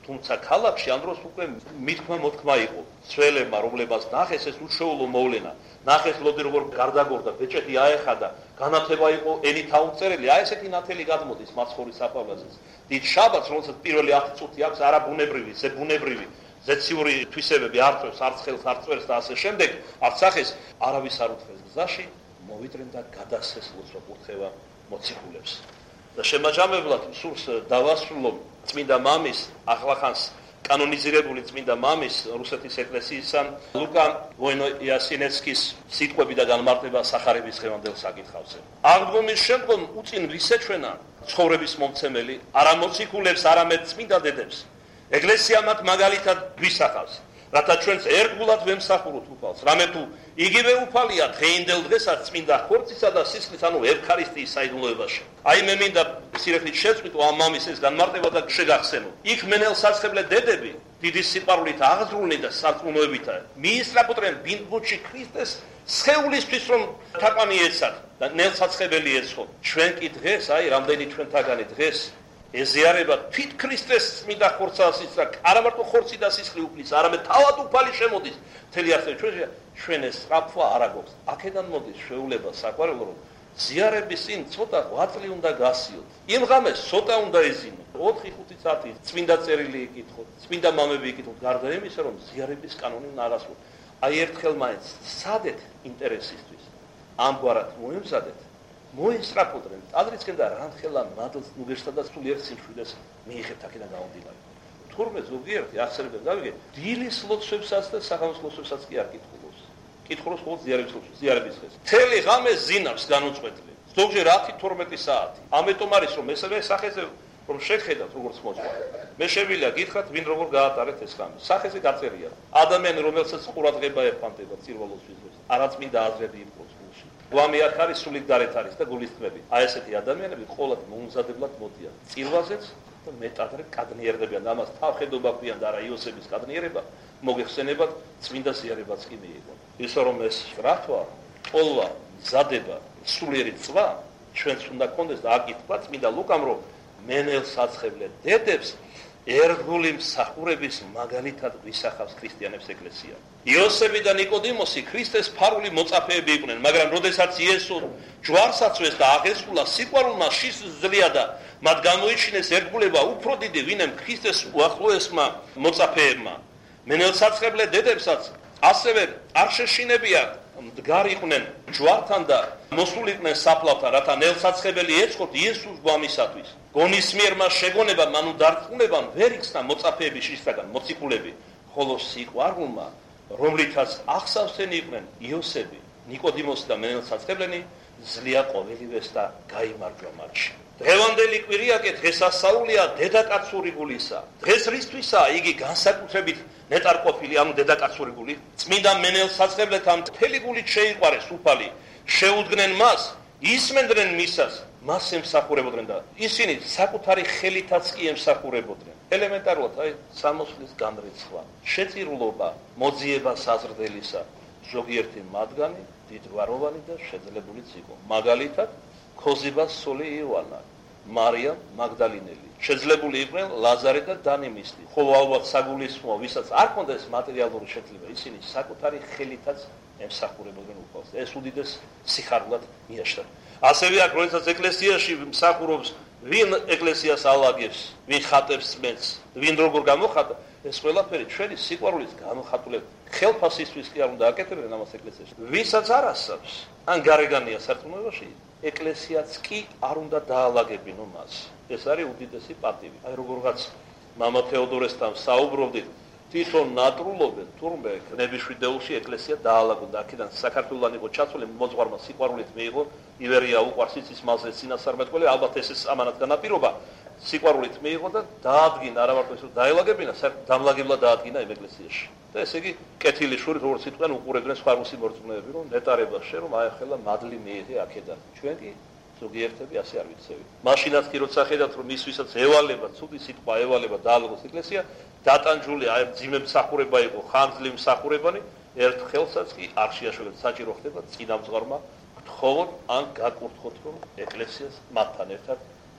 თუმცა ქალაქში ამ დროს უკვე მithმა მოთქმა იყო სველებმა, რომლებაც ნახეს ეს უშეულო მოვლენა, ნახეს ლოდი როგორ გარდაგორდა, ბეჭედი აეხადა, განათლება იყო ენით აუწერელი, აი ესეთი ნათელი გადმოდის მაცხოვრის საფავლაზეც. დიდ შაბათს, რომელსაც პირველი 10 წუთი აქვს არაბუნებრივი, ზებუნებრივი, ზეციური თვისებები არ წევს, არც ხელს არ წვერს და ასე შემდეგ, არც სახეს არავის არ უთხრეს გზაში, მოვიდნენ და გადასცეს ლოცვა კურთხევა მოციქულებს. და შემაჯამებლად სურს დავასრულო წმინდა მამის ახლახანს კანონიზირებული წმინდა მამის რუსეთის ეკლესიისა ლუკა ვოინო-იასინეცკის სიტყვები და განმარტება სახარების დღევანდელ საკითხავზე. აღდგომის შემდგომ უწინ ვისეჩვენა ცხოვრების მომცემელი არა მოციქულებს, არამედ წმინდა დედებს. ეკლესია მათ მაგალითად გვისახავს, რათა ჩვენც ერთგულად ვემსახუროთ უფალს, რამე თუ იგივე უფალია დღეინდელ დღესაც წმინდა ხორცისა და სისხლის, ანუ ევქარისტიის საიდუმლოებაში. აი მე მინდა სირეხლით შეწყვიტო ამ მამის ეს განმარტება და შეგახსენო. იქ მენელსაცხებლე დედები დიდი სიყვარულით აღძრულნი და სარწმუნოებით მიისწრაფოდნენ ბინდბუჩი ქრისტეს სხეულისთვის, რომ თაყვანი ეცათ და ნელსაცხებელი ეცხო. ჩვენ კი დღეს, აი რამდენი ჩვენთაგანი დღეს ეზიარება თვით ქრისტეს წმინდა ხორცასის და არა მარტო ხორცი და სისხლი უფლის, არამედ თავად უფალი შემოდის მთელი არსებობა ჩვენში. ჩვენ ეს სწრაფვა არ აგვაქვს. აქედან მოდის შეულება საყვარელო, რომ ზიარების წინ ცოტა ღვაწლი უნდა გასიოთ. იმ ღამეს ცოტა უნდა ეზინოთ. 4-5 საათი წმინდა წერილი იკითხოთ, წმინდა მამები იკითხოთ, გარდა იმისა, რომ ზიარების კანონი უნდა აღასრულოთ. აი ერთხელ მაინც სადეთ ინტერესისთვის ამგვარად მოემზადეთ. მოისწრაფოდნენ ტაძრისკენ და რანხელა მადლს ნუგეშთა და სულიერ სიმშვიდეს მიიღებთ აქედან გამომდინარე. თურმე ზოგიერთი ახსენებენ გავიგე დილის ლოცვებსაც და საღამოს ლოცვებსაც კი არ კითხულობს. კითხულობს მხოლოდ ზიარების დღეს. მთელი ღამე ზინავს განუწყვეტლი. ზოგჯერ 10-12 საათი. ამიტომ არის რომ ესაა სახეზე რომ შეხედათ როგორც მოძღვა. მე შევიდა გითხრათ ვინ როგორ გაატარეთ ეს ღამე. სახეზე გაწერია. ადამიანი რომელსაც ყურადღება ეფანტება წირვალოსთვის დროს. არაწმინდა აზრები იმყოფს გულში. გვამი აქ არის სულიდარეთ არის და გულისწყლები. აი ესეთი ადამიანები ყოლად მოუმზადებლად მოდიან. წირვაზეც და მეტადრე კადნიერდებიან. ამას თავხედობა ქვიან და არა იოსების კადნიერება. მოგეხსენებათ წმინდა ზიარებაც კი მიიღო. ისო რომ ეს რათვა, ყოლვა, მზადება, სულიერი წვა ჩვენც უნდა გქონდეს და აკითხვა წმინდა ლუკამ რომ მენელსაცხებლე დედებს ერთგული მსახურების მაგალითად გვისახავს ქრისტიანებს ეკლესია. იოსები და ნიკოდიმოსი ქრისტეს ფარული მოწაფეები იყვნენ, მაგრამ როდესაც იესო ჯვარს აწვეს და აღესრულა სიყვარულმა შის ძლია და მათ გამოიჩინეს ერთგულება უფრო დიდი, ვინემ ქრისტეს უახლოესმა მოწაფეებმა. მენელსაცხებლე დედებსაც ასევე არ შეშინებია მდგარიყვნენ ჯვართან და მოსულიყვნენ საფლავთან, რათა ნელსაცხებელი ეწყოთ იესოს გვამისათვის. გონის მიერ მას შეგონება მანუ დარწმუნებამ ვერ იქცნა მოწაფეების შისაგან მოციქულები, ხოლო სიყვარულმა, რომლითაც აღსავსენი იყვნენ იოსები, ნიკოდიმოსი და მენელსაცხებლენი, ძლია ყოველივეს და გაიმარჯვა მათში. დღევანდელი კვირიაკე დღესასწაულია დედაკაცური გულისა. დღეს რისთვისაა იგი განსაკუთრებით ნეტარყოფილი, ანუ დედაკაცური გული? წმინდა მენელსაცხებლეთა მთელი გულით შეიყვარეს უფალი, შეუდგნენ მას, ისმენდნენ მისას, მას ემსახურებოდნენ და ისინი საკუთარი ხელითაც კი ემსახურებოდნენ. ელემენტარულად აი სამოსლის განრიცხვა, შეწირულობა, მოძიება საზრდელისა, ზოგიერთი მათგანი დიდგვაროვანი და შეძლებულიც იყო. მაგალითად ქოზიბას სული იოანა, მარიამ მაგდალინელი. შეძლებული იყვნენ ლაზარე და დანიმისტი. ხო ალბათ საგულისხმოა, ვისაც არ ჰქონდა ეს მატერიალური შეთლება, ისინი საკუთარი ხელითაც ემსახურებოდნენ უფალს. ეს უდიდეს სიხარულად მიაშთათ. ასევე აქ როდესაც ეკლესიაში მსახურობს, ვინ ეკლესიას ალაგებს, ვინ ხატებს წმენს, ვინ როგორ გამოხატა, ეს ყველაფერი ჩვენი სიყვარულის გამოხატულება. ხელფასისთვის კი არ უნდა აკეთებდნენ ამას ეკლესიაში. ვისაც არ ასწავს, ან გარეგანია სარწმუნოებაში, ეკლესიაც კი არ უნდა დაალაგებინო მას. ეს არის უდიდესი პატივი. აი როგორღაც მამა თეოდორესთან საუბრობდით, თვითონ ნატრულობენ თურმე ნებიშვიდეულში ეკლესია დაალაგონდა. აქედან საქართველოსთან იყო ჩაცული, მოძღვარმა სიყვარულით მიიღო, ივერია უყვარს იცის მალზე წინასწარმეტყველი, ალბათ ეს ამანად განაპირობა. სიყვარულით მიიღო და დაადგინა, არა მარტო ისე დაელაგებინა, დამლაგებლად დაადგინა იმ ეკლესიაში. და ესე იგი კეთილი შური როგორც სიტყვიდან უყურებდნენ სხვა რუსი მორწმუნეები, რომ ნეტარება შე რომ აი ახლა მადლი მიიღე აქედან. ჩვენ კი ზოგიერთები ასე არ ვიცევით. მაშინაც კი როცა ხედავთ რომ ის ვისაც ევალება, ცუდი სიტყვა ევალება დაალაგოს ეკლესია, დატანჯული აი ძიმე მსახურება იყო, ხანგრძლივი მსახურებანი, ერთ ხელსაც კი არ შეაშველეთ, საჭირო ხდება წინამძღვარმა გთხოვოთ ან გაკურთხოთ რომ ეკლესიას მათთან ერთად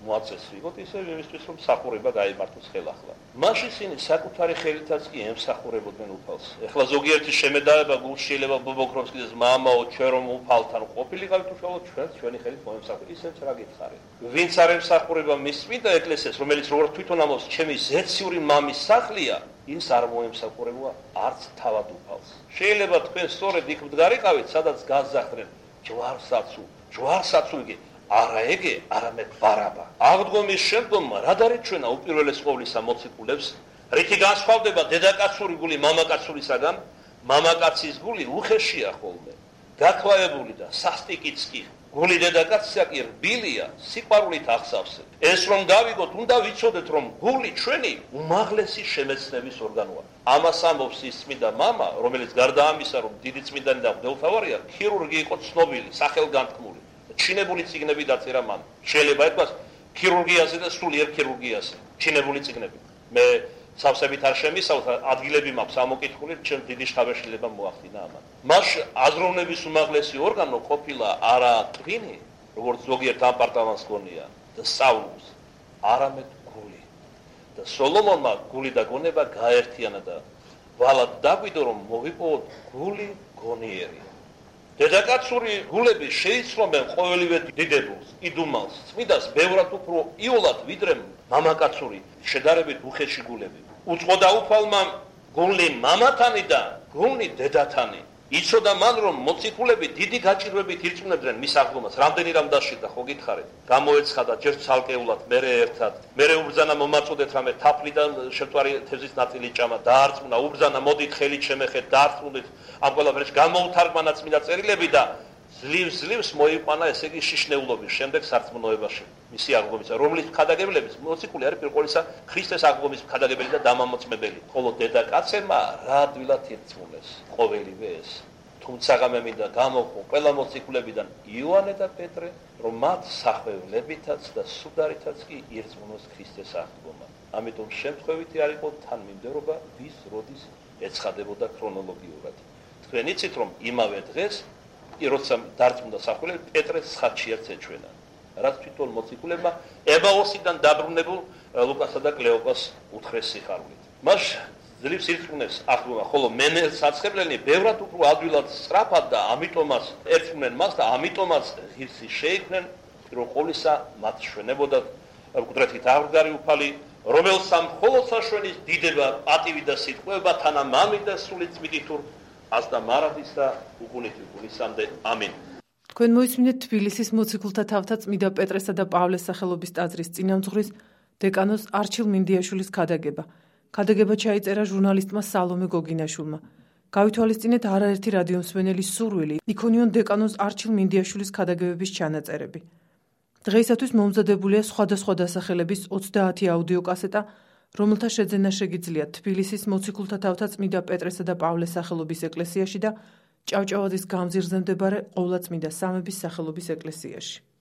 მოაწესრიგოთ ისე იმისთვის რომ სახურება გაიმართოს ხელახლა. მაშინ ისინი საკუთარი ხელითაც კი ემსახურებოდნენ უფალს. ეხლა ზოგიერთი შემედაება გულში შეიძლება ბობოქროს კიდეს მამაო ჩვენ რომ უფალთან ყოფილიყავით უშუალოდ ჩვენი ხელით მოემსახურე. ისევ რა გითხარი. ვინც არ ემსახურება მის წმინდა ეკლესიას, რომელიც როგორც თვითონ ამბობს, ჩემი ზეციური მამის სახლია, ის არ მოემსახურებოა არც თავად უფალს. შეიძლება თქვენ სწორედ იქ მდგარიყავით, სადაც გაზახრენ ჯვარსაცულგი არა ეგე, არამედ ბარაბა. აღდგომის შემდგომ რა დარიჩვენა უპირველეს ყოვლისა მოციქულებს, რითი განსხვავდება დედაკაცური გული მამაკაცურისაგან, მამაკაცის გული უხეშია ხოლმე, გაქვავებული და სასტიკიც კი. გული დედაკაცისა კი რბილია, სიყვარულით აღსავსებ. ეს რომ გავიგოთ, უნდა ვიცოდეთ, რომ გული ჩვენი უმაღლესი შემეცნების ორგანოა. ამას ამბობს ის წმინდა მამა, რომელიც გარდა ამისა, რომ დიდი წმინდანი და მღვდელმთავარია, ქირურგი იყო ცნობილი, სახელგანთქმული. ჩინებული წიგნები დაწერა მან. შეიძლება ითქვას ქირურგიაზე და სულიერ ქირურგიაზე. ჩინებული წიგნები. მე სავსებით არ შემისავალ, ადგილები მაქვს ამოკითხული, ჩემ დიდი შთაბეჭდილება მოახდინა ამან. მას აზროვნების უმაღლესი ორგანო ყოფილა არა ტვინი, როგორც ზოგიერთ აპარტამენტს გონია და სწავლობს, არამედ გული. და სოლომონმა გული და გონება გაერთიანა და ვალად დაგვიდო, რომ მოვიპოვოთ გული გონიერი. დედაკაცური გულები შეიცრომენ ყოველივე დიდებულს, იდუმალს, წმიდას ბევრად უფრო იოლად ვიდრე მამაკაცური შედარებით უხეში გულები. უწყო და უფალმა გული მამათანი და გული დედათანი. იცოდა მან რომ მოციქულები დიდი გაჭირვებით ირწმუნებდნენ მის აღდგომას. რამდენი რამ დაშიდა ხო გითხარით? გამოეცხადა ჯერ ცალკეულად, მერე ერთად. მერე უბრძანა მომაწოდეთ რამე თაფლიდან შემწვარი თევზის ნაწილი ჭამა, დაარწმუნა, უბრძანა მოდით ხელით შემეხეთ, დაარწმუნდით. ამ ყველაფერში გამოუთარგმნა წმინდა წერილები და ძლივს მოიყვანა ესე იგი შიშნეულობის შემდეგ სარწმუნოებაში. მისი აღდგომისა, რომლის ხადაგებლების მოციქული არის პირველ ყოვლისა ქრისტეს აღდგომის ხადაგებელი და დამამოწმებელი. ხოლო დედაკაცებმა რა ადვილად ირწმუნეს ყოველივე ეს. თუმცა მე მინდა გამოვყო ყველა მოციქულებიდან იოანე და პეტრე, რომ მათ სახეველებითაც და სუდარითაც კი ირწმუნოს ქრისტეს აღდგომა. ამიტომ შემთხვევითი არ იყო თანმიმდევრობა ვის როდის ეცხადებოდა ქრონოლოგიურად. თქვენ იცით რომ იმავე დღეს როცა დარწმუნდა სახელი პეტრეს ხატშიაც ეჩვენა. რაც თვითონ მოციქულებმა ემაუსიდან დაბრუნებულ ლუკასა და კლეოპას უთხრეს სიხარულით. მას ძლივს ირწმუნეს აღდგომა, ხოლო მენელსაცხებლენი ბევრად უფრო ადვილად სწრაფად და ამიტომაც ერწმუნენ მას და ამიტომაც ღირსი შეიქმნენ, რომ ყოვლისა მათ შვენებოდათ მკვდრეთით აღდგარი უფალი, რომელსა მხოლოდ საშვენის დიდება, პატივი და სიტყვება თანამამი და სული წმიდითურ ასდა მარადის და უგუნით უგუნისამდე. ამინ. თქვენ მოისმინეთ თბილისის მოციქულთა თავთა წმიდა პეტრესა და პავლეს სახელობის ტაძრის წინამძღვრის დეკანოს არჩილ მინდიაშვილის ქადაგება. ქადაგება ჩაიწერა ჟურნალისტმა სალომე გოგინაშვილმა. გავითვალისწინეთ არაერთი რადიომსმენელის სურვილი, იქონიონ დეკანოს არჩილ მინდიაშვილის ქადაგებების ჩანაწერები. დღეისათვის მომზადებულია სხვადასხვა დასახელების 30 აუდიო კასეტა, რომელთა შეძენა შეგიძლიათ თბილისის მოციქულთა თავთა წმიდა პეტრესა და პავლეს სახელობის ეკლესიაში და ჭავჭავაძის გამზირზე მდებარე ყოვლადწმიდა სამების სახელობის ეკლესიაში.